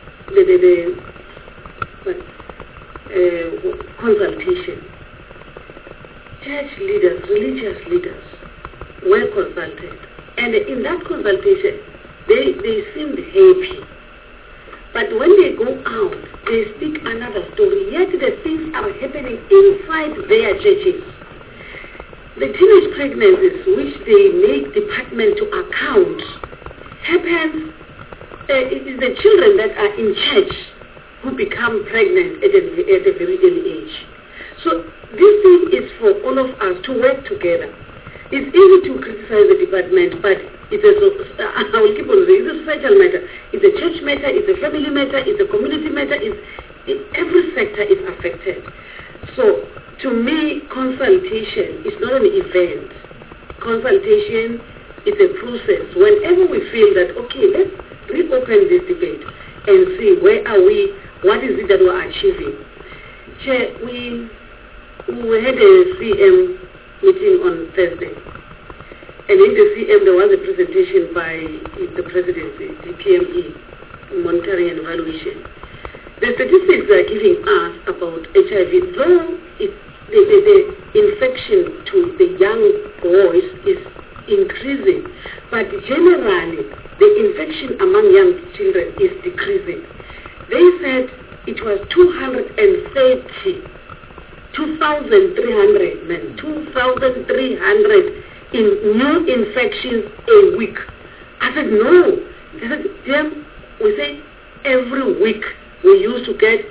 consultation, church leaders, religious leaders were consulted, And in that consultation, they seemed happy. But when they go out, they speak another story. Yet the things are happening inside their churches. The teenage pregnancies, which they make department to account, happens. It is the children that are in church who become pregnant at a very early age. So this thing is for all of us to work together. It's easy to criticize the department, but I will keep on saying, it's a societal matter. It's a church matter, it's a family matter, it's a community matter, every sector is affected. So, to me, consultation is not an event. Consultation is a process. Whenever we feel that, okay, let's reopen this debate and see where are we, what is it that we're achieving. Chair, we had a CM meeting on Thursday. And in the CM, there was a presentation by the presidency, DPME, Monitoring and Evaluation. The statistics they are giving us about HIV, though the infection to the young boys is increasing, but generally the infection among young children is decreasing. They said it was 2,300 men, 2,300 in new infections a week. I said, no. They said, Jim, we say every week we used to get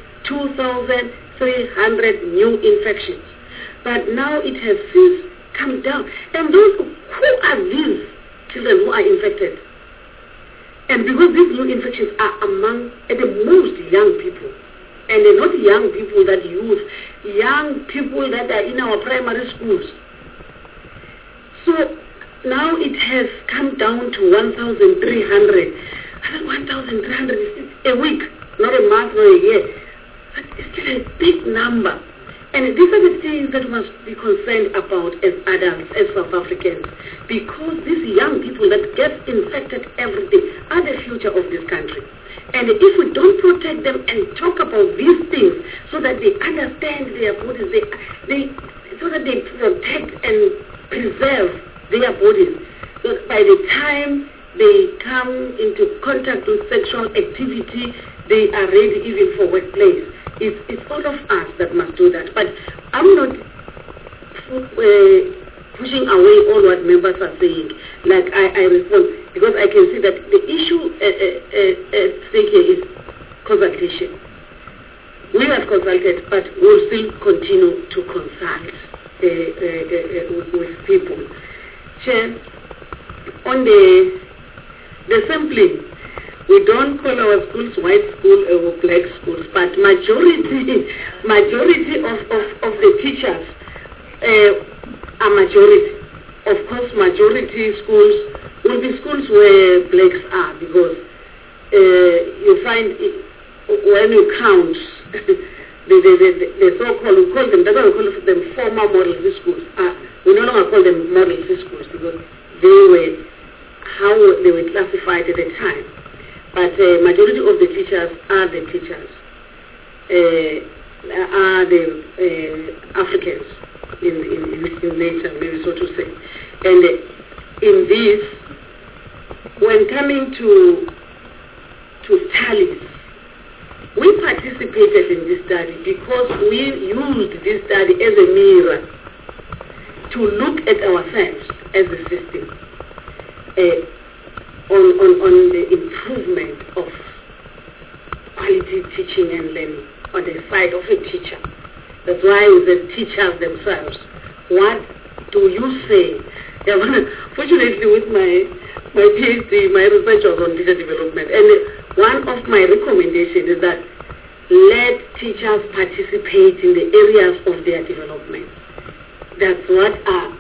2,300 new infections. But now it has since come down. And those, who are these children who are infected? And because these new infections are among, at the most, young people. And they're not young people that use, young people that are in our primary schools. So now it has come down to 1,300. I said 1,300 is a week, not a month or a year. But it's still a big number. And these are the things that we must be concerned about as adults, as South Africans. Because these young people that get infected every day are the future of this country. And if we don't protect them and talk about these things so that they understand their bodies, so that they protect and preserve their bodies, so by the time they come into contact with sexual activity, they are ready even for workplace. It's all of us that must do that. But I'm not pushing away all what members are saying. Like I respond, because I can see that the issue at stake here is consultation. We have consulted, but we'll still continue to consult with people. Chair, on the sampling, we don't call our schools white school or black schools, but majority of the teachers are majority. Of course, majority schools will be schools where blacks are, because you find when you count the so-called, we call them, that's why we call them former model schools. We no longer call them model schools because they were how they were classified at the time. But majority of the teachers are the teachers, are the Africans in nature, maybe so to say. And in this, when coming to tallies, we participated in this study because we used this study as a mirror to look at ourselves as a system. On the improvement of quality teaching and learning on the side of a teacher. That's why the teachers themselves, what do you say? Fortunately, with my PhD, my research was on teacher development, and one of my recommendations is that let teachers participate in the areas of their development. That's what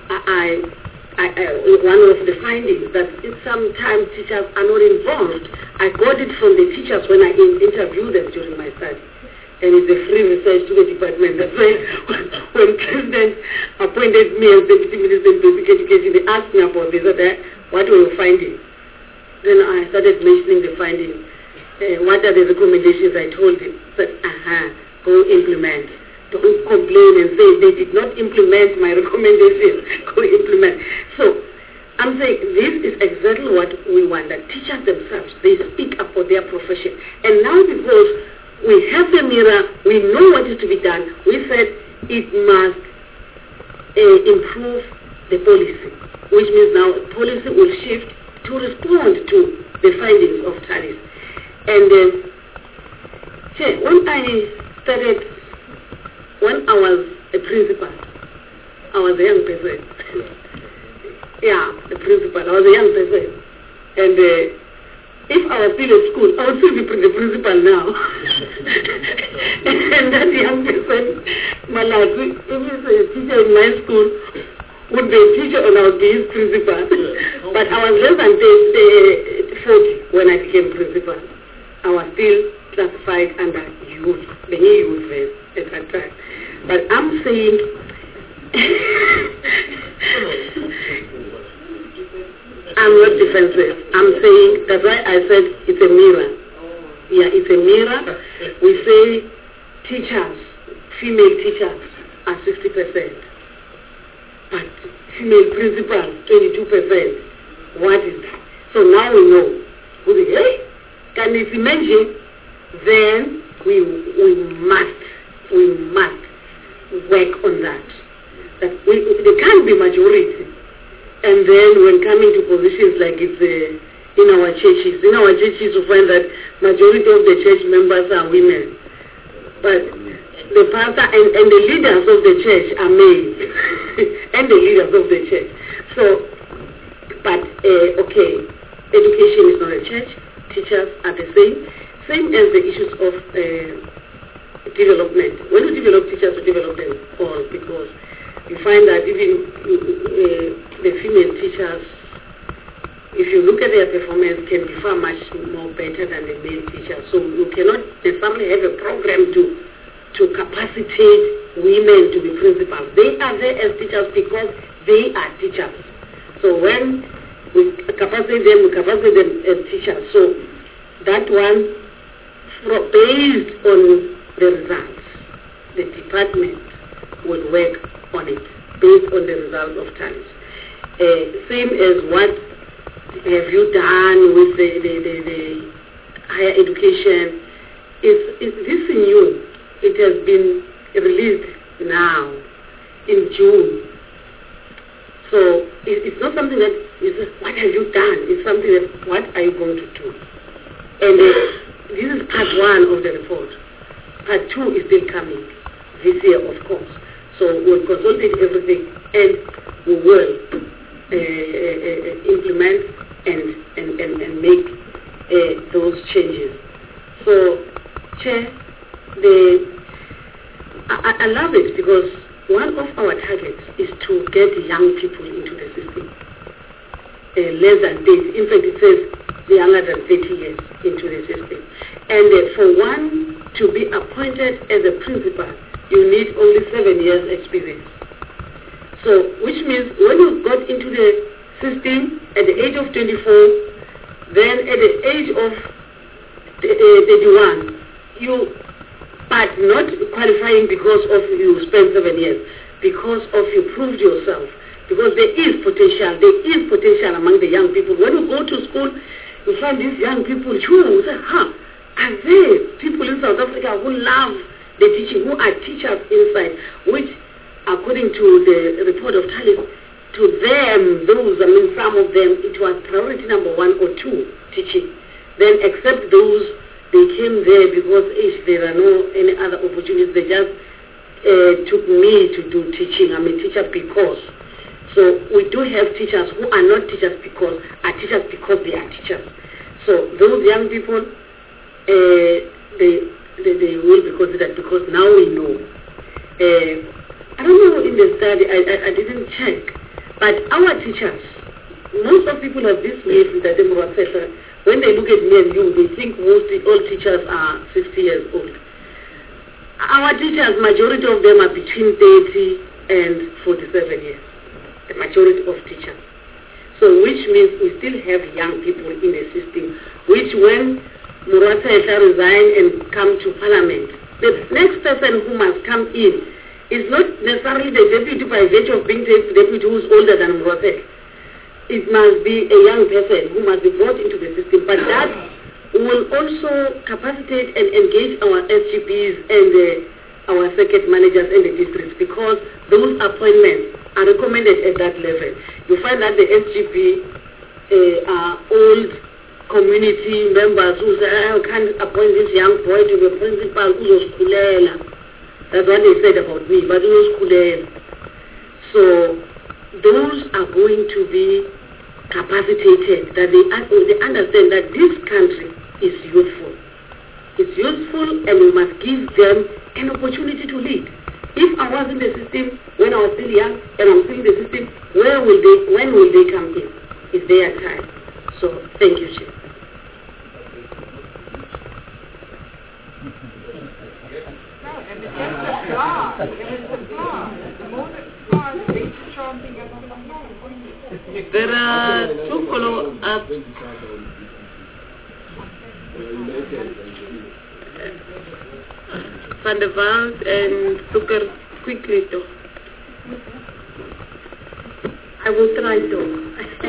one of the findings, that sometimes teachers are not involved. I got it from the teachers when I interviewed them during my study. And it's a free research to the department. That's why when President appointed me as Deputy Minister in Basic Education, they asked me about this. What were you finding? Then I started mentioning the findings. What are the recommendations? I told him. Said, go implement. Don't complain and say they did not implement my recommendations. Go implement. So I'm saying this is exactly what we want, that teachers themselves, they speak up for their profession. And now because we have the mirror, we know what is to be done, we said it must improve the policy, which means now policy will shift to respond to the findings of TALIS. And when I was a principal, I was a young person. Yeah, the principal. I was a young person. And if I was still at school, I would still be the principal now. And that young person, Malaki, if he's a teacher in my school, would be a teacher and I would be his principal. But I was less than 40 when I became principal. I was still classified under youth, the new youth at that time. But I'm saying, I'm not defensive. I'm saying, that's why I said it's a mirror. Yeah, it's a mirror. We say teachers, female teachers are 60%. But female principals, 22%. What is that? So now we know. Can you imagine? Then we must work on that. That there can't be majority. And then when coming to positions like it's in our churches you find that majority of the church members are women. But the pastor and the leaders of the church are male. And the leaders of the church. So, but, okay, education is not a church. Teachers are the same as the issues of development. When you develop teachers, you develop them all, because you find that even the female teachers, if you look at their performance, can be far much more better than the male teachers. So you cannot necessarily have a program to capacitate women to be principals. They are there as teachers because they are teachers. So when we capacitate them as teachers. So that one, based on the results, the department will work on it based on the results of TALIS. Same as what have you done with the higher education. Is this new? It has been released now in June. So it's not something that is what have you done? It's something that what are you going to do? And this is part one of the report. Part two is still coming this year, of course. So we'll consolidate everything and we will implement and make those changes. So, Chair, I love it because one of our targets is to get young people into the system. Less than 30. In fact, it says younger than 30 years into the system. And for one to be appointed as a principal, you need only 7 years experience. So, which means when you got into the system at the age of 24, then at the age of 31, but not qualifying because of you spent 7 years, because of you proved yourself. Because there is potential among the young people. When you go to school, you find these young people, you say, are there people in South Africa who love the teaching, who are teachers inside, which, according to the report of TALIS, to them, some of them, it was priority number 1 or 2, teaching. Then except those, they came there because there are no any other opportunities. They just took me to do teaching. I'm a teacher because. So we do have teachers who are not teachers because, are teachers because they are teachers. So those young people, they will be considered because now we know. I don't know in the study, I didn't check, but our teachers, most of people have this myth that when they look at me and you, they think all teachers are 60 years old. Our teachers, majority of them are between 30 and 47 years. The majority of teachers. So which means we still have young people in the system, which when Murata resign and come to parliament, the next person who must come in is not necessarily the deputy by virtue of being the deputy who is older than Murata. it must be a young person who must be brought into the system, but that will also capacitate and engage our SGPs and our circuit managers in the districts, because those appointments are recommended at that level. You find that the SGP are old community members who say, I can't appoint this young boy to be principal, that's what they said about me, but so those are going to be capacitated, that they understand that this country is youthful. It's useful, and we must give them an opportunity to lead. If I was in the system when I was still young, and I'm still in the system, when will they come in? It's their time. So thank you, Chair. There are two follow-up. Van der Waals and Zucker, quickly though. I will try to.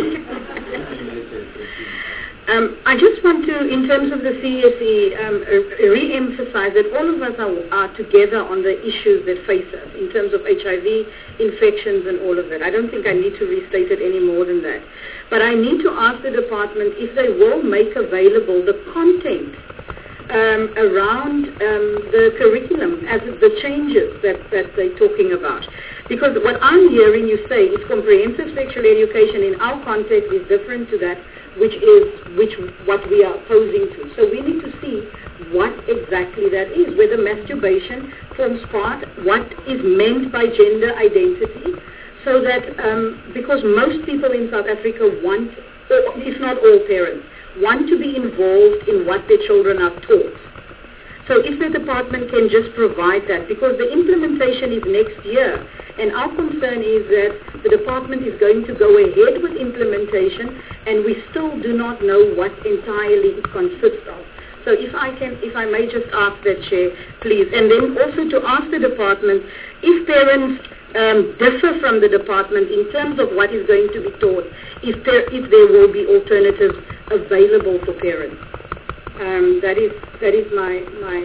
I just want to, in terms of the CSE, re-emphasize that all of us are together on the issues that face us in terms of HIV, infections and all of that. I don't think I need to restate it any more than that. But I need to ask the department if they will make available the content around the curriculum as the changes that they're talking about. Because what I'm hearing you say is comprehensive sexual education in our context is different to that what we are opposing to. So we need to see what exactly that is, whether masturbation forms part, what is meant by gender identity, so that, because most people in South Africa want, if not all parents, want to be involved in what their children are taught. So if the department can just provide that, because the implementation is next year, and our concern is that the department is going to go ahead with implementation, and we still do not know what entirely it consists of. So if I may just ask that, Chair, please, and then also to ask the department, if parents differ from the department in terms of what is going to be taught, if there will be alternatives available for parents. That is my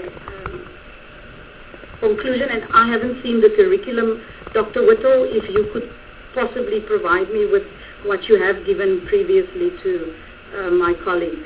conclusion, and I haven't seen the curriculum. Dr. Whittle, if you could possibly provide me with what you have given previously to my colleagues.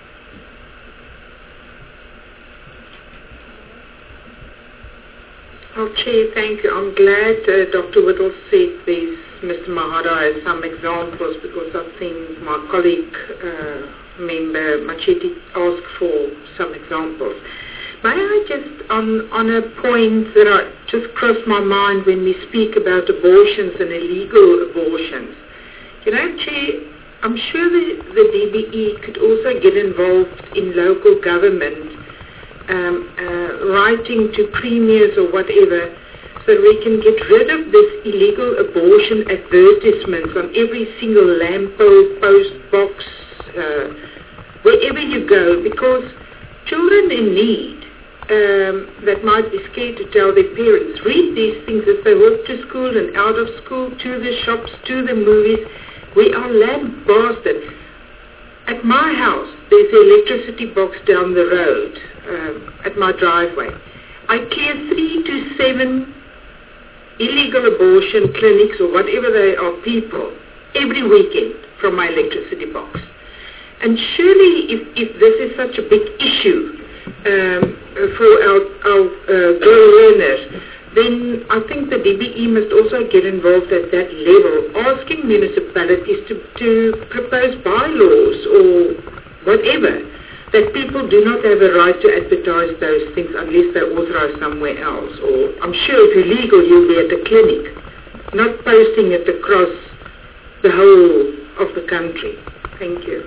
Okay, thank you. I'm glad Dr. Whittle said this. Mr. Mahara has some examples, because I've seen my colleague member Machete ask for some examples. May I just, on a point that just crossed my mind when we speak about abortions and illegal abortions. Chair, I'm sure the DBE could also get involved in local government, writing to premiers or whatever, so we can get rid of this illegal abortion advertisements on every single lamppost, post box, wherever you go, because children in need that might be scared to tell their parents read these things as they walk to school and out of school, to the shops, to the movies. We are lambasted. At my house, there's an electricity box down the road at my driveway. I clear 3 to 7 illegal abortion clinics or whatever they are people every weekend from my electricity box. And surely if this is such a big issue for our girl learners, then I think the DBE must also get involved at that level, asking municipalities to propose bylaws or whatever, that people do not have a right to advertise those things unless they're authorized somewhere else. Or I'm sure if you're legal, you'll be at the clinic, not posting it across the whole of the country. Thank you.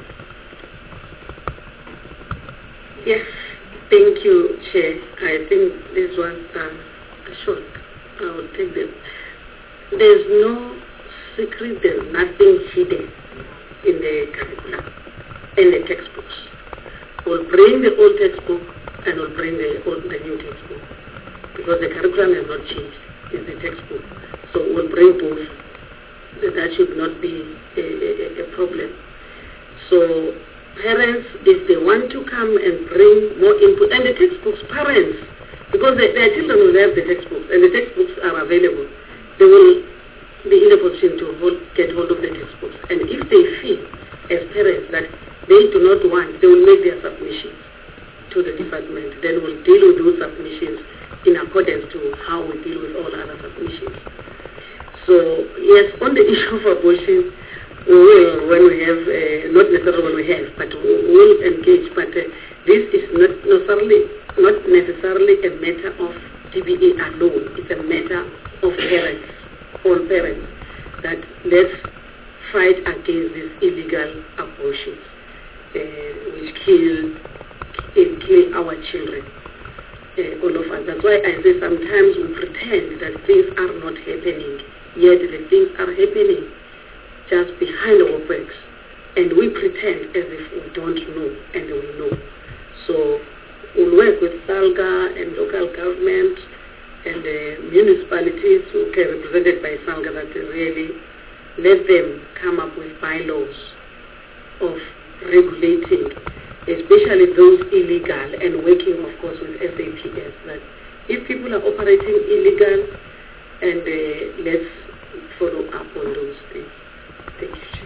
Yes, thank you, Chair. I think this was short. I will take them. There's no secret, there's nothing hidden in the curriculum, in the textbooks. We'll bring the old textbook and we'll bring the new textbook, because the curriculum has not changed. It's the textbook. So we'll bring both. The that should not be a problem. So parents, if they want to come and bring more input, and the textbooks, parents, because their children will have the textbooks, and the textbooks are available, they will be in a position to get hold of the textbooks. And if they feel, as parents, that they do not want, they will make their submissions to the department. Then we'll deal with those submissions in accordance to how we deal with all other submissions. So, yes, on the issue of abortion, we will, when we have, not necessarily when we have, but we will engage. But this is not necessarily a matter of DBE alone. It's a matter of parents, all parents, that let's fight against these illegal abortions, which kill our children, all of us. That's why I say sometimes we pretend that things are not happening, yet the things are happening just behind our backs, and we pretend as if we don't know, and we know. So we'll work with SALGA and local government and municipalities who are represented by SALGA, that really let them come up with bylaws of regulating, especially those illegal, and working of course with SAPS, that if people are operating illegal, and let's follow up on those things. Thank you.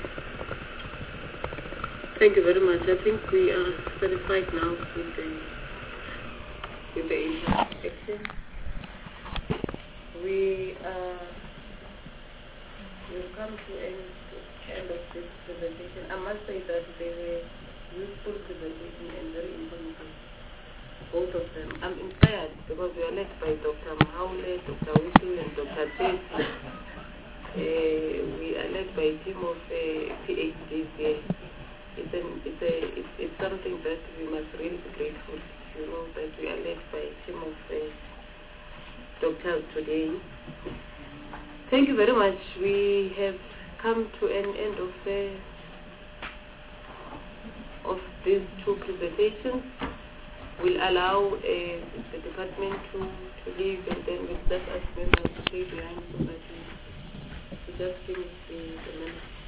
Thank you very much. I think we are satisfied now with the interaction. We've come to the end of this presentation. I must say that they were useful presentation and very informative, both of them. I'm inspired because we are led by Dr. Mahaule, Dr. Whistle, and Dr. Chase. We are led by a team of PhDs here. It's something that we must really be grateful, that we are led by a team of doctors today. Thank you very much. We have come to an end of these two presentations. We'll allow the department to leave, and then we'll let us members stay behind so that we just finish the minutes.